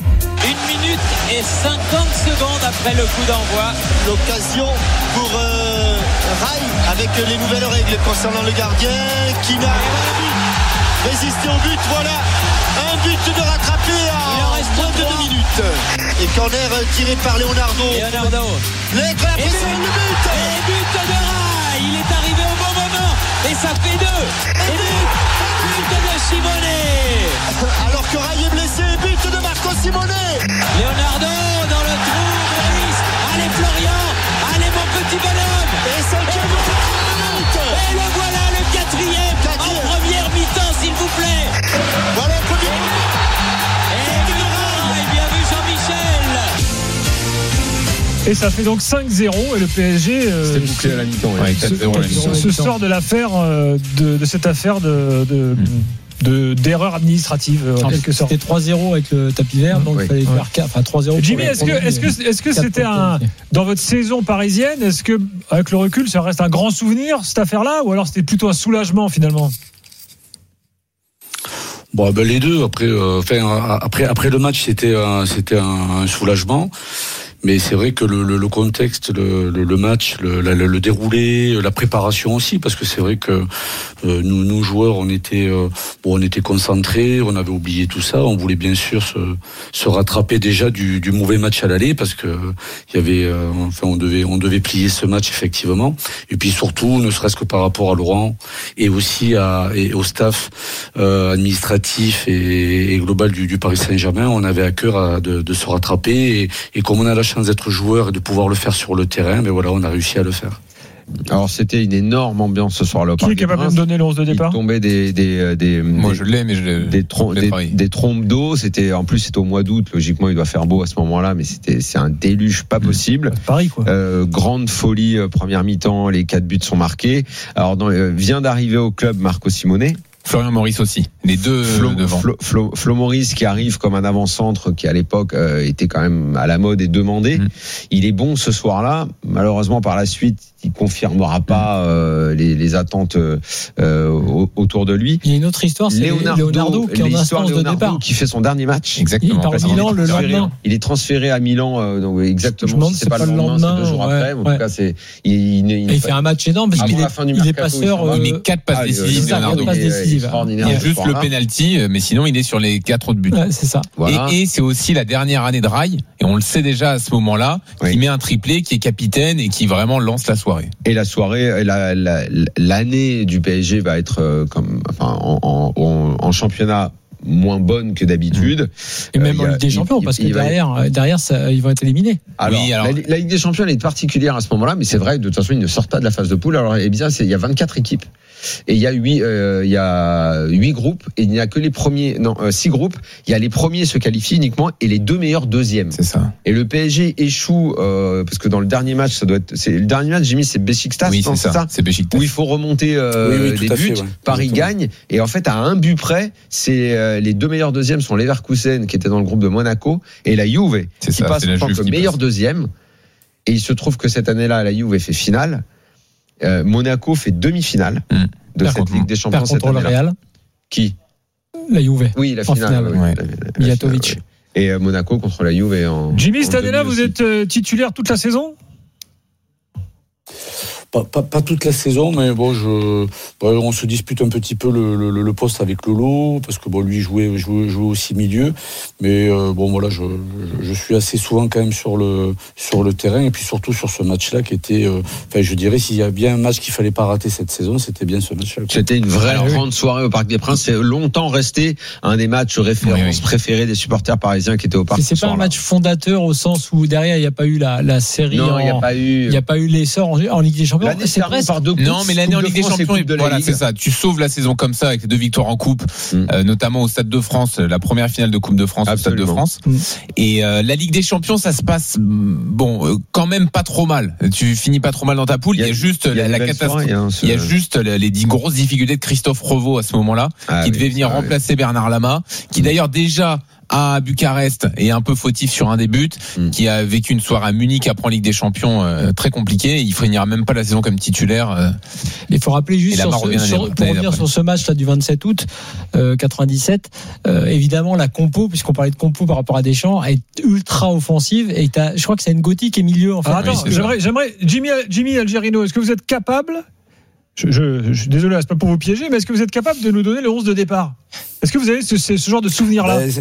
Une minute et cinquante secondes après le coup d'envoi. L'occasion pour euh, Rai avec les nouvelles règles concernant le gardien qui n'a résisté au but. Voilà un but de rattrapé en moins de deux minutes. Et corner tiré par Leonardo. Leonardo. L'être la pression, le but. Et but de Rai. Il est arrivé au bon moment. Et ça fait deux. Et but. But de Simone. Alors que Rai est blessé. But de Marco Simone. Leonardo dans le trou. Loris. Allez Florian. Allez mon petit bonhomme. Et cinquième but. Et le voilà le quatrième. En première mi-temps s'il vous plaît. Voilà le premier. Et Rai. Bien vu Jean-Michel. Et ça fait donc cinq zéro et le P S G euh, C'était bouclé à la mi-temps. Ouais, se, quatre zéro à la mi-temps. se sort de l'affaire euh, de, de cette affaire de, de, mmh. de d'erreur administrative en quelque sorte. C'était trois zéro avec le tapis vert, donc il oui. fallait ouais. faire quatre, enfin trois zéro. Jimmy, est-ce que est-ce que est-ce que c'était un dans votre saison parisienne, est-ce que avec le recul ça reste un grand souvenir cette affaire-là ou alors c'était plutôt un soulagement finalement? Bon, ben les deux. Après, euh, enfin, après, après le match, c'était un, c'était un, un soulagement. Mais c'est vrai que le, le, le contexte, le, le, le match, le, le, le déroulé, la préparation aussi, parce que c'est vrai que euh, nous, nous joueurs, on était, euh, bon, on était concentrés, on avait oublié tout ça. On voulait bien sûr se, se rattraper déjà du, du mauvais match à l'aller, parce que il y avait, euh, enfin, on devait, on devait plier ce match effectivement. Et puis surtout, ne serait-ce que par rapport à Laurent et aussi à, et au staff euh, administratif et, et global du, du Paris Saint-Germain, on avait à cœur à, de, de se rattraper. Et, et comme on a la chance d'être joueur et de pouvoir le faire sur le terrain, mais voilà, on a réussi à le faire. Alors c'était une énorme ambiance ce soir-là. Qui est capable de me donner le onze de départ? Il tombait des des des moi des, je l'ai mais je l'ai, des, trom- des, des trompes d'eau. C'était en plus c'était au mois d'août. Logiquement il doit faire beau à ce moment-là, mais c'était c'est un déluge pas possible. Mmh. Paris quoi. Euh, grande folie euh, première mi-temps. Les quatre buts sont marqués. Alors dans, euh, vient d'arriver au club Marco Simone. Florian Maurice aussi, les deux Flo, devant. Flo, Flo, Flo Maurice qui arrive comme un avant-centre qui à l'époque euh, était quand même à la mode et demandé. Mmh. Il est bon ce soir-là. Malheureusement par la suite, il confirmera pas euh, les, les attentes euh, autour de lui. Il y a une autre histoire, c'est Leonardo, Leonardo qui est en instance de départ, qui fait son dernier match. Exactement. Il part à Milan le lendemain. Il est transféré à Milan, euh, donc exactement. Si c'est, c'est pas, pas le lendemain, lendemain, c'est deux jours ouais, après. En ouais. tout cas, c'est il, il, il, il fait un match énorme parce qu'il est, il est passeur. Il met quatre passes décisives. Leonardo. Il y a juste le penalty, mais sinon il est sur les quatre autres buts. C'est ça. Et c'est aussi la dernière année de Rai, et on le sait déjà à ce moment-là, qui met un triplé, qui est capitaine et qui vraiment lance la soirée. Et la soirée. La, la, l'année du P S G va être euh, comme, enfin, en, en, en championnat moins bonne que d'habitude. Et même euh, en Ligue des Champions, il, parce que derrière, va... derrière ça, ils vont être éliminés. Alors, oui, alors... La, la Ligue des Champions, elle est particulière à ce moment-là, mais c'est vrai, de toute façon, ils ne sortent pas de la phase de poule. Alors, eh bien, c'est, il y a vingt-quatre équipes. Et il y a huit, euh, il y a huit groupes, et il n'y a que les premiers, non, euh, six groupes. Il y a les premiers se qualifient uniquement et les deux meilleurs deuxièmes. C'est ça. Et le P S G échoue, euh, parce que dans le dernier match, ça doit être, c'est, le dernier match, j'ai mis, c'est Beşiktaş. Oui, c'est, c'est ça. ça. C'est Beşiktaş. Où il faut remonter, euh, oui, oui, des buts. Fait, ouais. Paris Exactement. Gagne. Et en fait, à un but près, c'est, euh, les deux meilleurs deuxièmes sont Leverkusen, qui était dans le groupe de Monaco, et la Juve, c'est qui ça, passe en tant que meilleur passe. deuxième. Et il se trouve que cette année-là, la Juve fait finale. Euh, Monaco fait demi-finale. Mmh. De cette Ligue des Champions cette année-là. Le Real. Qui? La Juve. Oui, la finale. finale ouais. Ouais. Mijatovic. Et euh, Monaco contre la Juve en. Jimmy, cette année-là, vous êtes euh, titulaire toute la saison? Pas, pas, pas toute la saison, mais bon, je, bon, on se dispute un petit peu le, le, le poste avec Lolo, parce que bon, lui jouait, jouait, jouait aussi milieu, mais euh, bon, voilà, je, je suis assez souvent quand même sur le, sur le terrain, et puis surtout sur ce match-là qui était, euh, enfin, je dirais, s'il y a bien un match qu'il fallait pas rater cette saison, c'était bien ce match-là. C'était une vraie ah, grande oui. soirée au Parc des Princes. C'est longtemps resté un des matchs références oui, oui. préférés des supporters parisiens qui étaient au Parc. C'est pas un match fondateur au sens où derrière il n'y a pas eu la, la série. Non, il n'y a pas eu. Il n'y a pas eu l'essor en, en Ligue des Champions. L'année c'est presque par deux coupes, non, mais l'année en Ligue des Champions, de voilà, c'est ça. Tu sauves la saison comme ça avec les deux victoires en coupe, mm. euh, notamment au Stade de France, la première finale de Coupe de France Absolument. Au Stade de France. Mm. Et euh, la Ligue des Champions, ça se passe bon, euh, quand même pas trop mal. Tu finis pas trop mal dans ta poule. Il y a, il y a juste il y a la, la catastrophe. Soirée, hein, ce... Il y a juste les, les grosses difficultés de Christophe Revaux à ce moment-là, ah, qui oui, devait venir remplacer oui. Bernard Lama, qui d'ailleurs déjà à Bucarest et un peu fautif sur un des buts, mm. qui a vécu une soirée à Munich après en Ligue des Champions euh, très compliquée. Il finira même pas la saison comme titulaire. Euh, Il faut rappeler juste sur ce, sur, pour revenir sur ce match là du vingt-sept août euh, quatre-vingt-dix-sept, euh, évidemment la compo, puisqu'on parlait de compo par rapport à Deschamps, est ultra offensive et je crois que c'est N'Goti qui est milieu. Enfin, ah, attends, oui, j'aimerais, j'aimerais Jimmy, Jimmy Algerino, est-ce que vous êtes capable? Je, je, je suis désolé, c'est pas pour vous piéger, mais est-ce que vous êtes capable de nous donner le onze de départ? Est-ce que vous avez ce, ce, ce genre de souvenir-là? Ouais,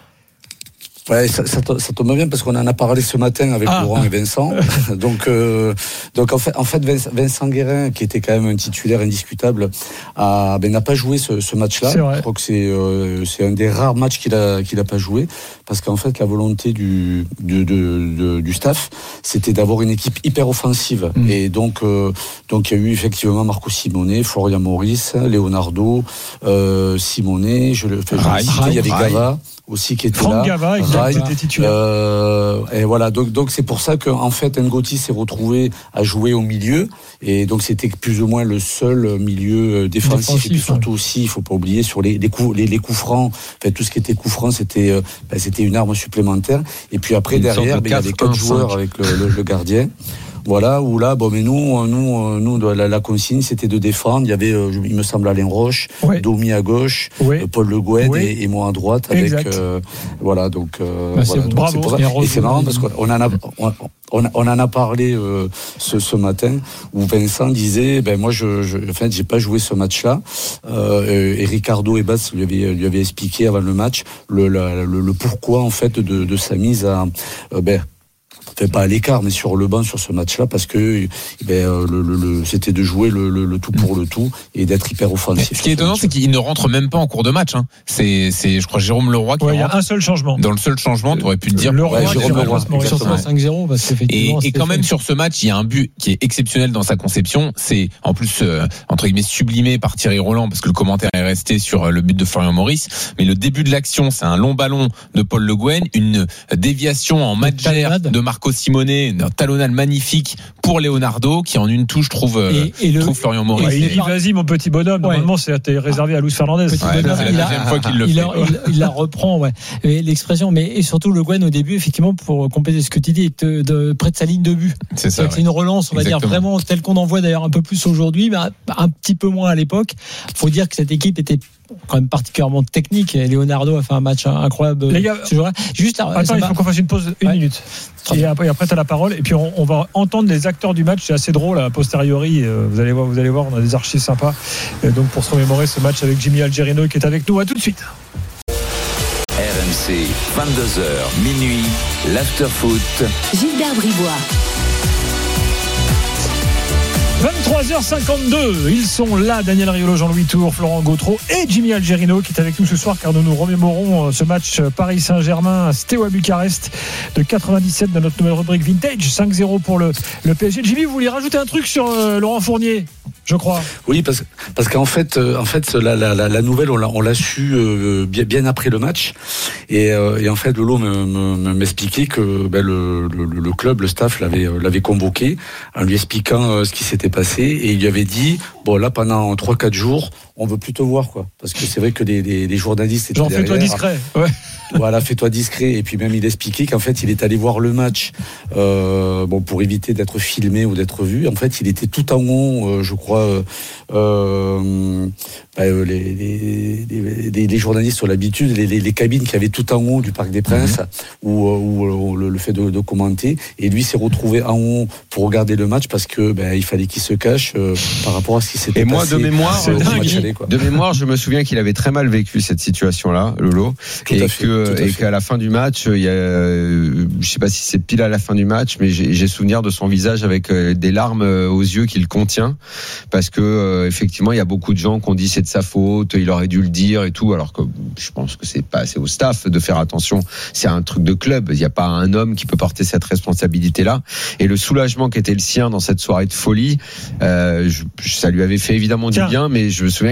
Ouais, ça, ça, ça tombe bien parce qu'on en a parlé ce matin avec ah. Laurent et Vincent. donc, euh, donc en fait, en fait, Vincent Guérin, qui était quand même un titulaire indiscutable, a, ben, n'a pas joué ce, ce match-là. Je crois que c'est, euh, c'est un des rares matchs qu'il a, qu'il a pas joué, parce qu'en fait, la volonté du, du, de, de, du staff, c'était d'avoir une équipe hyper offensive. Mmh. Et donc, euh, donc il y a eu effectivement Marco Simone, Florian Maurice, Leonardo, euh, Simone, je le, enfin, je Rai, cité, il y avait Rai. Gava aussi qui était Franck là. Gava, Rai, qui était titulaire. Euh, et voilà, donc donc c'est pour ça que en fait N'Goti s'est retrouvé à jouer au milieu, et donc c'était plus ou moins le seul milieu défensif, défensif et puis surtout ouais. aussi, il faut pas oublier sur les les coups les, les coups francs, enfin tout ce qui était coups francs, c'était euh, ben, c'était une arme supplémentaire. Et puis après une derrière, ben, il y avait quatre joueurs avec le, le, le gardien. Voilà, où là, bon, mais nous, nous, nous, la, la consigne, c'était de défendre. Il y avait, euh, il me semble, Alain Roche, ouais. Domi à gauche, ouais. Paul Le Gouet ouais. et, et moi à droite, avec, euh, voilà, donc, euh, bah, voilà, c'est, donc bravo, c'est pour ça. Et c'est marrant parce qu'on en a, on, on, on en a parlé euh, ce, ce matin, où Vincent disait, ben moi, je, je, en fait, j'ai pas joué ce match-là. Euh, et Ricardo et Bas lui avait, lui avait expliqué avant le match le, le, le, le pourquoi en fait de, de sa mise à, euh, ben. pas à l'écart, mais sur le banc sur ce match-là, parce que ben, le, le, le, c'était de jouer le, le, le tout pour le tout et d'être hyper offensif. Mais ce qui est étonnant, c'est qu'il ne rentre même pas en cours de match. Hein. C'est, c'est, je crois, Jérôme Leroy qui ouais, rentre. Il y a un seul changement. Dans le seul changement, tu aurais pu te dire. Leroy, ouais, Jérôme Leroy, cinq zéro, parce qu'effectivement. Et, et quand même, sur ce match, il y a un but qui est exceptionnel dans sa conception. C'est, en plus, euh, entre guillemets, sublimé par Thierry Roland, parce que le commentaire est resté sur le but de Florian Maurice. Mais le début de l'action, c'est un long ballon de Paul Le Guen, une déviation en Madjer de Marco Simone, un talonnade magnifique pour Leonardo, qui en une touche trouve, et, et le, trouve Florian Maurice. Ouais, il dit, vas-y mon petit bonhomme, ouais. Normalement c'était réservé à Luis Fernandez. Ouais, c'est la deuxième a, fois qu'il le il fait. A, il, il la reprend, ouais. Et l'expression, mais et surtout Le Guen au début, effectivement, pour compléter ce que tu dis, est de, de, près de sa ligne de but. C'est ça. C'est ouais. une relance, on va Exactement. dire, vraiment telle qu'on en voit d'ailleurs un peu plus aujourd'hui, mais un petit peu moins à l'époque. Faut dire que cette équipe était quand même particulièrement technique. Et Leonardo a fait un match incroyable. Les gars, juste là, attends, il faut qu'on fasse une pause une ouais. minute. Et après, après tu as la parole. Et puis on, on va entendre les acteurs du match. C'est assez drôle a posteriori. Vous allez voir, vous allez voir, on a des archives sympas. Et donc pour se remémorer ce match avec Jimmy Algerino qui est avec nous. À tout de suite. R M C, vingt-deux heures, minuit, l'after-foot. Gilbert Bribois. vingt-trois heures cinquante-deux, ils sont là, Daniel Riolo, Jean-Louis Tour, Florent Gautreau et Jimmy Algerino qui est avec nous ce soir, car nous nous remémorons ce match Paris Saint-Germain Steaua Bucarest de quatre-vingt-dix-sept de notre nouvelle rubrique Vintage, cinq zéro pour le, le P S G. Jimmy, vous voulez rajouter un truc sur euh, Laurent Fournier, je crois? Oui, parce, parce qu'en fait, euh, en fait la, la, la, la nouvelle, on l'a, on l'a su euh, bien, bien après le match. Et, euh, et en fait, Lolo me, me, m'expliquait que ben, le, le, le club, le staff l'avait, l'avait convoqué en lui expliquant euh, ce qui s'était passé, et il lui avait dit bon là pendant trois quatre jours on veut plus te voir, quoi, parce que c'est vrai que les, les, les journalistes étaient genre derrière. Fais-toi discret, ouais. Voilà, fais-toi discret. Et puis même il expliquait qu'en fait il est allé voir le match euh, bon pour éviter d'être filmé ou d'être vu. En fait il était tout en haut, euh, je crois euh, euh, bah, les, les, les, les journalistes ont l'habitude, les, les, les cabines qu'il y avait tout en haut du Parc des Princes, mmh. où, où, où le, le fait de, de commenter, et lui s'est retrouvé en haut pour regarder le match parce que ben, il fallait qu'il se cache euh, par rapport à ce qui s'était et passé. Et moi de mémoire, euh, match aller, quoi. de mémoire, je me souviens qu'il avait très mal vécu cette situation-là, Lolo, tout et à fait, que tout à et fait. qu'à la fin du match, il y a, euh, je sais pas si c'est pile à la fin du match, mais j'ai, j'ai souvenir de son visage avec euh, des larmes euh, aux yeux qu'il contient, parce que euh, effectivement il y a beaucoup de gens qui ont dit c'est de sa faute, il aurait dû le dire et tout, alors que je pense que c'est pas, c'est au staff de faire attention, c'est un truc de club, il n'y a pas un homme qui peut porter cette responsabilité-là, et le soulagement qui était le sien dans cette soirée de folie, euh, je, ça lui avait fait évidemment Tiens. du bien, mais je me souviens qu'il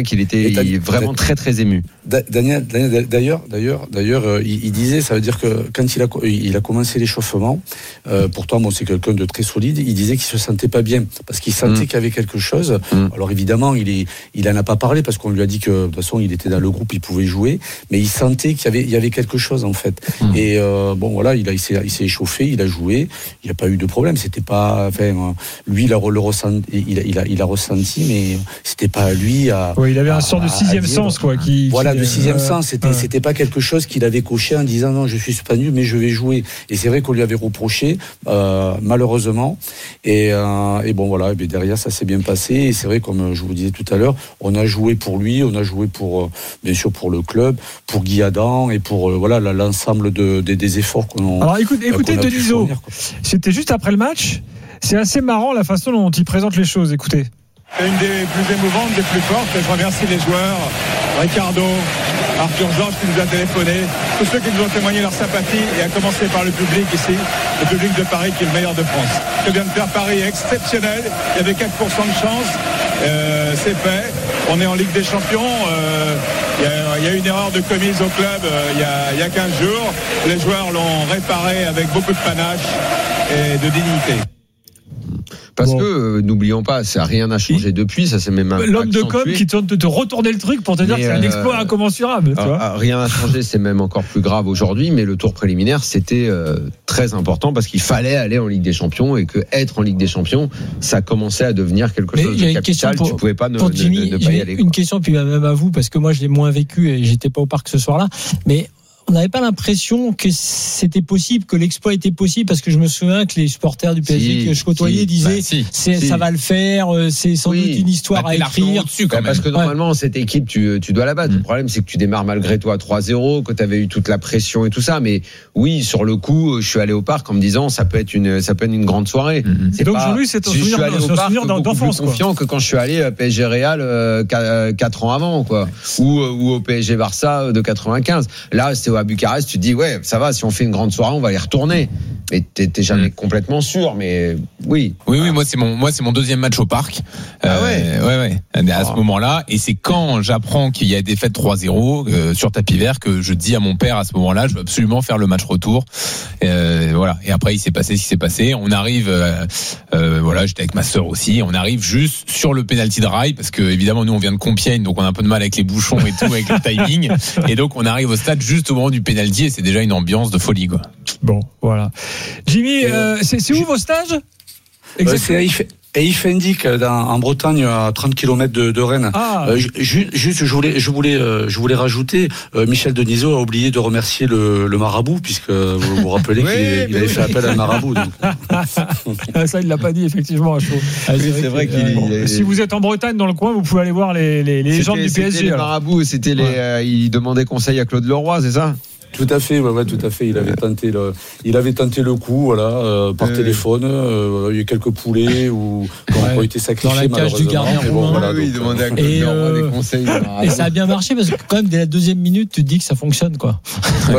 qu'il était il, vraiment très très ému. Daniel, Daniel d'ailleurs, d'ailleurs, d'ailleurs, euh, il, il disait, ça veut dire que quand il a, il a commencé l'échauffement, euh, pourtant, bon, c'est quelqu'un de très solide. Il disait qu'il se sentait pas bien parce qu'il sentait mmh. qu'il y avait quelque chose. Mmh. Alors évidemment, il est, il en a pas parlé parce qu'on lui a dit que de toute façon, il était dans le groupe, il pouvait jouer, mais il sentait qu'il y avait, il y avait quelque chose en fait. Mmh. Et euh, bon, voilà, il a, il s'est, il s'est échauffé, il a joué. Il n'y a pas eu de problème. C'était pas, enfin, euh, lui, il a le ressenti, il a, il a, il a ressenti, mais c'était pas à lui à. Oui, il avait un sort de sixième dire, sens, quoi. Qui, voilà, qui, de sixième euh, sens. C'était, euh, c'était pas quelque chose qu'il avait coché en disant non, je suis suspendu, mais je vais jouer. Et c'est vrai qu'on lui avait reproché, euh, malheureusement. Et, euh, et bon, voilà. Et bien derrière, ça s'est bien passé. Et c'est vrai, comme je vous disais tout à l'heure, on a joué pour lui, on a joué pour, euh, bien sûr, pour le club, pour Guy Adam et pour euh, voilà l'ensemble de, de, des efforts qu'on a. Alors, écoute, écoutez, Denisot, c'était juste après le match. C'est assez marrant la façon dont il présente les choses. Écoutez. C'est une des plus émouvantes, des plus fortes. Je remercie les joueurs, Ricardo, Arthur Georges qui nous a téléphoné, tous ceux qui nous ont témoigné leur sympathie, et à commencer par le public ici, le public de Paris qui est le meilleur de France. Ce que vient de faire Paris est exceptionnel. Il y avait quatre pour cent de chance. Euh, c'est fait. On est en Ligue des Champions. Euh, il, y a, il y a une erreur de commise au club euh, il, y a, il y a quinze jours. Les joueurs l'ont réparé avec beaucoup de panache et de dignité. Parce bon. que, euh, n'oublions pas, ça rien n'a changé depuis, ça c'est même accentué. L'homme de com qui tente de te retourner le truc pour te mais dire que c'est un exploit euh, incommensurable. Tu vois rien n'a changé, c'est même encore plus grave aujourd'hui, mais le tour préliminaire, c'était euh, très important parce qu'il fallait aller en Ligue des Champions et que être en Ligue des Champions, ça commençait à devenir quelque mais chose de capital. Pour, tu pouvais pas ne, Jimmy, ne, ne pas y aller. Une quoi. question, puis même à vous, parce que moi je l'ai moins vécu et j'étais pas au parc ce soir-là, mais on n'avait pas l'impression que c'était possible, que l'exploit était possible, parce que je me souviens que les supporters du P S G si, que je côtoyais si, disaient bah, si, c'est, si. ça va le faire, c'est sans oui. doute une histoire bah, à écrire. Dessus, quand bah, parce que normalement, ouais. cette équipe, tu, tu dois la battre. Mmh. Le problème, c'est que tu démarres malgré toi à trois zéro, que tu avais eu toute la pression et tout ça. Mais oui, sur le coup, je suis allé au parc en me disant ça peut être une, ça peut être une grande soirée. Mmh. C'est donc, pas, Jean-Louis, c'est ton souvenir, je suis allé au parc beaucoup plus confiant que quand je suis allé à P S G Real euh, quatre ans avant, quoi. Ou, ou au P S G Barça de quatre-vingt-quinze. Là, c'était à Bucarest, tu te dis ouais, ça va, si on fait une grande soirée, on va les retourner. Mais t'es, t'es jamais mmh. complètement sûr, mais oui. Oui, oui, moi c'est mon, moi c'est mon deuxième match au parc. Ah ouais, euh, ouais, ouais. À oh. ce moment-là, et c'est quand j'apprends qu'il y a des défaite trois zéro euh, sur tapis vert que je dis à mon père à ce moment-là, je veux absolument faire le match retour. Euh, voilà. Et après, il s'est passé ce qui s'est passé. On arrive, euh, euh, voilà, j'étais avec ma sœur aussi. On arrive juste sur le penalty dry parce que évidemment nous on vient de Compiègne, donc on a un peu de mal avec les bouchons et tout, avec le timing. Et donc on arrive au stade juste au moment du penalty et c'est déjà une ambiance de folie, quoi. Bon, voilà. Jimmy, euh, c'est, c'est où vos stages? Exactement. Euh, c'est à Ifendic, en Bretagne, à trente kilomètres de, de Rennes. Ah. Euh, juste, je voulais, je voulais, je voulais rajouter, euh, Michel Denisot a oublié de remercier le, le marabout, puisque vous vous rappelez oui, qu'il il avait oui. fait appel à un marabout. Donc. Ça, il l'a pas dit, effectivement, à chaud. Ah, c'est, c'est vrai, vrai qu'il. Bon, il... Si vous êtes en Bretagne, dans le coin, vous pouvez aller voir les, les, les légendes du P S G. C'était les marabouts, c'était les, ouais. euh, il demandait conseil à Claude Leroy, c'est ça? Tout à fait, ouais, ouais, tout à fait. Il avait tenté le, il avait tenté le coup, voilà, euh, par euh, téléphone. Euh, il y a eu quelques poulets ou qui ouais, ont été sacrifiés dans la cage du gardien bon, voilà, oui, il demandait à Claude Leroy des conseils. Et ça a bien marché parce que quand même dès la deuxième minute, tu te dis que ça fonctionne, quoi. Ouais,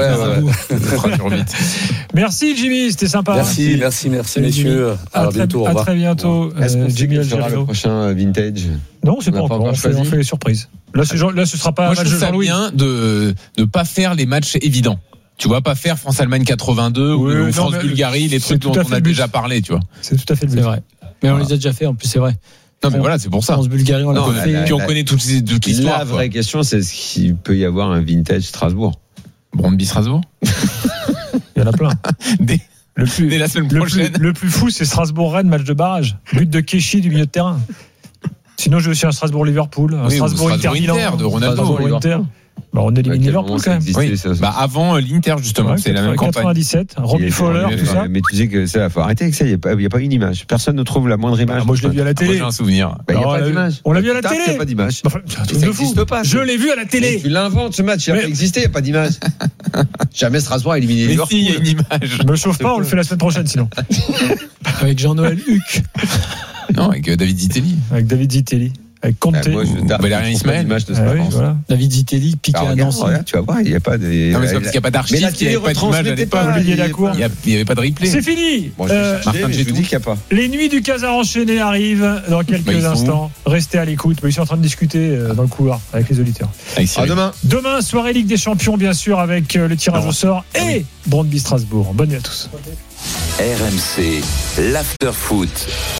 ouais. Merci Jimmy, c'était sympa. Merci, merci, merci messieurs. À, à bientôt. À très bientôt. Est-ce qu'on Jimmy sera le prochain vintage? Non, c'est pas encore. On fait, on fait les surprises. Là, c'est Jean, là, ce sera pas Moi, un match je de Jean-Louis. Bien de ne pas faire les matchs évidents. Tu vois, pas faire France-Allemagne quatre-vingt-deux oui, ou France-Bulgarie, les trucs dont on a déjà parlé, tu vois. C'est tout à fait le but. C'est vrai. Mais on les a déjà fait, en plus, c'est vrai. Non, mais voilà, c'est pour ça. France-Bulgarie, on l'a non, fait. La, Puis on la, connaît toute, toute l'histoire. La vraie quoi. question, c'est est-ce qu'il peut y avoir un vintage Strasbourg? Brøndby Strasbourg? Il y en a plein. Des... Le plus, Dès la semaine le prochaine. Plus, le plus fou, c'est Strasbourg-Rennes, match de barrage. But de Keshi du milieu de terrain. Sinon, j'ai aussi un Strasbourg-Liverpool, un oui, Strasbourg-Inter-Milan. de Ronaldo. Strasbourg-Inter. Bah, on élimine Liverpool quand même. Oui. Bah, avant l'Inter, justement, ouais, c'est la même campagne. quatre-vingt-dix-sept, Robbie Fowler, tout ça. Mais tu disais que ça, faut arrêter avec ça, il n'y a, a pas une image. Personne ne trouve la moindre image. Bah, moi, je l'ai vu à la télé. J'ai un souvenir. Il n'y a pas d'image. On l'a vu à la télé. Il n'y a pas d'image. Ça n'existe pas. Je l'ai vu à la télé. Tu l'inventes ce match, il n'a pas existé, il n'y a pas d'image. Jamais Strasbourg a éliminé Liverpool. Mais si, il y a une image. Je me chauffe pas, on le fait la semaine prochaine sinon. Avec Jean-Noël Huc. Non, avec David Zitelli. Avec David Zitelli. avec Conte. Moi, je Valérien Ismaël. Image de Ah oui, voilà. David Zitelli, piqué à Nancy. Tu vas voir, il n'y a pas des. Non, mais c'est parce qu'il n'y a pas d'archives, il n'y avait pas d'image à l'époque. Olivier Lacour. Il n'y avait pas de replay. C'est fini. Bon, je Euh, cherchais, mais je vous dis qu'il n'y a pas. Les nuits du Casar enchaîné arrivent dans quelques Bah, ils sont instants. Restez à l'écoute. Ils sont en train de discuter euh, dans le couloir avec les auditeurs. À demain. Demain, soirée Ligue des Champions, bien sûr, avec euh, le tirage au sort et Brøndby Strasbourg. Bonne nuit à tous. R M C, l'after foot.